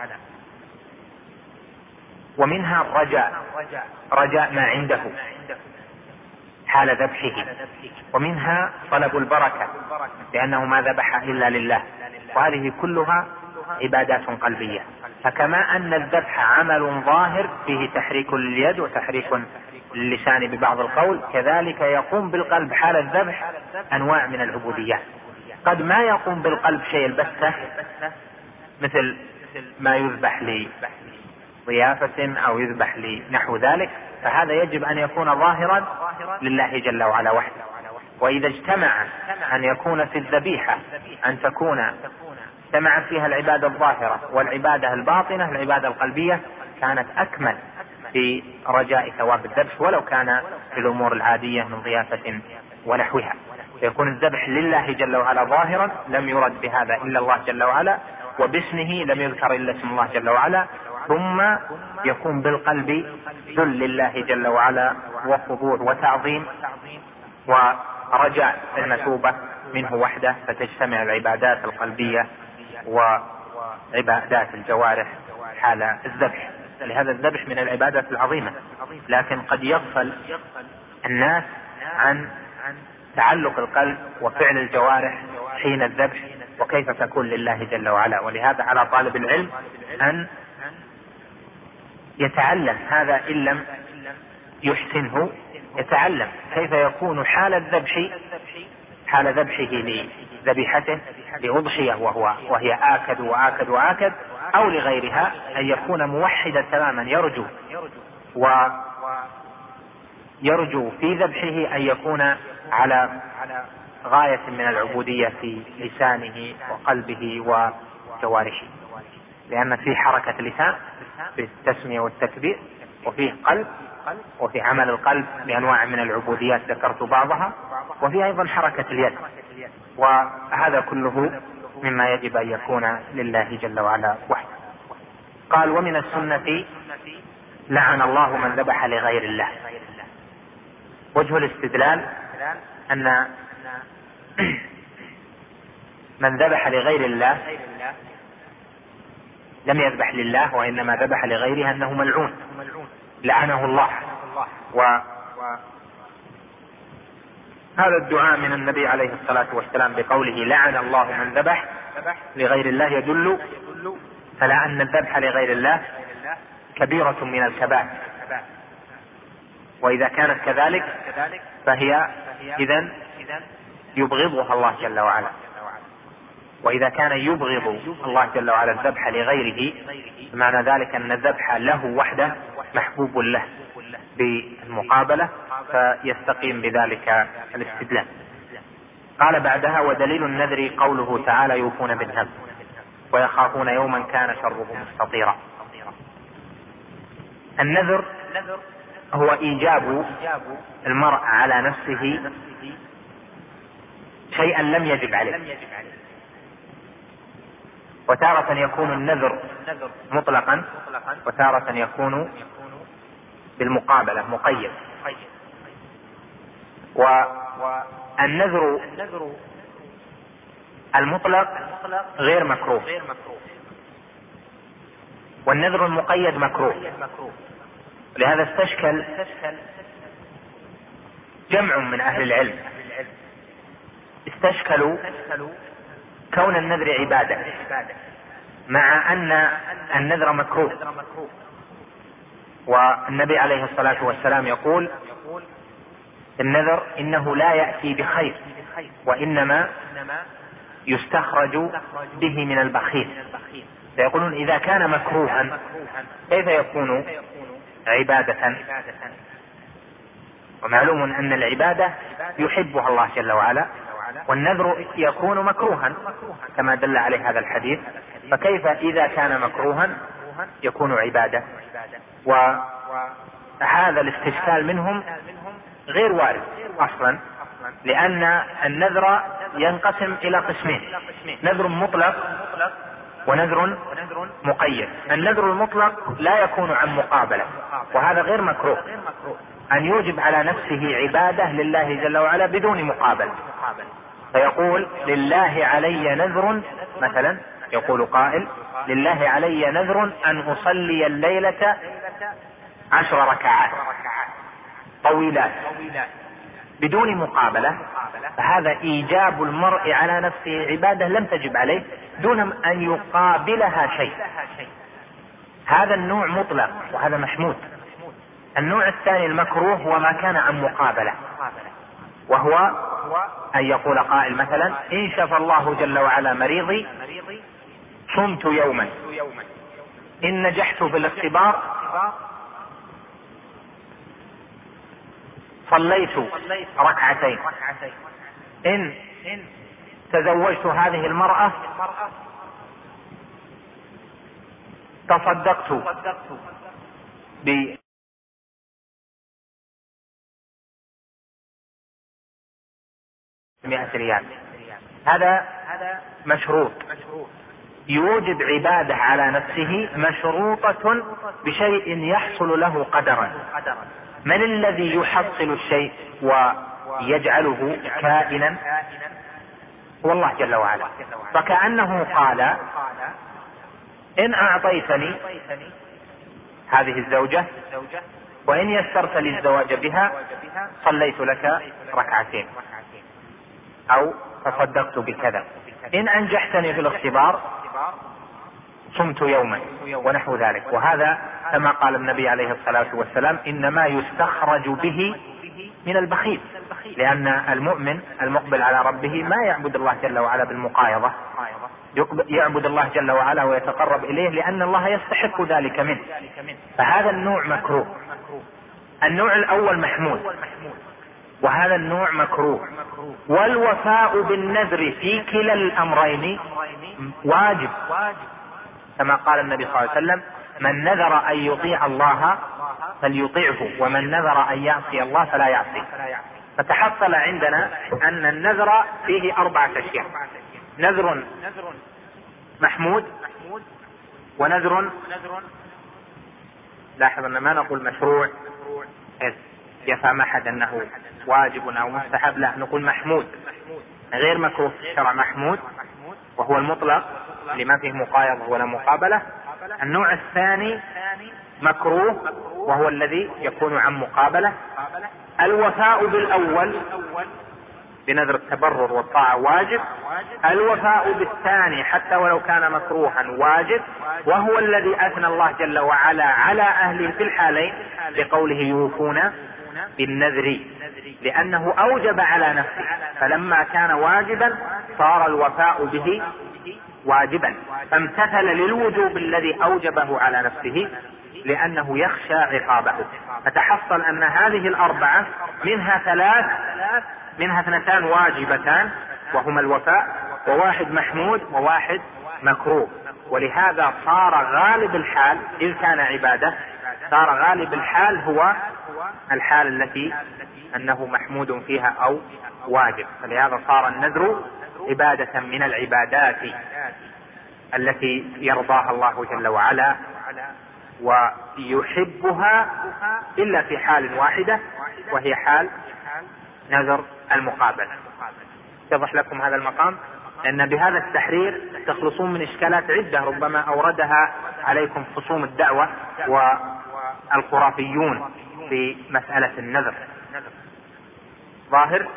ومنها الرجاء، رجاء ما عنده حال ذبحه، ومنها طلب البركة لأنه ما ذبح إلا لله. وهذه كلها عبادات قلبية. فكما أن الذبح عمل ظاهر فيه تحريك لليد وتحريك للسان ببعض القول، كذلك يقوم بالقلب حال الذبح أنواع من العبوديات. قد ما يقوم بالقلب شيء البتة، مثل ما يذبح لضيافة أو يذبح لنحو ذلك، فهذا يجب أن يكون ظاهرا لله جل وعلا وحده. وإذا اجتمع أن يكون في الذبيحة أن تكون اجتمعت فيها العبادة الظاهرة والعبادة الباطنة، العبادة القلبية، كانت أكمل في رجاء ثواب الذبح، ولو كان في الأمور العادية من ضيافة ونحوها. فيكون الذبح لله جل وعلا ظاهرا، لم يرد بهذا إلا الله جل وعلا، وباسمه لم يذكر إلا اسم الله جل وعلا، ثم يكون بالقلب ذل لله جل وعلا وخضوع وتعظيم ورجاء المثوبة منه وحده، فتجتمع العبادات القلبية وعبادات الجوارح حال الذبح. لهذا الذبح من العبادات العظيمة، لكن قد يغفل الناس عن تعلق القلب وفعل الجوارح حين الذبح وكيف تكون لله جل وعلا. ولهذا على طالب العلم أن يتعلم هذا، إن لم يحسنه يتعلم كيف يكون حال الذبح، حال ذبحه لذبيحته لأضحية وهي آكد وآكد وآكد، أو لغيرها، أن يكون موحدا تماما، يرجو في ذبحه أن يكون على غاية من العبودية في لسانه وقلبه وجوارحه، لأن في حركة لسان في التسمية والتكبير، وفيه قلب، وفي عمل القلب بأنواع من العبوديات ذكرت بعضها، وفي أيضا حركة اليد، وهذا كله مما يجب أن يكون لله جل وعلا وحده. قال: ومن السنة لعن الله من ذبح لغير الله. وجه الاستدلال أن من ذبح لغير الله لم يذبح لله وإنما ذبح لغيره، أنه ملعون لعنه الله. هذا الدعاء من النبي عليه الصلاة والسلام بقوله لعن الله من ذبح لغير الله يدل على أن الذبح لغير الله كبيرة من الكبائر، وإذا كانت كذلك فهي إذن يبغضها الله جل وعلا. وإذا كان يبغض الله جل وعلا الذبح لغيره، معنى ذلك أن الذبح له وحده محبوب له بالمقابلة، فيستقيم بذلك الاستدلال. قال بعدها: ودليل النذر قوله تعالى: يوفون بالنذر ويخافون يوما كان شره مستطيرا. النذر هو إيجاب المرء على نفسه شيئا لم يجب عليه، وتارة يكون النذر مطلقا وتارة يكون بالمقابلة مقيد. والنذر المطلق غير مكروه، والنذر المقيد مكروه. لهذا استشكل جمع من أهل العلم، استشكلوا كون النذر عبادة مع أن النذر مكروه، والنبي عليه الصلاة والسلام يقول النذر إنه لا يأتي بخير وإنما يستخرج به من البخيل. فيقولون إذا كان مكروها كيف يكون عبادة؟ ومعلوم أن العبادة يحبها الله جل وعلا، والنذر يكون مكروها كما دل عليه هذا الحديث، فكيف إذا كان مكروها يكون عبادة؟ وهذا الاستشكال منهم غير وارد أصلا، لأن النذر ينقسم إلى قسمين: نذر مطلق ونذر مقيد. النذر المطلق لا يكون عن مقابلة، وهذا غير مكروه، أن يوجب على نفسه عبادة لله جل وعلا بدون مقابلة. فيقول لله علي نذر، مثلا يقول قائل لله علي نذر أن أصلي الليلة 10 ركعات طويلات بدون مقابلة، فهذا إيجاب المرء على نفسه عبادة لم تجب عليه دون أن يقابلها شيء. هذا النوع مطلق وهذا محمود. النوع الثاني المكروه هو ما كان عن مقابلة، وهو أن يقول قائل مثلا إن شفى الله جل وعلا مريضي صمت يوما، إن نجحت في الاختبار صليت ركعتين، إن تزوجت هذه المرأة تصدقت ب 100 ريال. هذا مشروط، يوجب عبادة على نفسه مشروطة بشيء يحصل له قدرا. من الذي يحصل الشيء ويجعله كائنا؟ هو الله جل وعلا. فكأنه قال إن أعطيتني هذه الزوجة وإن يسرت لي الزواج بها صليت لك ركعتين أو تصدقت بكذا، إن أنجحتني في الاختبار صمت يوما، ونحو ذلك. وهذا كما قال النبي عليه الصلاة والسلام إنما يستخرج به من البخيل، لأن المؤمن المقبل على ربه ما يعبد الله جل وعلا بالمقايضة، يعبد الله جل وعلا ويتقرب إليه لأن الله يستحق ذلك منه. فهذا النوع مكروه. النوع الأول محمود وهذا النوع مكروه. والوفاء بالنذر في كلا الأمرين واجب، كما قال النبي صلى الله عليه وسلم من نذر أن يطيع الله فليطيعه ومن نذر أن يعصي الله فلا يعصي. فتحصل عندنا أن النذر فيه 4 أشياء: نذر محمود، ونذر لاحظ أن ما نقول مشروع يفهم أحد أنه واجب أو مستحب، لا نقول محمود غير مكروه في الشرع، محمود وهو المطلق لما فيه مقايضة ولا مقابلة. النوع الثاني مكروه وهو الذي يكون عن مقابلة. الوفاء بالأول بنذر التبرر والطاعة واجب، الوفاء بالثاني حتى ولو كان مكروها واجب، وهو الذي أثنى الله جل وعلا على أهله في الحالين بقوله يوفون بالنذر، لأنه أوجب على نفسه، فلما كان واجبا صار الوفاء به واجبا، فامتثل للوجوب الذي أوجبه على نفسه لأنه يخشى عقابه. فتحصل أن هذه 4 منها 2 واجبتان وهما الوفاء، و1 محمود و1 مكروه. ولهذا صار غالب الحال إذ كان عبادة صار غالب الحال هو الحال التي أنه محمود فيها أو واجب، فلهذا صار النذر عبادة من العبادات التي يرضاها الله جل وعلا ويحبها إلا في حال واحدة، وهي حال نذر المقابلة. اتضح لكم هذا المقام؟ لأن بهذا التحرير تخلصون من إشكالات عدة ربما أوردها عليكم خصوم الدعوة والخرافيون في مسألة النذر. ظاهر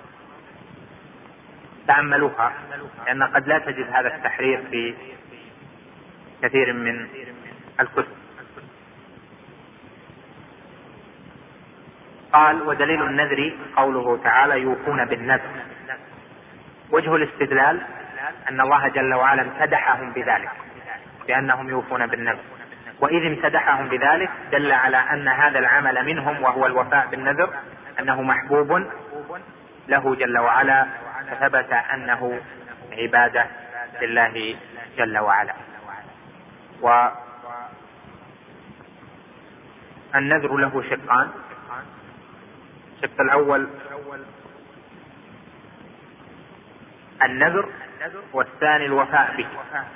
تأملوها، لأن قد لا تجد هذا التحرير في كثير من الكتب. قال: ودليل النذر قوله تعالى: يوفون بالنذر. وجه الاستدلال أن الله جل وعلا امتدحهم بذلك، بأنهم يوفون بالنذر، وإذ امتدحهم بذلك دل على أن هذا العمل منهم وهو الوفاء بالنذر أنه محبوب له جل وعلا، فثبت أنه عبادة لله جل وعلا. والنذر له شقان: الشق الأول النذر، والثاني الوفاء به.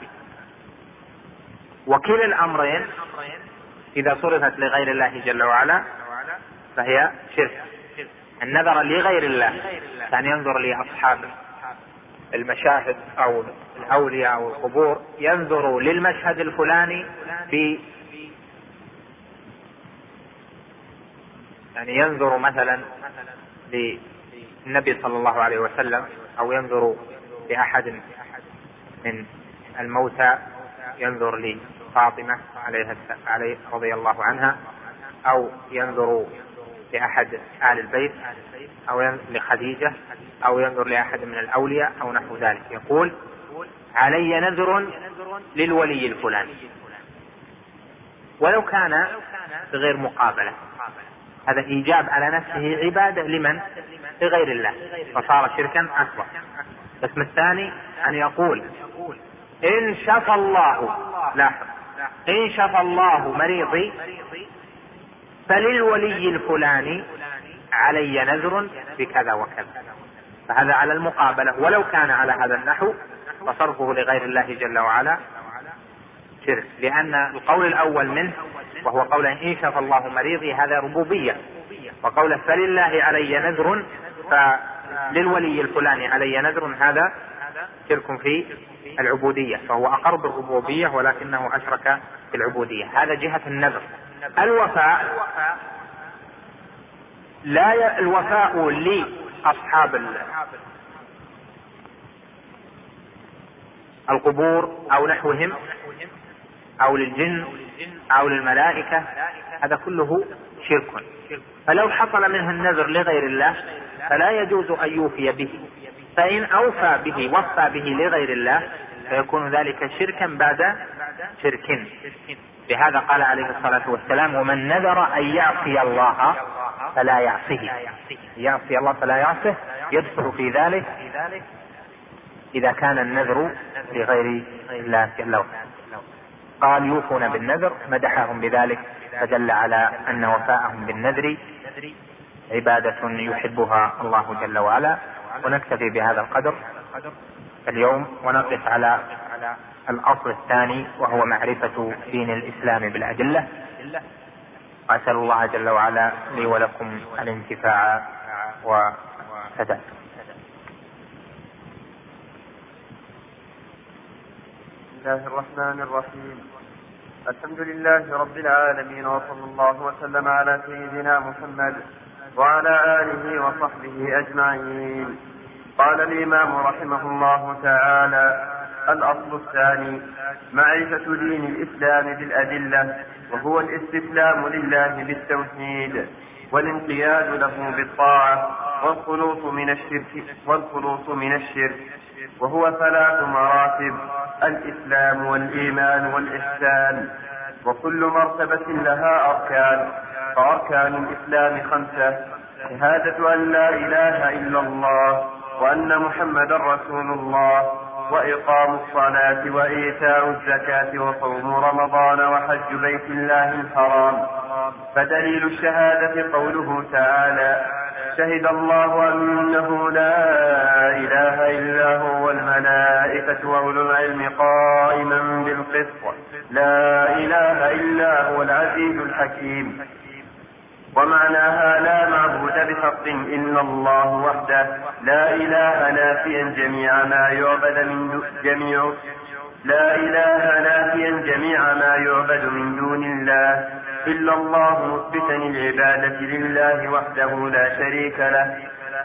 وكلا الأمرين إذا صرفت لغير الله جل وعلا فهي شرك. النذر لغير الله كان ينظر لأصحاب المشاهد أو الأولياء أو القبور، ينظر للمشهد الفلاني يعني ينظر مثلا للنبي صلى الله عليه وسلم، أو ينظر لأحد من الموتى، ينظر لفاطمة عليه رضي الله عنها، أو ينظر لأحد آل البيت، أو لخديجة، أو ينظر لأحد من الأولياء أو نحو ذلك. يقول: علي نذر للولي الفلاني، ولو كان بغير مقابلة. هذا إيجاب على نفسه عبادة لمن؟ لغير الله، فصار شركا أكبر. القسم الثاني أن يقول: إن شفى الله، لاحظ، إن شفى الله مريضي فللولي الفلاني علي نذر بكذا وكذا. فهذا على المقابلة، ولو كان على هذا النحو فصرفه لغير الله جل وعلا شرك، لأن القول الأول منه وهو قول إن شفى الله مريضي هذا ربوبية، وقول فلله علي نذر فللولي الفلاني علي نذر هذا شرك في العبودية، فهو أقر بالربوبية ولكنه أشرك في العبودية. هذا جهة النذر. الوفاء لا الوفاء لأصحاب القبور أو نحوهم أو للجن أو للملائكة، هذا كله شرك. فلو حصل منه النذر لغير الله فلا يجوز أن يوفي به، فإن أوفى به وفى به لغير الله فيكون ذلك شركا بعد شرك. لهذا قال عليه الصلاة والسلام: ومن نذر أن يعصي الله فلا يعصيه. يعصي الله فلا يعصيه يدخل في ذلك إذا كان النذر لغير الله جل وعلا. قال: يوفون بالنذر، مدحهم بذلك، فدل على أن وفاءهم بالنذر عبادة يحبها الله جل وعلا. ونكتفي بهذا القدر اليوم، ونقف على الأصل الثاني وهو معرفة دين الإسلام بالأدلة. وأسأل الله جل وعلا لي ولكم الانتفاع والسداد. بسم الله الرحمن الرحيم. الحمد لله رب العالمين، وصلى الله وسلم على سيدنا محمد وعلى آله وصحبه أجمعين. قال الإمام رحمه الله تعالى: الأصل الثاني معرفة دين الإسلام بالأدلة، وهو الاستسلام لله بالتوحيد والانقياد له بالطاعة والخلوص من الشرك، وهو 3 مراتب: الإسلام والإيمان والإحسان، وكل مرتبة لها أركان. فأركان الإسلام 5: شهادة أن لا إله إلا الله وأن محمدا رسول الله، وإقام الصلاة وإيتاء الزكاة وصوم رمضان وحج بيت الله الحرام. فدليل الشهادة قوله تعالى: شهد الله أنه لا إله إلا هو والملائكة وأولو العلم قائما بالقسط لا إله إلا هو العزيز الحكيم. ومعناها لا معبود بحق إلا الله وحده، لا إله نافيا جميع ما يعبد من دون الله إلا الله، مثبتا العبادة لله وحده لا شريك له،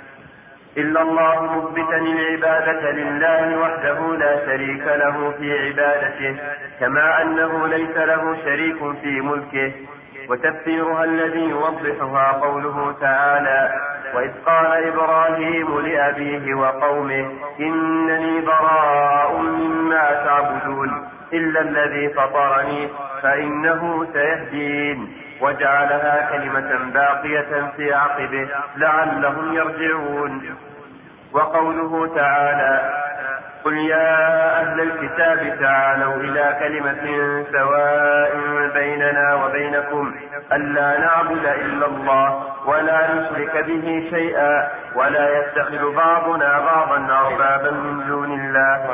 في عبادته، كما أنه ليس له شريك في ملكه. وتفسيرها الذي يوضحها قوله تعالى: وإذ قال إبراهيم لأبيه وقومه إنني براء مما تعبدون إلا الذي فطرني فإنه سيهدين، وجعلها كلمة باقية في عقبه لعلهم يرجعون. وقوله تعالى: قل يا أهل الكتاب تعالوا إلى كلمة سواء بيننا وبينكم ألا نعبد إلا الله ولا نشرك به شيئا ولا يتخذ بعضنا بعضا أربابا من دون الله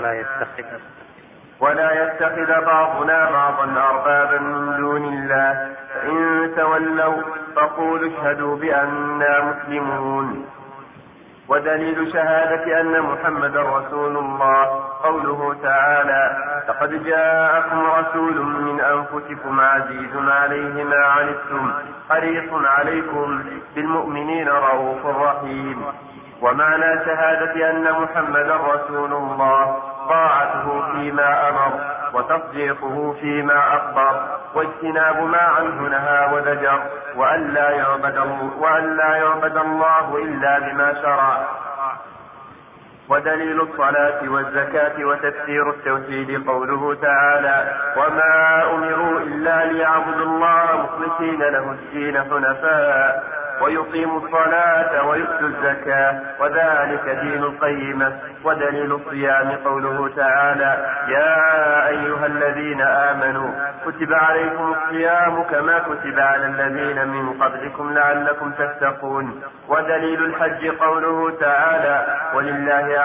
فإن تولوا فقولوا اشهدوا بأننا مسلمون. ودليل شهادة أن محمدا رسول الله قوله تعالى: لقد جاءكم رسول من أنفسكم عزيز عليه ما عنتم حريص عليكم بالمؤمنين رؤوف رحيم. ومعنى شهادة أن محمدا رسول الله طاعته فيما أمر وتصديقه فيما أخبر واجتناب ما عنه نهى وزجر، وأن لا يعبد الله إلا بما شرع. ودليل الصلاة والزكاة وتفسير التوحيد قوله تعالى: وما أمروا إلا ليعبدوا الله مخلصين له الدين حنفاء ويقيموا الصلاة ويؤتوا الزكاة وذلك دين القيمة. ودليل الصيام قوله تعالى: يا أيها الذين آمنوا كتب عليكم الصيام كما كتب على الذين من قبلكم لعلكم تتقون. ودليل الحج قوله تعالى: ولله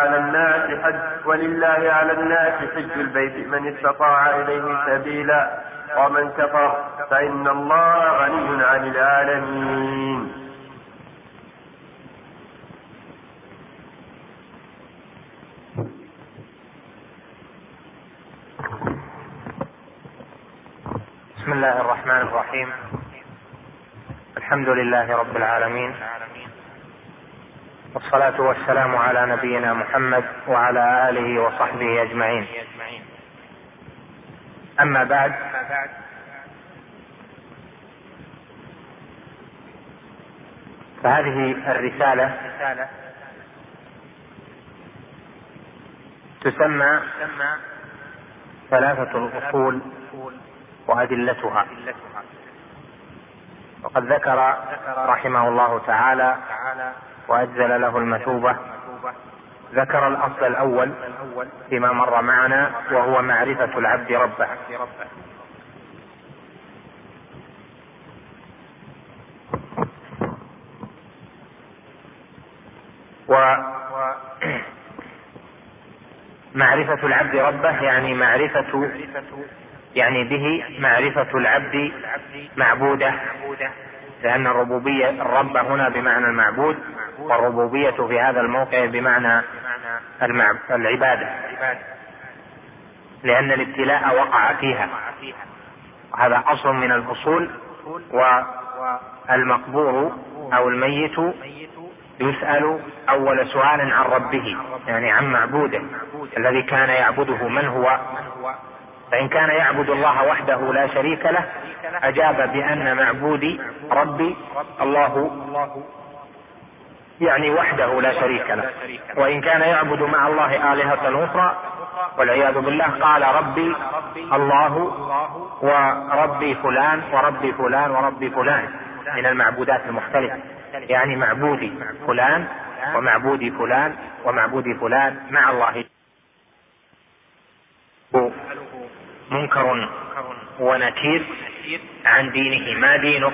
على الناس حج البيت من استطاع إليه سبيلا ومن كفر فإن الله غني عن العالمين. بسم الله الرحمن الرحيم. الحمد لله رب العالمين، والصلاة والسلام على نبينا محمد وعلى آله وصحبه أجمعين. أما بعد، فهذه الرسالة تسمى ثلاثة الأصول وأدلتها. وقد ذكر رحمه الله تعالى وأجزل له المثوبة، ذكر الأصل الأول فيما مر معنا، وهو معرفة العبد ربه. ومعرفة العبد ربه يعني به معرفة العبد معبوده، لأن الرب هنا بمعنى المعبود، والربوبية في هذا الموقع بمعنى العبادة، لأن الابتلاء وقع فيها، وهذا أصل من الأصول. والمقبور أو الميت يسأل أول سؤال عن ربه، يعني عن معبوده الذي كان يعبده من هو. فإن كان يعبد الله وحده لا شريك له أجاب بأن معبودي ربي الله، يعني وحده لا شريك له. وإن كان يعبد مع الله آلهة أخرى والعياذ بالله قال ربي الله وربي فلان وربي فلان وربي فلان من المعبودات المختلفة، يعني معبودي فلان ومعبودي فلان ومعبودي فلان مع الله. منكر ونكير عن دينه: ما دينك؟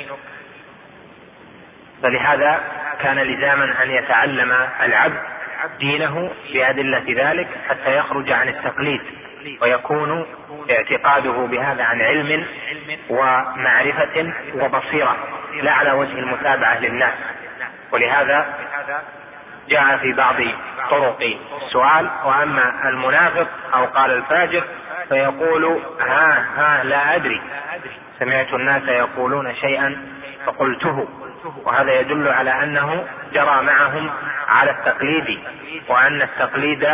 فلهذا كان لزاما أن يتعلم العبد دينه بأدلة ذلك حتى يخرج عن التقليد، ويكون اعتقاده بهذا عن علم ومعرفة وبصيرة، لا على وجه المتابعة للناس. ولهذا جاء في بعض طرق السؤال: وأما المنافق أو قال الفاجر فيقول ها لا أدري، سمعت الناس يقولون شيئا فقلته. وهذا يدل على أنه جرى معهم على التقليد، وأن التقليد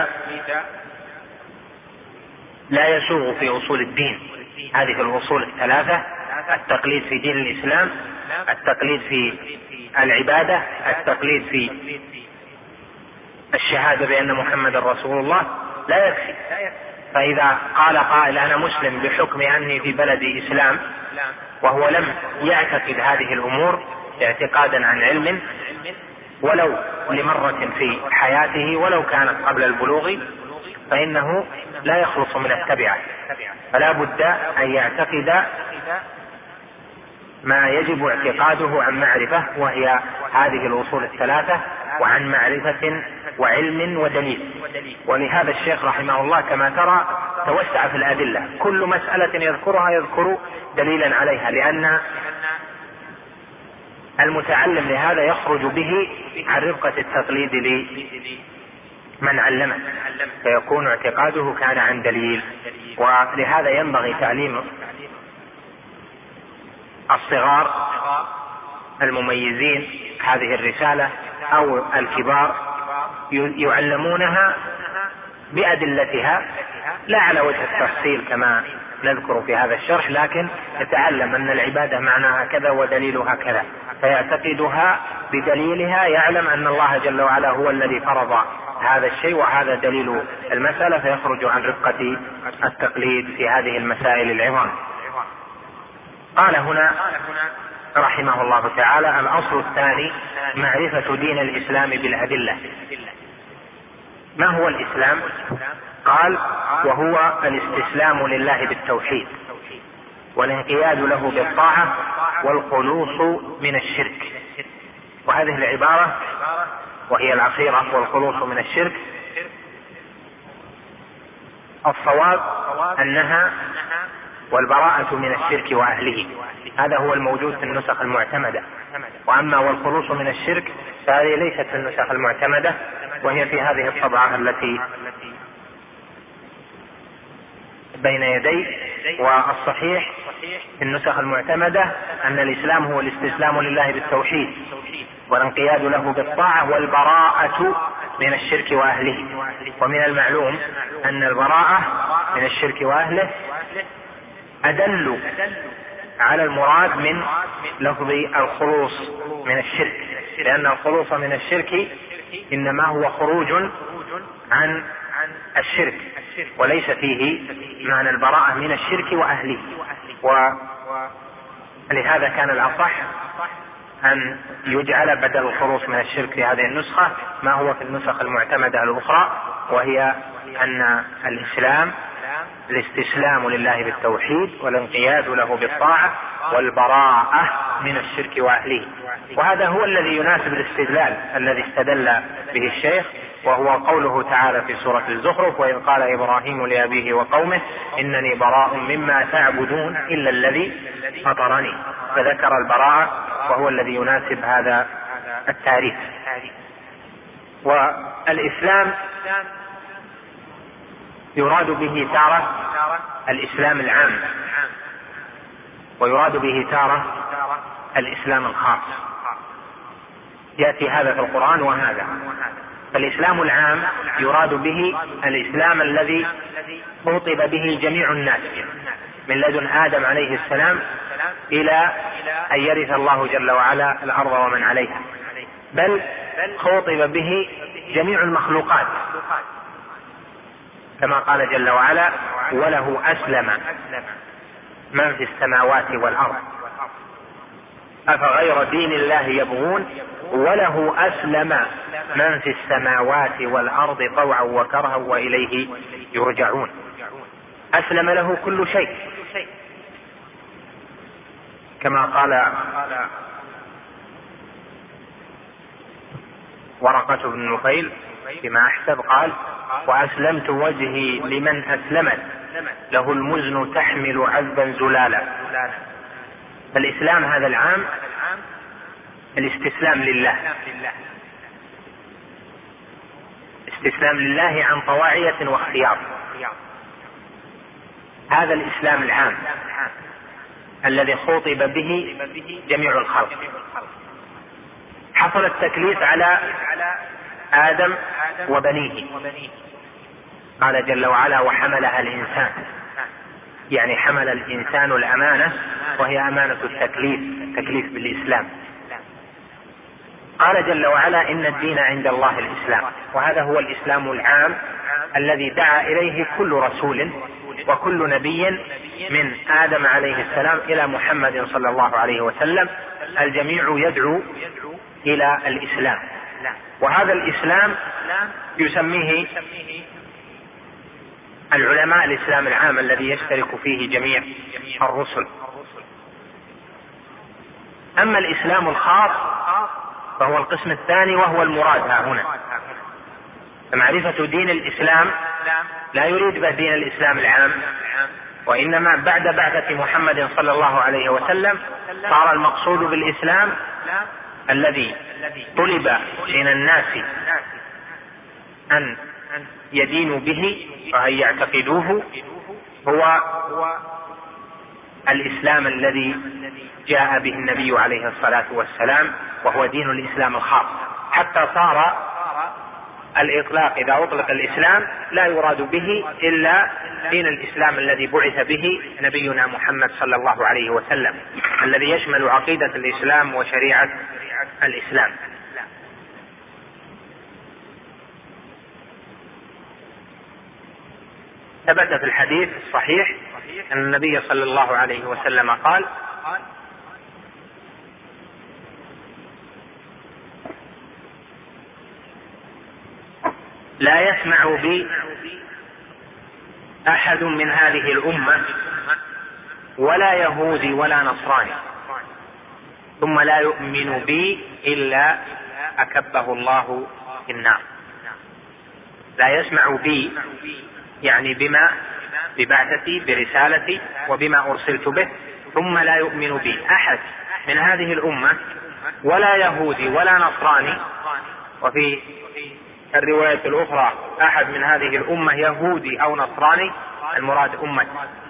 لا يسوغ في أصول الدين. هذه الأصول الثلاثة: التقليد في دين الإسلام، التقليد في العبادة، التقليد في الشهادة بأن محمد رسول الله، لا يكفي. فإذا قال قائل: أنا مسلم بحكم أني في بلد إسلام، وهو لم يعتقد هذه الأمور اعتقادا عن علم ولو لمرة في حياته ولو كانت قبل البلوغ، فإنه لا يخلص من التبعة، فلا بد أن يعتقد ما يجب اعتقاده عن معرفة، وهي هذه الأصول الثلاثة، وعن معرفة وعلم ودليل. ولهذا الشيخ رحمه الله كما ترى توسع في الأدلة، كل مسألة يذكرها يذكر دليلا عليها، لأن المتعلم لهذا يخرج به عن رفقة التقليد لمن علمه، فيكون اعتقاده كان عن دليل. ولهذا ينبغي تعليم الصغار المميزين هذه الرسالة أو الكبار يعلمونها بأدلتها، لا على وجه التفصيل كما نذكر في هذا الشرح، لكن يتعلم أن العبادة معناها كذا ودليلها كذا، فيعتقدها بدليلها، يعلم أن الله جل وعلا هو الذي فرض هذا الشيء وهذا دليل المسألة، فيخرج عن رفقة التقليد في هذه المسائل العظام. قال هنا رحمه الله تعالى: الأصل الثاني معرفة دين الإسلام بالأدلة. ما هو الإسلام؟ قال: وهو الاستسلام لله بالتوحيد، والانقياد له بالطاعة، والخلوص من الشرك. وهذه العبارة وهي الأخيرة، والخلوص من الشرك، الصواب أنها والبراءة من الشرك وأهله، هذا هو الموجود في النسخ المعتمدة. وأما والخلوص من الشرك فهذه ليست في النسخ المعتمدة، وهي في هذه الطبعة التي بين يدي. والصحيح في النسخ المعتمدة أن الإسلام هو الاستسلام لله بالتوحيد، والانقياد له بالطاعة، والبراءة من الشرك وأهله. ومن المعلوم أن البراءة من الشرك وأهله أدل على المراد من لفظ الخلوص من الشرك، لأن الخلوص من الشرك إنما هو خروج عن الشرك، وليس فيه معنى البراءة من الشرك وأهله. ولهذا كان الأصح أن يجعل بدل الخلوص من الشرك في هذه النسخة ما هو في النسخ المعتمدة الأخرى، وهي أن الإسلام الاستسلام لله بالتوحيد، والانقياد له بالطاعة، والبراءة من الشرك وأهله. وهذا هو الذي يناسب الاستدلال الذي استدل به الشيخ، وهو قوله تعالى في سورة الزخرف: وإذ قال إبراهيم لأبيه وقومه إنني براء مما تعبدون إلا الذي فطرني. فذكر البراءة وهو الذي يناسب هذا التعريف. والإسلام يراد به تارة الإسلام العام، ويراد به تارة الإسلام الخاص، يأتي هذا في القرآن وهذا. فالإسلام العام يراد به الإسلام الذي خطب به جميع الناس من لدن آدم عليه السلام إلى أن يرث الله جل وعلا الأرض ومن عليها، بل خطب به جميع المخلوقات، كما قال جل وعلا: وله أسلم من في السماوات والأرض أفغير دين الله يبغون وله أسلم من في السماوات والأرض طوعا وكرها وإليه يرجعون. أسلم له كل شيء، كما قال ورقة بن نفيل فيما أحسب قال: وأسلمت وجهي لمن أسلمت له المزن تحمل عذبا زلالا. فالإسلام هذا العام الاستسلام لله، استسلام لله عن طواعية واختيار. هذا الإسلام العام الذي خُطب به جميع الخلق. حصل التكليف على آدم وبنيه، قال جل وعلا: وحملها الإنسان، يعني حمل الإنسان الأمانة، وهي أمانة التكليف بالإسلام. قال جل وعلا: إن الدين عند الله الإسلام. وهذا هو الإسلام العام الذي دعا إليه كل رسول وكل نبي من آدم عليه السلام إلى محمد صلى الله عليه وسلم، الجميع يدعو إلى الإسلام. وهذا الإسلام يسميه العلماء الإسلام العام الذي يشترك فيه جميع الرسل. أما الإسلام الخاص فهو القسم الثاني، وهو المراد ها هنا. فمعرفة دين الإسلام لا يريد به دين الإسلام العام، وإنما بعد بعثة محمد صلى الله عليه وسلم صار المقصود بالإسلام الذي طلب من الناس أن يدينوا به وأن يعتقدوه هو الإسلام الذي جاء به النبي عليه الصلاة والسلام، وهو دين الإسلام الخاص. حتى صار الإطلاق إذا أطلق الإسلام لا يراد به إلا دين الإسلام الذي بعث به نبينا محمد صلى الله عليه وسلم، الذي يشمل عقيدة الإسلام وشريعة الإسلام. ثبت في الحديث الصحيح أن النبي صلى الله عليه وسلم قال: لا يسمع بي أحد من هذه الأمة ولا يهودي ولا نصراني ثم لا يؤمن بي إلا أكبه الله في النار. لا يسمع بي يعني ببعثتي برسالتي وبما أرسلت به، ثم لا يؤمن بي أحد من هذه الأمة ولا يهودي ولا نصراني، وفي الرواية الأخرى أحد من هذه الأمة يهودي أو نصراني، المراد أمة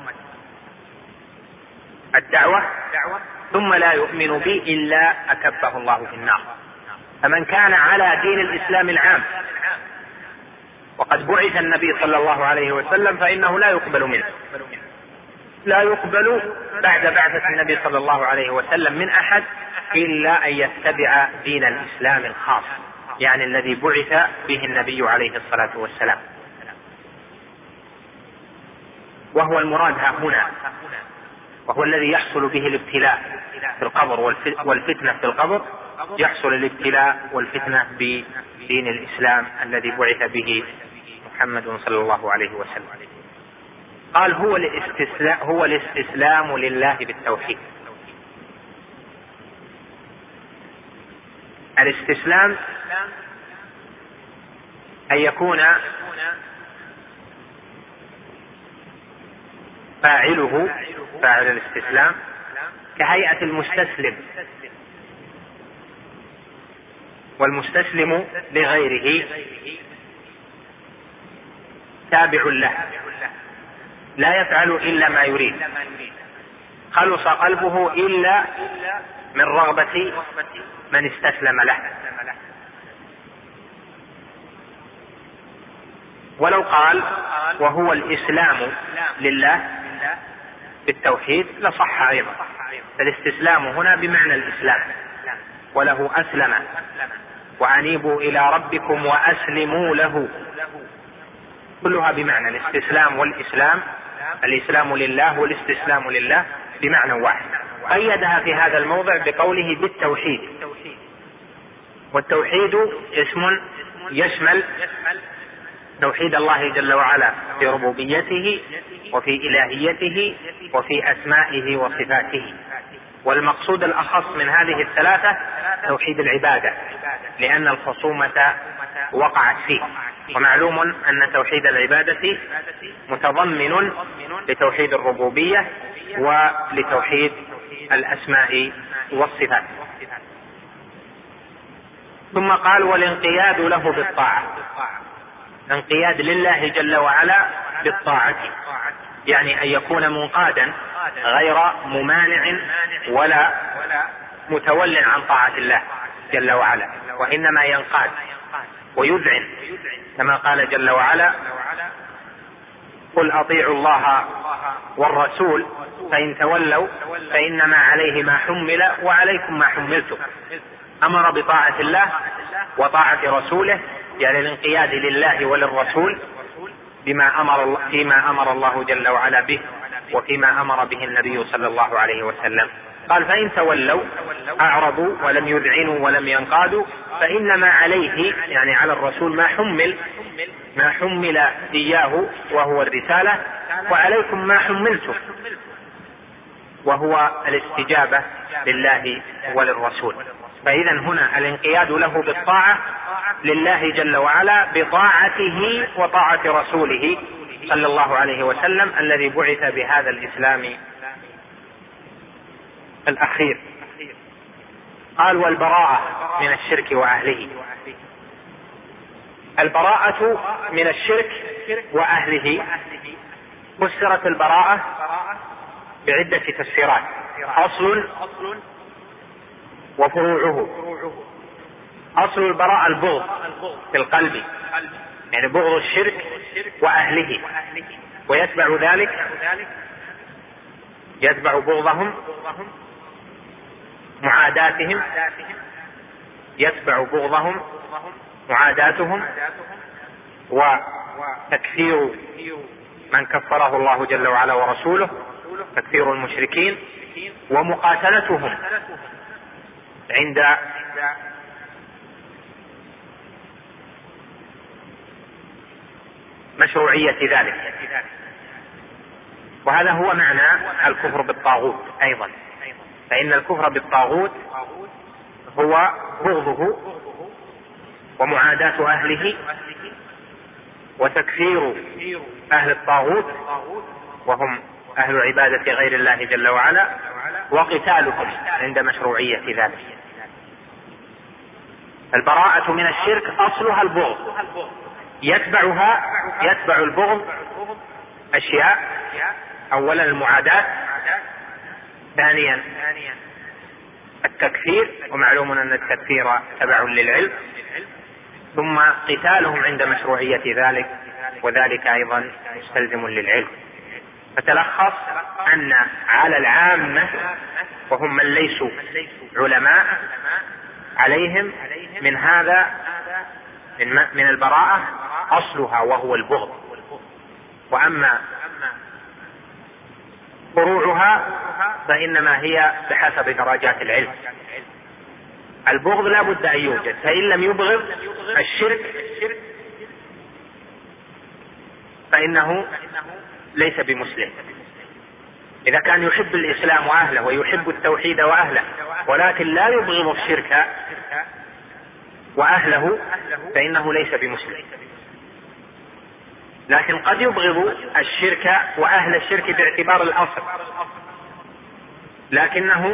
الدعوة، ثم لا يؤمن بي إلا أكبه الله في النار. فمن كان على دين الإسلام العام وقد بعث النبي صلى الله عليه وسلم فإنه لا يقبل منه، لا يقبل بعد بعثة النبي صلى الله عليه وسلم من أحد إلا أن يتبع دين الإسلام الخاص، يعني الذي بعث به النبي عليه الصلاة والسلام. وهو المراد ها هنا، وهو الذي يحصل به الابتلاء في القبر والفتنة في القبر. يحصل الابتلاء والفتنة بدين الإسلام الذي بعث به محمد صلى الله عليه وسلم. قال: هو الاستسلام لله بالتوحيد. الاستسلام أن يكون فاعل الاستسلام كهيئة المستسلم، والمستسلم لغيره تابع له، لا يفعل إلا ما يريد، خلص قلبه إلا من رغبة من استسلم له. ولو قال وهو الإسلام لله بالتوحيد لصح أيضا. فالاستسلام هنا بمعنى الإسلام، وله أسلم وأنيبوا إلى ربكم وأسلموا له، كلها بمعنى الاستسلام والإسلام. الإسلام لله والاستسلام لله بمعنى واحد. قيدها في هذا الموضع بقوله بالتوحيد، والتوحيد اسم يشمل توحيد الله جل وعلا في ربوبيته وفي إلهيته وفي أسمائه وصفاته. والمقصود الأخص من هذه الثلاثة توحيد العبادة، لأن الخصومة وقعت فيه. ومعلوم أن توحيد العبادة متضمن لتوحيد الربوبية ولتوحيد الأسماء والصفات. ثم قال: والانقياد له بالطاعة. انقياد لله جل وعلا بالطاعة، يعني أن يكون منقادا غير ممانع ولا متول عن طاعة الله جل وعلا، وإنما ينقاد ويذعن، كما قال جل وعلا: قل أطيعوا الله والرسول فإن تولوا فإنما عليه ما حمل وعليكم ما حملتم. أمر بطاعة الله وطاعة رسوله، يعني الانقياد لله وللرسول فيما أمر الله جل وعلا به وفيما أمر به النبي صلى الله عليه وسلم. قال: فإن تولوا، أعرضوا ولم يذعنوا ولم ينقادوا، فإنما عليه، يعني على الرسول، ما حمل إياه وهو الرسالة، وعليكم ما حملتم وهو الاستجابة لله وللرسول. فإذا هنا الانقياد له بالطاعة لله جل وعلا بطاعته وطاعة رسوله صلى الله عليه وسلم الذي بعث بهذا الإسلام الأخير. قال: والبراءة من الشرك وأهله. البراءة من الشرك وأهله فسرت البراءة بعدة تفسيرات: أصل وفروعه. أصل البراءة البغض في القلب، يعني بغض الشرك وأهله، ويتبع ذلك يتبع بغضهم معاداتهم، يتبع بغضهم معاداتهم وتكفير من كفره الله جل وعلا ورسوله، تكفير المشركين، ومقاتلتهم عند مشروعية ذلك. وهذا هو معنى الكفر بالطاغوت أيضا، فإن الكفر بالطاغوت هو بغضه ومعاداة أهله وتكفير أهل الطاغوت وهم أهل عبادة غير الله جل وعلا، وقتالهم عند مشروعية ذلك. البراءة من الشرك أصلها البغض، يتبع البغض أشياء: أولا المعاداة، ثانيا التكفير، ومعلوم أن التكفير تبع للعلم، ثم قتالهم عند مشروعية ذلك، وذلك أيضا مستلزم للعلم. فتلخص أن على العامة وهم من ليسوا علماء عليهم من هذا من البراءة أصلها وهو البغض، وأما فروعها فإنما هي بحسب درجات العلم. البغض لا بد أن يوجد، فإن لم يبغض الشرك فإنه ليس بمسلم. إذا كان يحب الإسلام وأهله ويحب التوحيد وأهله ولكن لا يبغض الشرك وأهله فإنه ليس بمسلم. لكن قد يبغض الشرك وأهل الشرك باعتبار الأصل، لكنه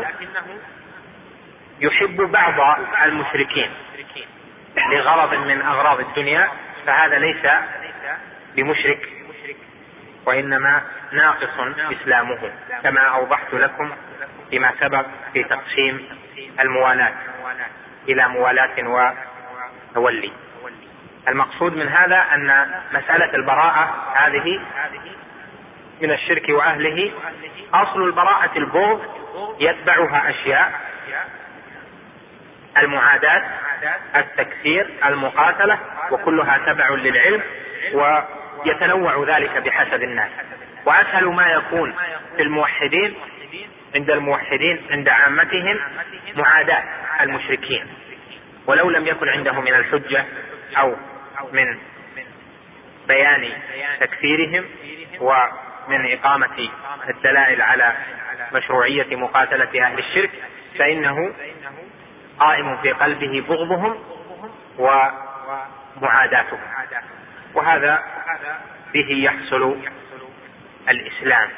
يحب بعض المشركين لغرض من أغراض الدنيا، فهذا ليس بمشرك، وإنما ناقص إسلامه، كما أوضحت لكم فيما سبق في تقسيم الموالاة إلى موالاة وتولي. المقصود من هذا أن مسألة البراءة هذه من الشرك وأهله أصل البراءة البغض، يتبعها أشياء: المعاداة، التكفير، المقاتلة، وكلها تبع للعلم، ويتنوع ذلك بحسب الناس. وأسهل ما يكون في الموحدين عند عامتهم معاداة المشركين، ولو لم يكن عنده من الحجة أو من بيان تكفيرهم ومن إقامة الدلائل على مشروعية مقاتلة أهل الشرك، فإنه قائم في قلبه بغضهم ومعاداتهم، وهذا به يحصل الإسلام.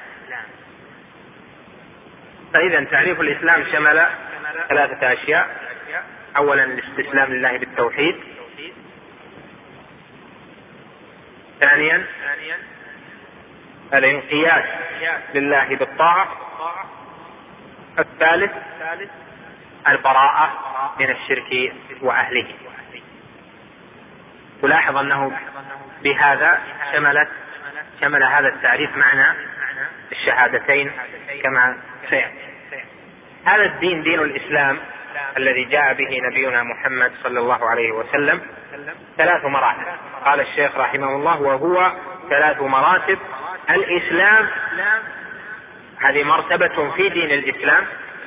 فإذا تعريف الإسلام شمل 3 أشياء: أولا الاستسلام لله بالتوحيد، ثانيا الانقياد لله بالطاعة، الثالث البراءة من الشرك وأهله. تلاحظ أنه بهذا شمل هذا التعريف معنى الشهادتين كما سيأتي. هذا الدين، دين الإسلام الذي جاء به نبينا محمد صلى الله عليه وسلم، 3 مراتب. قال الشيخ رحمه الله: وهو 3 مراتب. الإسلام هذه مرتبة في دين الإسلام،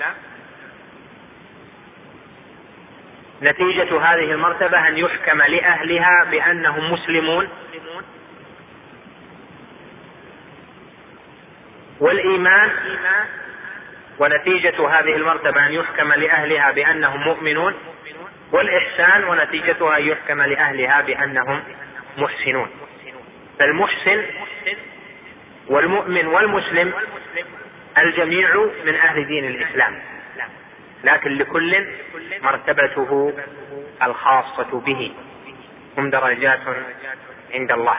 نتيجة هذه المرتبة أن يحكم لأهلها بأنهم مسلمون، والإيمان، ونتيجة هذه المرتبة أن يحكم لأهلها بأنهم مؤمنون، والإحسان، ونتيجتها أن يحكم لأهلها بأنهم محسنون. فالمحسن والمؤمن والمسلم الجميع من أهل دين الإسلام، لكن لكل مرتبته الخاصة به، هم درجات عند الله.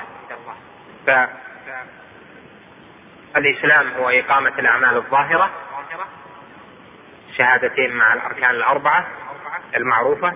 فالإسلام هو إقامة الأعمال الظاهرة، شهادتين مع الأركان 4 المعروفة: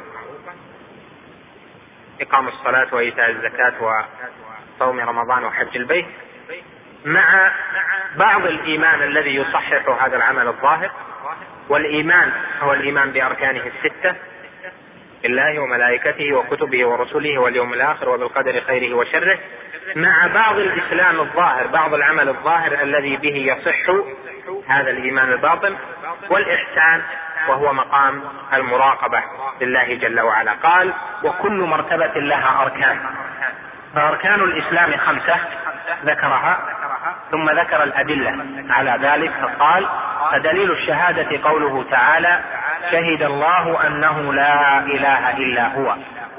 إقام الصلاة وإيتاء الزكاة وصوم رمضان وحج البيت، مع بعض الإيمان الذي يصحح هذا العمل الظاهر. والإيمان هو الإيمان بأركانه 6: بالله وملائكته وكتبه ورسله واليوم الآخر وبالقدر خيره وشره، مع بعض الإسلام الظاهر، بعض العمل الظاهر الذي به يصح هذا الإيمان الباطن. والإحسان وهو مقام المراقبة لله جل وعلا. قال: وكل مرتبة لها أركان. فأركان الإسلام 5 ذكرها، ثم ذكر الأدلة على ذلك، فقال: فدليل الشهادة قوله تعالى: شهد الله أنه لا إله إلا هو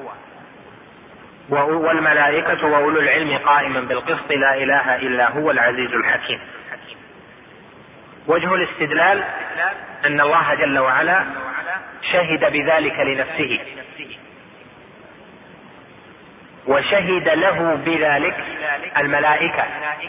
والملائكة وأولو العلم قائما بالقسط لا إله إلا هو العزيز الحكيم. وجه الاستدلال أن الله جل وعلا شهد بذلك لنفسه، وشهد له بذلك الملائكة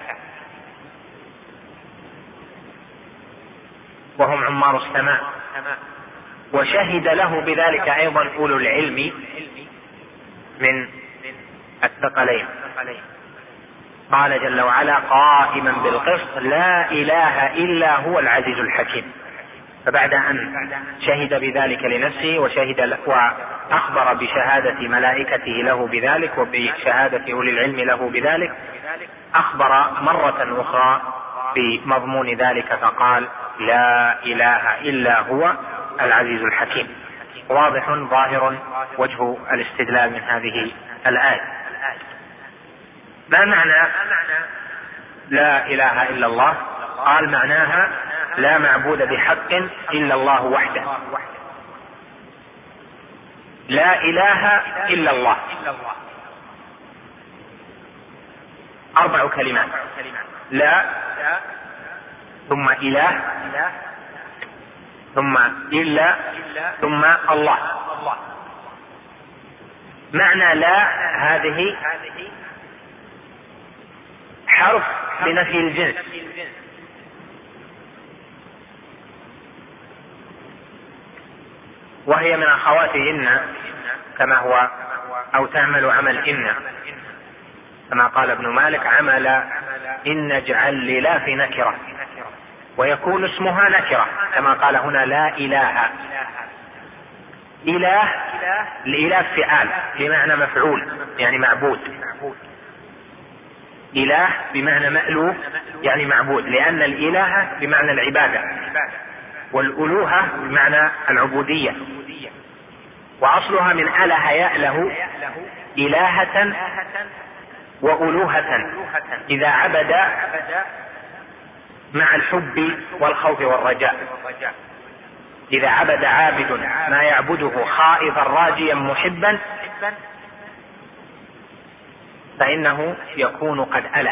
وهم عمار السماء، وشهد له بذلك أيضا أولو العلم من الثقلين. قال جل وعلا: قائما بالقسط لا إله إلا هو العزيز الحكيم. فبعد أن شهد بذلك لنفسه وأخبر بشهادة ملائكته له بذلك وبشهادة أولي العلم له بذلك، أخبر مرة أخرى بمضمون ذلك فقال: لا إله إلا هو العزيز الحكيم. واضح ظاهر وجه الاستدلال من هذه الآية. ما معنى لا إله إلا الله؟ قال: معناها لا معبود بحق إلا الله وحده. لا إله إلا الله. 4 كلمات: لا، ثم إله، ثم إلا، ثم الله. معنى لا هذه حرف لنفي الجنس، وهي من أخوات إن، كما هو، أو تعمل عمل إن، كما قال ابن مالك: عمل إن اجعل لا في نكرة، ويكون اسمها نكرة، كما قال هنا: لا إله. إله، الإله فعال بمعنى مفعول، يعني معبود. إله بمعنى مألوه، يعني معبود، لأن الإله بمعنى العبادة، والألوهة بمعنى العبودية، وأصلها من أله يأله إلهة وألوهة إذا عبد مع الحب والخوف والرجاء. إذا عبد عابد ما يعبده خائفا راجيا محبا فإنه يكون قد أله.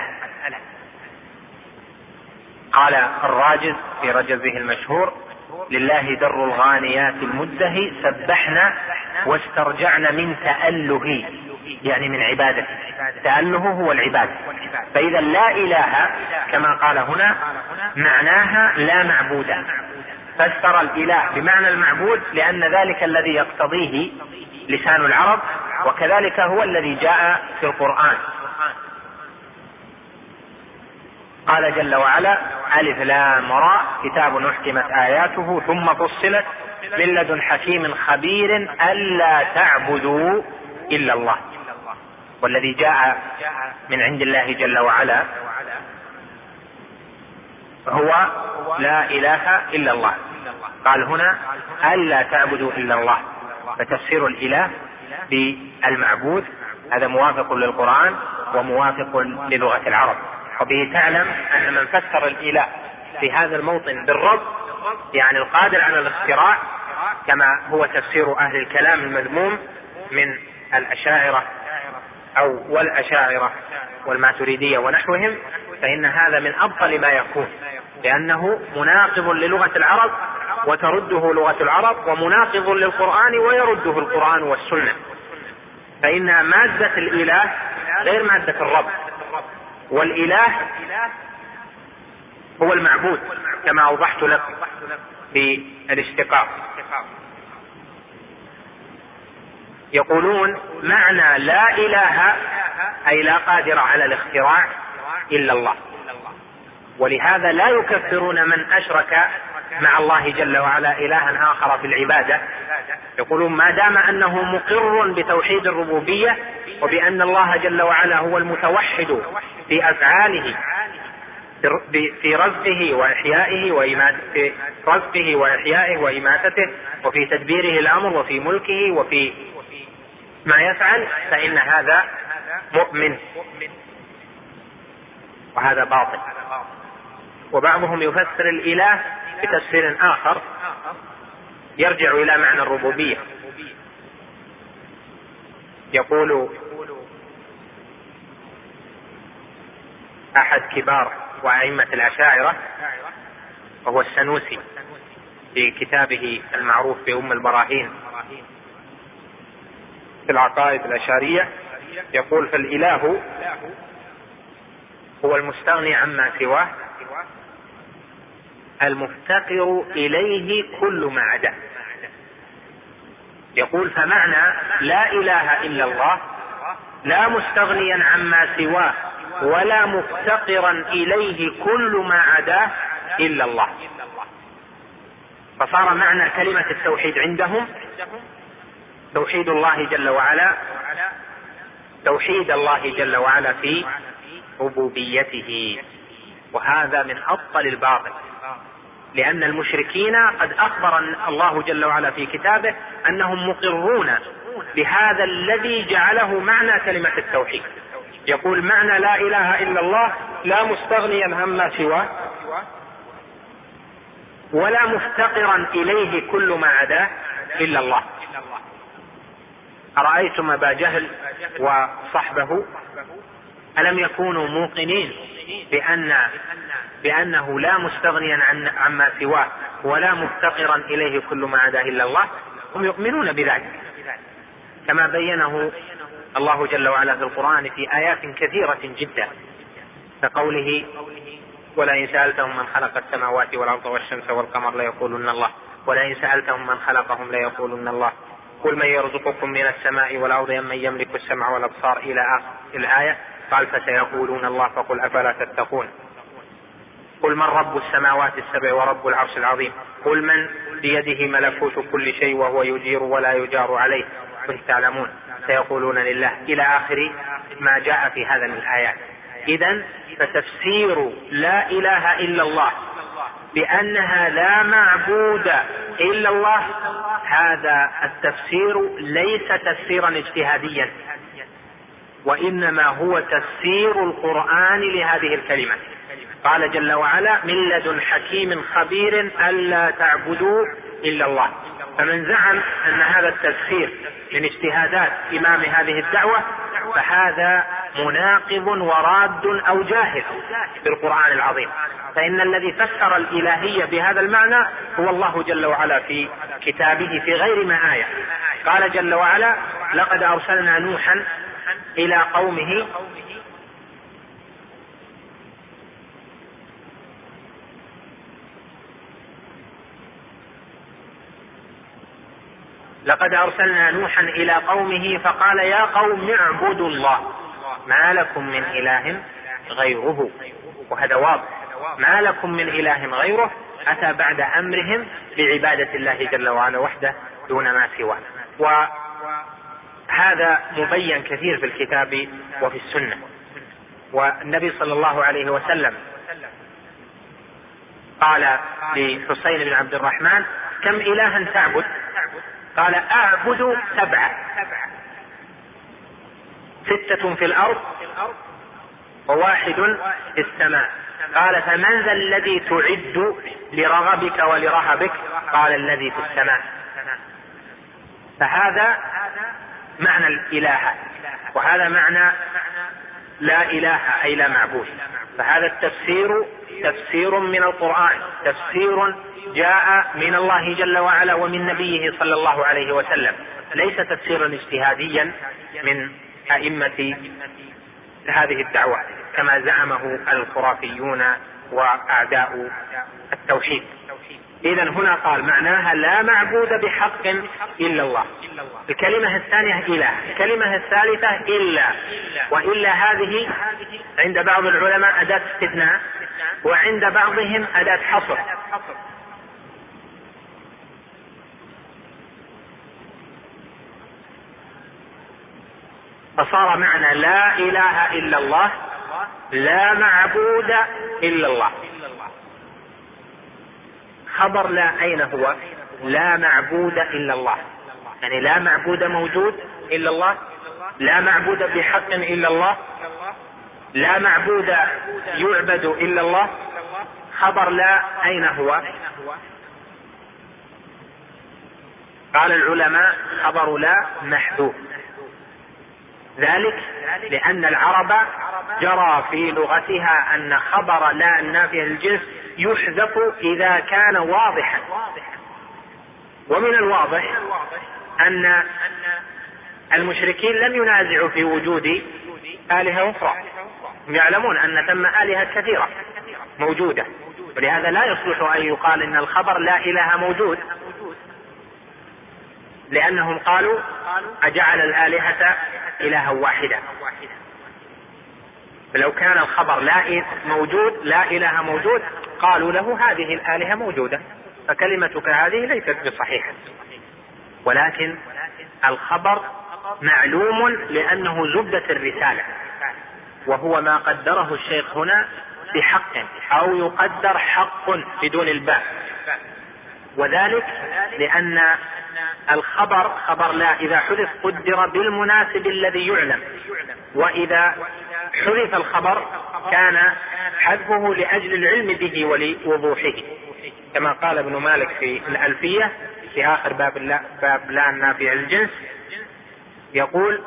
قال الراجز في رجزه المشهور: لله در الغانيات المده سبحنا واسترجعنا من تأله، يعني من عبادته. تأله هو العبادة. فإذا لا إله كما قال هنا معناها لا معبود، فسر الإله بمعنى المعبود لأن ذلك الذي يقتضيه لسان العرب، وكذلك هو الذي جاء في القرآن. قال جل وعلا: ألف لام راء كتاب أحكمت آياته ثم فصلت من لدن حكيم خبير ألا تعبدوا إلا الله. والذي جاء من عند الله جل وعلا هو لا إله إلا الله. قال هنا ألا تعبدوا إلا الله، فتفسير الإله بالمعبود هذا موافق للقرآن وموافق للغة العرب. وبه تعلم أن من فسر الإله في هذا الموطن بالرب يعني القادر على الاختراع، كما هو تفسير أهل الكلام المذموم من الأشاعرة والأشاعرة والماتريدية ونحوهم، فإن هذا من أبطل ما يكون، لأنه مناقض للغة العرب وترده لغة العرب، ومناقض للقرآن ويرده القرآن والسنة. فإن مادة الإله غير مادة الرب، والإله هو المعبود كما أوضحت لكم في الاشتقاق. يقولون معنى لا إله أي لا قادر على الاختراع إلا الله، ولهذا لا يكفرون من أشرك مع الله جل وعلا إلها آخر في العبادة. يقولون ما دام أنه مقر بتوحيد الربوبية وبأن الله جل وعلا هو المتوحد في أفعاله، في رزقه وإحيائه وإماتته وفي تدبيره الأمر وفي ملكه وفي ما يفعل، فإن هذا مؤمن، وهذا باطل. وبعضهم يفسر الإله بتفسير آخر يرجع إلى معنى الربوبية. يقول أحد كبار وأئمة الأشاعرة وهو السنوسي في كتابه المعروف بأم البراهين في العقائد الأشعرية، يقول: فالإله هو المستغني عما سواه المفتقر إليه كل ما عداه. يقول: فمعنى لا إله إلا الله لا مستغنيا عما سواه ولا مفتقرا إليه كل ما عداه إلا الله. فصار معنى كلمة التوحيد عندهم توحيد الله جل وعلا، توحيد الله جل وعلا في ربوبيته، وهذا من أبطل الباطل، لأن المشركين قد أخبر الله جل وعلا في كتابه أنهم مقرون بهذا الذي جعله معنى كلمة التوحيد. يقول: معنى لا إله إلا الله لا مستغنيا عما سواه ولا مفتقرا إليه كل ما عداه إلا الله. أرأيتم أبا جهل وصحبه ألم يكونوا موقنين بأنه لا مستغنيا عما سواه ولا مفتقرا إليه كل ما عداه إلا الله؟ هم يؤمنون بذلك، كما بينه الله جل وعلا في القرآن في آيات كثيرة جدا، كقوله: ولئن سألتهم من خلق السماوات والأرض والشمس والقمر ليقولن الله ولئن سألتهم من خلقهم ليقولن الله قل من يرزقكم من السماء والأرض أم من يملك السمع والأبصار إلى آخر الآية. قال: فسيقولون الله فقل أفلا تتقون. قل من رب السماوات السبع ورب العرش العظيم قل من بيده ملكوت كل شيء وهو يجير ولا يجار عليه كنتم تعلمون سيقولون لله، إلى آخر ما جاء في هذا من الآيات. إذن فتفسير لا إله إلا الله بأنها لا معبود إلا الله، هذا التفسير ليس تفسيرا اجتهاديا، وإنما هو تفسير القرآن لهذه الكلمة. قال جل وعلا: من لدن حكيم خبير ألا تعبدوا إلا الله. فمن زعم أن هذا التفسير من اجتهادات إمام هذه الدعوة فهذا مناقض وراد أو جاهل بالقرآن العظيم، فإن الذي فسر الإلهية بهذا المعنى هو الله جل وعلا في كتابه في غير ما آية. قال جل وعلا: لقد أرسلنا نوحا إلى قومه فقال: يا قوم اعبدوا الله ما لكم من إله غيره. وهذا واضح، ما لكم من إله غيره أتى بعد أمرهم بعبادة الله جل وعلا وحده دون ما سواه. وهذا مبين كثير في الكتاب وفي السنة. والنبي صلى الله عليه وسلم قال لحسين بن عبد الرحمن: كم إلها تعبد؟ قال: أعبد 7، 6 في الأرض و1 في السماء. قال: فمن ذا الذي تعد لرغبك ولرهبك؟ قال: الذي في السماء. فهذا معنى الإله، وهذا معنى لا إله أي لا معبود. فهذا التفسير تفسير من القرآن، تفسير جاء من الله جل وعلا ومن نبيه صلى الله عليه وسلم، ليس تفسيرا اجتهاديا من أئمة هذه الدعوة كما زعمه الخرافيون وأعداء التوحيد. إذن هنا قال معناها لا معبود بحق إلا الله. الكلمة الثانية إله، الكلمة الثالثة إلا، وإلا هذه عند بعض العلماء أداة استثناء، وعند بعضهم أداة حصر. فصار معنى لا إله إلا الله لا معبود إلا الله. خبر لا أين هو؟ لا معبود إلا الله، يعني لا معبود موجود إلا الله، لا معبود بحق إلا الله، لا معبود يعبد إلا الله. خبر لا أين هو؟ قال العلماء: خبر لا محذوف، ذلك لأن العرب جرى في لغتها أن خبر لا النافية للجنس يحذف إذا كان واضحا. ومن الواضح أن المشركين لم ينازعوا في وجود آلهة أخرى، يعلمون أن ثم آلهة كثيرة موجودة، ولهذا لا يصلح أن يقال إن الخبر لا إله موجود، لأنهم قالوا: أجعل الآلهة إلها واحدا. فلو كان الخبر لا موجود لا إله موجود قالوا له: هذه الآلهة موجودة، فكلمتك هذه ليست بصحيحة. ولكن الخبر معلوم لأنه زبدة الرسالة، وهو ما قدره الشيخ هنا بحق، أو يقدر حق بدون الباء، وذلك لأن الخبر خبر لا إذا حذف قدر بالمناسب الذي يعلم، وإذا حذف الخبر كان حذفه لأجل العلم به ولوضوحه، كما قال ابن مالك في الألفية في آخر باب لا النافية للجنس، يقول: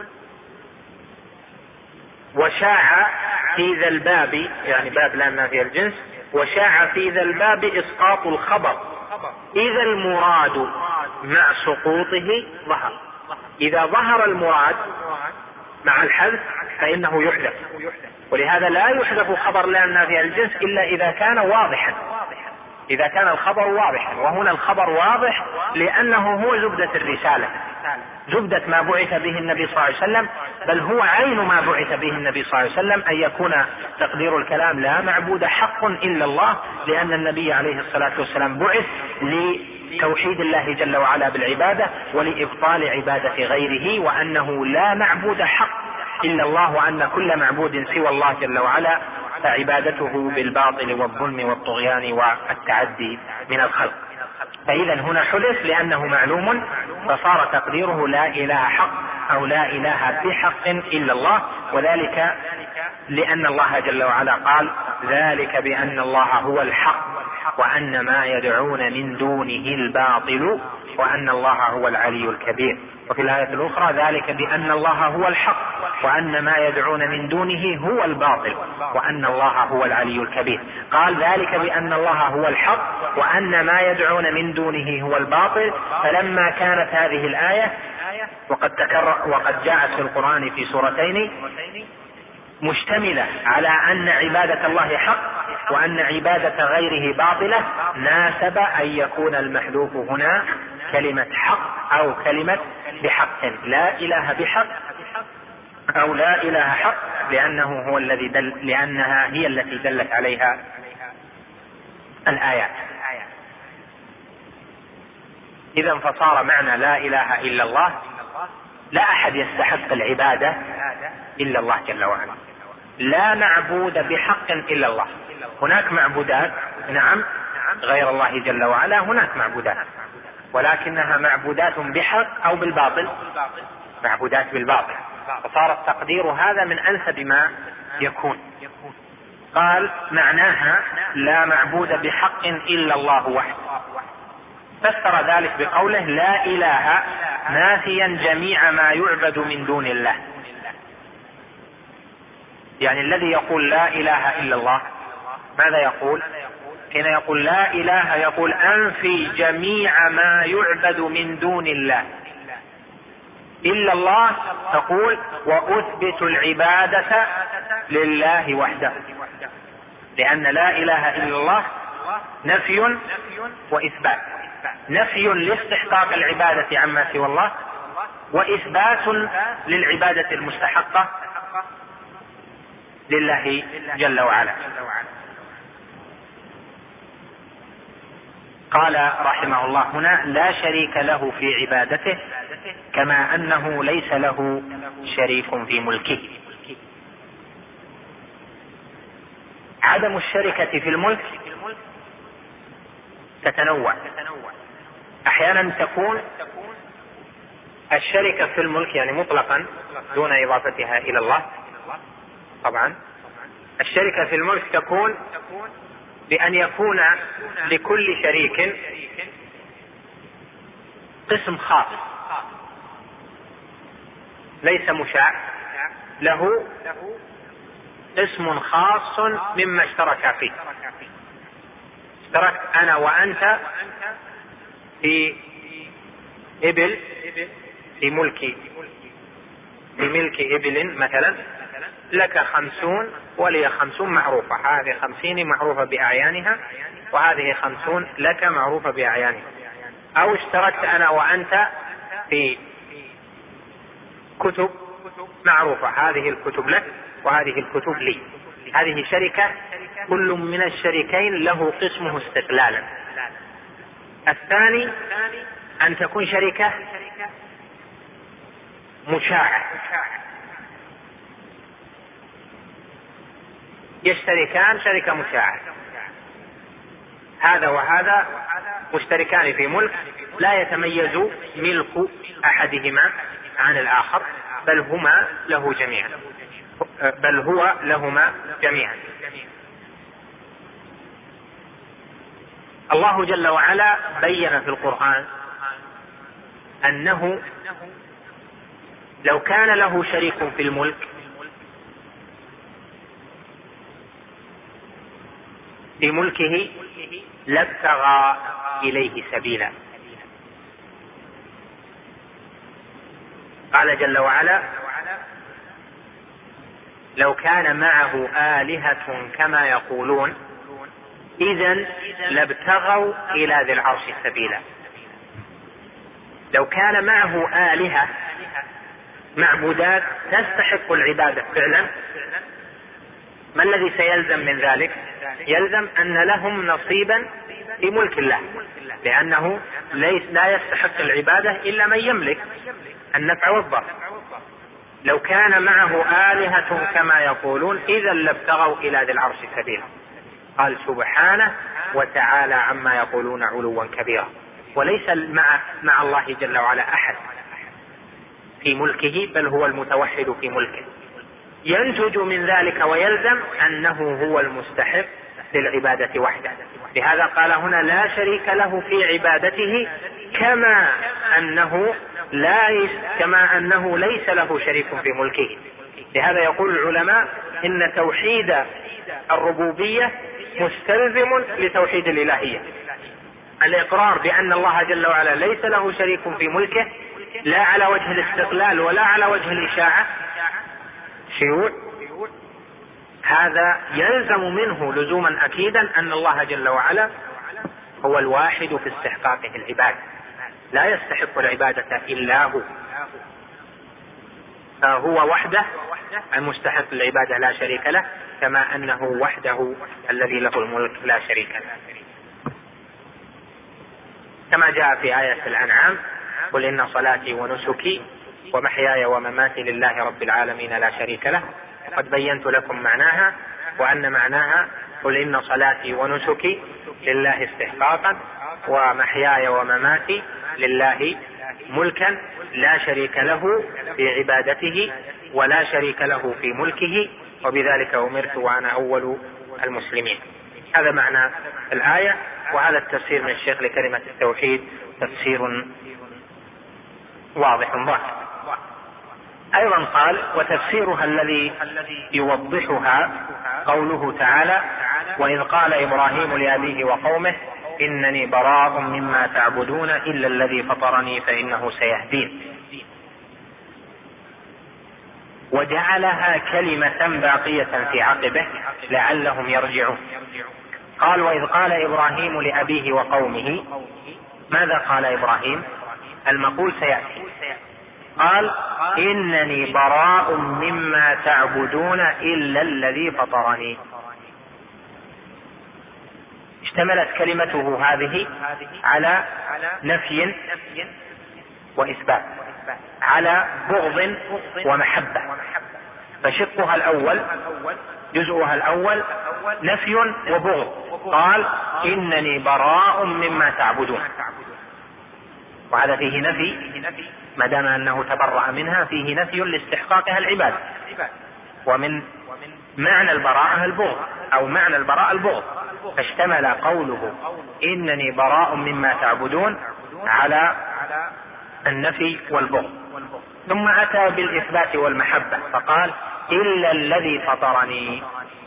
وشاع في ذا الباب، يعني باب لا النافية للجنس، وشاع في ذا الباب إسقاط الخبر إذا المراد مع سقوطه ظهر. إذا ظهر المراد مع الحذف فإنه يحذف، ولهذا لا يحذف خبر لا النافية للجنس إلا إذا كان واضحا، إذا كان الخبر واضحا. وهنا الخبر واضح لأنه هو زبدة الرسالة، زبدة ما بعث به النبي صلى الله عليه وسلم، بل هو عين ما بعث به النبي صلى الله عليه وسلم، أن يكون تقدير الكلام لا معبود حق إلا الله، لأن النبي عليه الصلاة والسلام بعث لتوحيد الله جل وعلا بالعبادة ولإبطال عبادة غيره، وأنه لا معبود حق إلا الله، وأن كل معبود سوى الله جل وعلا فعبادته بالباطل والظلم والطغيان والتعدي من الخلق. فإذا هنا حدث لأنه معلوم، فصار تقديره لا إله حق أو لا إله بحق إلا الله، وذلك لأن الله جل وعلا قال: ذلك بأن الله هو الحق وأن ما يدعون من دونه الباطل وأن الله هو العلي الكبير. وفي الآية الأخرى: ذلك بأن الله هو الحق وأن ما يدعون من دونه هو الباطل وأن الله هو العلي الكبير. قال: ذلك بأن الله هو الحق وأن ما يدعون من دونه هو الباطل. فلما كانت هذه الآية وقد جاءت في القرآن في سورتين مشتملة على أن عبادة الله حق وأن عبادة غيره باطلة، ناسب أن يكون المحذوف هنا كلمة حق أو كلمة بحق، لا إله بحق أو لا إله حق، لأنها هي التي دلت عليها الآيات. إذا فصار معنى لا إله إلا الله: لا أحد يستحق العبادة إلا الله جل وعلا، لا معبود بحق إلا الله. هناك معبودات، نعم، غير الله جل وعلا هناك معبودات، ولكنها معبودات بحق أو بالباطل، معبودات بالباطل، فصار التقدير هذا من أنسب ما يكون. قال: معناها لا معبود بحق إلا الله وحده. فسر ذلك بقوله: لا إله، نافيا جميع ما يعبد من دون الله. يعني الذي يقول لا إله إلا الله ماذا يقول؟ حين يقول لا إله يقول أنفي جميع ما يعبد من دون الله. إلا الله تقول وأثبت العبادة لله وحده، لأن لا إله إلا الله نفي وإثبات، نفي لاستحقاق العبادة عما سوى الله، وإثبات للعبادة المستحقة لله جل وعلا. قال رحمه الله هنا: لا شريك له في عبادته كما أنه ليس له شريك في ملكه. عدم الشركة في الملك تتنوع. أحيانا تكون الشركة في الملك يعني مطلقا دون إضافتها إلى الله. طبعا الشركة في الملك تكون بأن يكون لكل شريك قسم خاص ليس مشاع، له اسم خاص مما اشترك فيه. اشتركت أنا وأنت في إبل، في ملك إبل مثلا، لك 50 ولي 50 معروفة، هذه 50 معروفة بأعيانها وهذه 50 لك معروفة بأعيانها. أو اشتركت أنا وأنت في كتب معروفة، هذه الكتب لك وهذه الكتب لي، هذه شركة، كل من الشريكين له قسمه استقلالا. الثاني أن تكون شركة مشاعة، يشتركان شركة مشاعة، هذا وهذا مشتركان في ملك، لا يتميز ملك أحدهما عن الآخر، بل هما له جميعا، بل هو لهما جميعا. الله جل وعلا بين في القرآن أنه لو كان له شريك في الملك في ملكه لابتغى إليه سبيلا. قال جل وعلا: لو كان معه آلهة كما يقولون إذن لابتغوا إلى ذي العرش سبيلا. لو كان معه آلهة، معبودات تستحق العبادة فعلا، ما الذي سيلزم من ذلك؟ يلزم أن لهم نصيبا في ملك الله، لأنه لا يستحق العبادة إلا من يملك النفع والضر. لو كان معه آلهة كما يقولون إذا لابتغوا إلى ذي العرش سبيلا. قال سبحانه وتعالى عما يقولون علوا كبيرا. وليس مع الله جل وعلا أحد، في ملكه، بل هو المتوحد في ملكه. ينتج من ذلك ويلزم أنه هو المستحق للعبادة وحده. لهذا قال هنا لا شريك له في عبادته، كما أنه ليس له شريك في ملكه. لهذا يقول العلماء إن توحيد الربوبية مستلزم لتوحيد الإلهية. الإقرار بأن الله جل وعلا ليس له شريك في ملكه، لا على وجه الاستقلال ولا على وجه الإشاعة شيوع، هذا يلزم منه لزوما أكيدا أن الله جل وعلا هو الواحد في استحقاقه العبادة، لا يستحق العبادة إلا هو، فهو وحده المستحق للعبادة لا شريك له، كما أنه وحده الذي له الملك لا شريك له. كما جاء في آية الأنعام: قل إن صلاتي ونسكي ومحياي ومماتي لله رب العالمين لا شريك له. قد بينت لكم معناها، وأن معناها قل إن صلاتي ونسكي لله استحقاقا، ومحياي ومماتي لله ملكا لا شريك له في عبادته ولا شريك له في ملكه، وبذلك أمرت وأنا أول المسلمين. هذا معنى الآية، وهذا التفسير من الشيخ لكلمة التوحيد تفسير واضح ظاهر. أيضا قال: وتفسيرها الذي يوضحها قوله تعالى: وإذ قال إبراهيم لأبيه وقومه إنني براء مما تعبدون إلا الذي فطرني فإنه سيهدين. وجعلها كلمة باقية في عقبه لعلهم يرجعون. قال: وإذ قال إبراهيم لأبيه وقومه. ماذا قال إبراهيم؟ المقول سيأتي. قال: إنني براء مما تعبدون إلا الذي فطرني. اشتملت كلمته هذه على نفي وإثبات، على بغض ومحبة. فشقها الأول، جزءها الأول نفي وبغض. قال: إنني براء مما تعبدون، وهذا فيه نفي، ما دام أنه تبرأ منها فيه نفي لاستحقاقها العبادة. ومن معنى البراءة البغض، أو معنى البراءة البغض، فاشتمل قوله إنني براء مما تعبدون على النفي والبغض. ثم أتى بالإثبات والمحبة فقال: إلا الذي فطرني.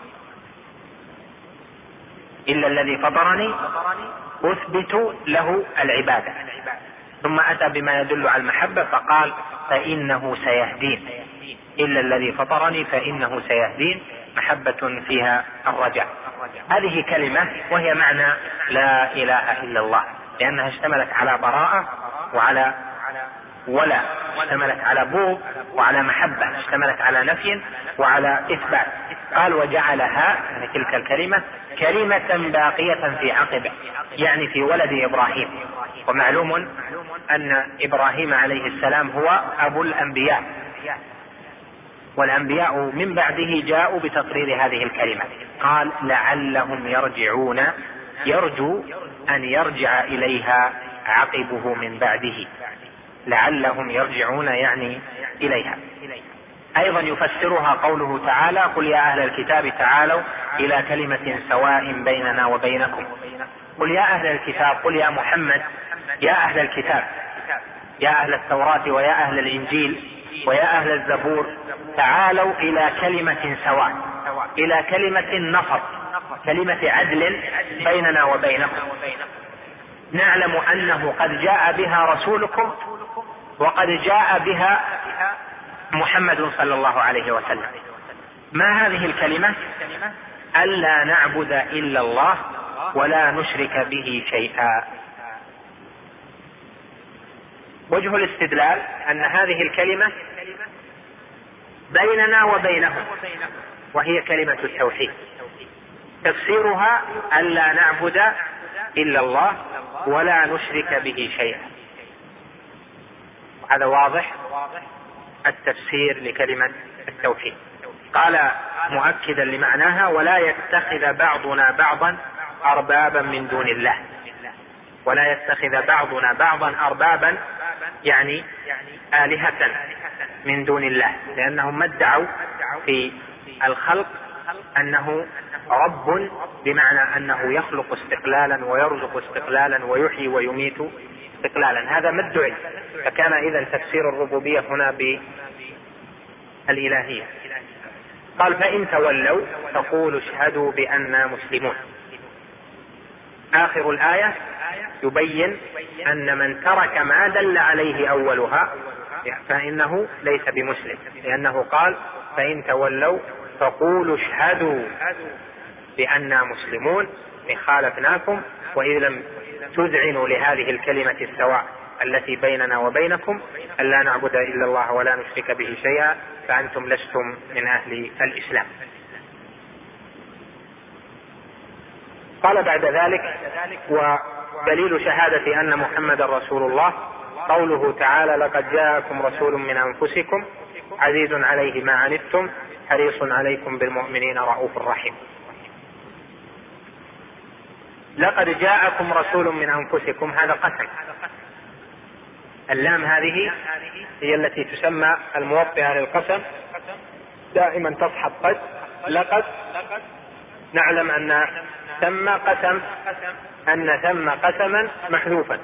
إلا الذي فطرني أثبت له العبادة. ثم أتى بما يدل على المحبة فقال: فإنه سيهدين. إلا الذي فطرني فإنه سيهدين، محبة فيها الرجاء. هذه كلمة وهي معنى لا إله إلا الله، لأنها اشتملت على براءة وعلى ولا، اشتملت على بغض وعلى محبة، اشتملت على نفي وعلى إثبات. قال: وجعلها، يعني تلك الكلمة، كلمة باقية في عقبه، يعني في ولد إبراهيم. ومعلوم أن إبراهيم عليه السلام هو أبو الأنبياء، والأنبياء من بعده جاءوا بتقرير هذه الكلمة. قال: لعلهم يرجعون، يرجو أن يرجع إليها عقبه من بعده. لعلهم يرجعون يعني إليها. أيضا يفسرها قوله تعالى: قل يا أهل الكتاب تعالوا إلى كلمة سواء بيننا وبينكم. قل يا أهل الكتاب، قل يا محمد يا أهل الكتاب، يا أهل التوراة ويا أهل الإنجيل ويا أهل الزبور، تعالوا إلى كلمة سواء، إلى كلمة نصر، كلمة عدل بيننا وبينكم، نعلم أنه قد جاء بها رسولكم وقد جاء بها محمد صلى الله عليه وسلم. ما هذه الكلمة؟ ألا نعبد إلا الله ولا نشرك به شيئا. وجه الاستدلال أن هذه الكلمة بيننا وبينهم، وهي كلمة التوحيد. تفسيرها ألا نعبد إلا الله ولا نشرك به شيئا. هذا واضح التفسير لكلمة التوحيد. قال مؤكدا لمعناها: ولا يتخذ بعضنا بعضا أربابا من دون الله. ولا يتخذ بعضنا بعضا أربابا يعني آلهة من دون الله، لأنهم ما ادعوا في الخلق أنه رب، بمعنى أنه يخلق استقلالا ويرزق استقلالا ويحيي ويميت استقلالا، هذا ما ادعي. فكان إذا تفسير الربوبية هنا بالإلهية. قال فإن تولوا فقولوا اشهدوا بأننا مسلمون. آخر الآية يبين أن من ترك ما دل عليه أولها فإنه ليس بمسلم، لأنه قال فإن تولوا فقولوا اشهدوا بأننا مسلمون خالفناكم، وإذ لم تذعنوا لهذه الكلمة السواء التي بيننا وبينكم ألا نعبد إلا الله ولا نشرك به شيئا فأنتم لستم من أهل الإسلام. قال بعد ذلك ودليل شهادة أن محمد رسول الله قوله تعالى لقد جاءكم رسول من أنفسكم عزيز عليه ما عنتم حريص عليكم بالمؤمنين رؤوف رحيم. لقد جاءكم رسول من أنفسكم هذا قسم، اللام هذه هي التي تسمى الموطئة للقسم، دائما تصحب قد. لقد نعلم أن ثم قسما محذوفا،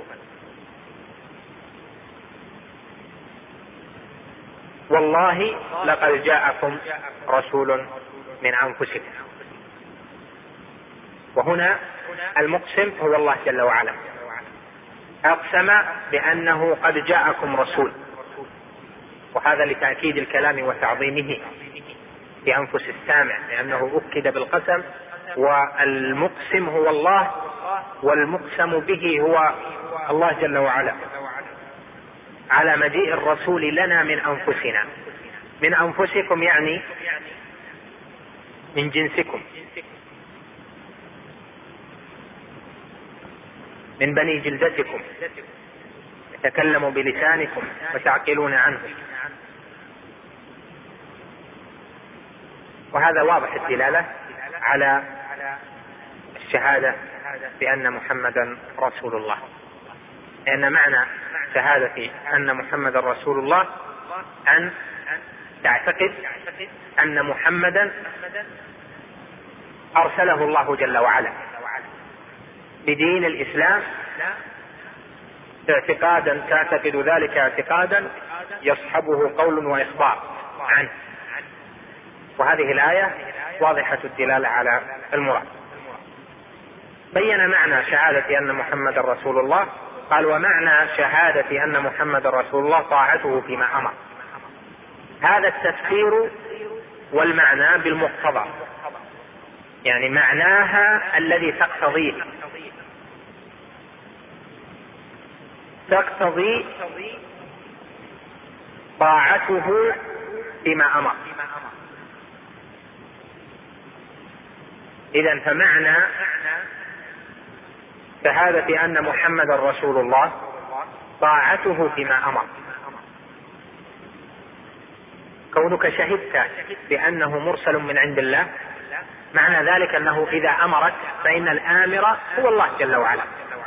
والله لقد جاءكم رسول من أنفسكم. وهنا المقسم هو الله جل وعلا، أقسم بأنه قد جاءكم رسول، وهذا لتأكيد الكلام وتعظيمه بأنفس السامع، لأنه أكد بالقسم، والمقسم هو الله والمقسم به هو الله جل وعلا، على مجيء الرسول لنا من أنفسنا. من أنفسكم يعني من جنسكم، من بني جلدتكم، يتكلم بلسانكم وتعقلون عنه. وهذا واضح الدلالة على الشهادة بأن محمدا رسول الله، لأن معنى شهادة أن محمدا رسول الله أن تعتقد أن محمدا أرسله الله جل وعلا بدين الإسلام اعتقادا، تعتقد ذلك اعتقادا يصحبه قول وإخبار عنه. وهذه الآية واضحة الدلالة على المراد. بين معنى شهادة أن محمد رسول الله، قال ومعنى شهادة أن محمد رسول الله طاعته فيما أمر. هذا التفسير والمعنى بالمقتضى، يعني معناها الذي تقتضي طاعته فيما أمر. إذن فمعنى شهادة أن محمد رسول الله طاعته فيما أمر. كونك شهدت بأنه مرسل من عند الله، معنى ذلك أنه إذا أمرك فإن الآمر هو الله جل وعلا،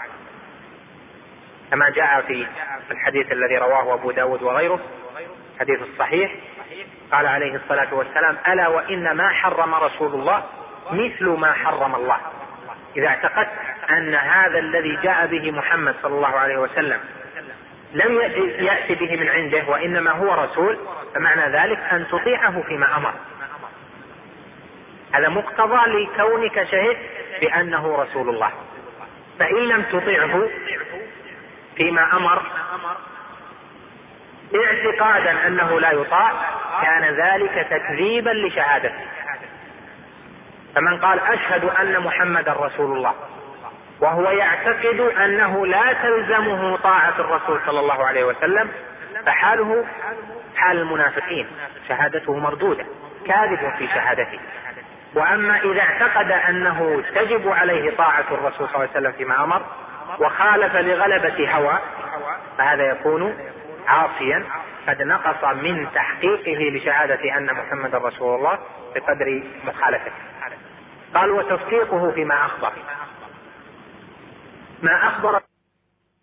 كما جاء في الحديث الذي رواه أبو داود وغيره حديث الصحيح، قال عليه الصلاة والسلام ألا وإن ما حرم رسول الله مثل ما حرم الله. إذا اعتقدت أن هذا الذي جاء به محمد صلى الله عليه وسلم لم يأتي به من عنده وإنما هو رسول، فمعنى ذلك أن تطيعه فيما أمر. هذا مقتضى لكونك شهدت بأنه رسول الله. فإن لم تطيعه فيما أمر اعتقادا أنه لا يطاع كان ذلك تكذيبا لشهادته. فمن قال أشهد أن محمد رسول الله وهو يعتقد أنه لا تلزمه طاعة الرسول صلى الله عليه وسلم فحاله حال المنافقين، شهادته مردودة، كاذب في شهادته. وأما إذا اعتقد أنه تجب عليه طاعة الرسول صلى الله عليه وسلم فيما أمر وخالف لغلبة هوى فهذا يكون عاصيا قد نقص من تحقيقه لشهادة أن محمد رسول الله بقدر مخالفته. قال وتصديقه فيما أخبر، ما أخبر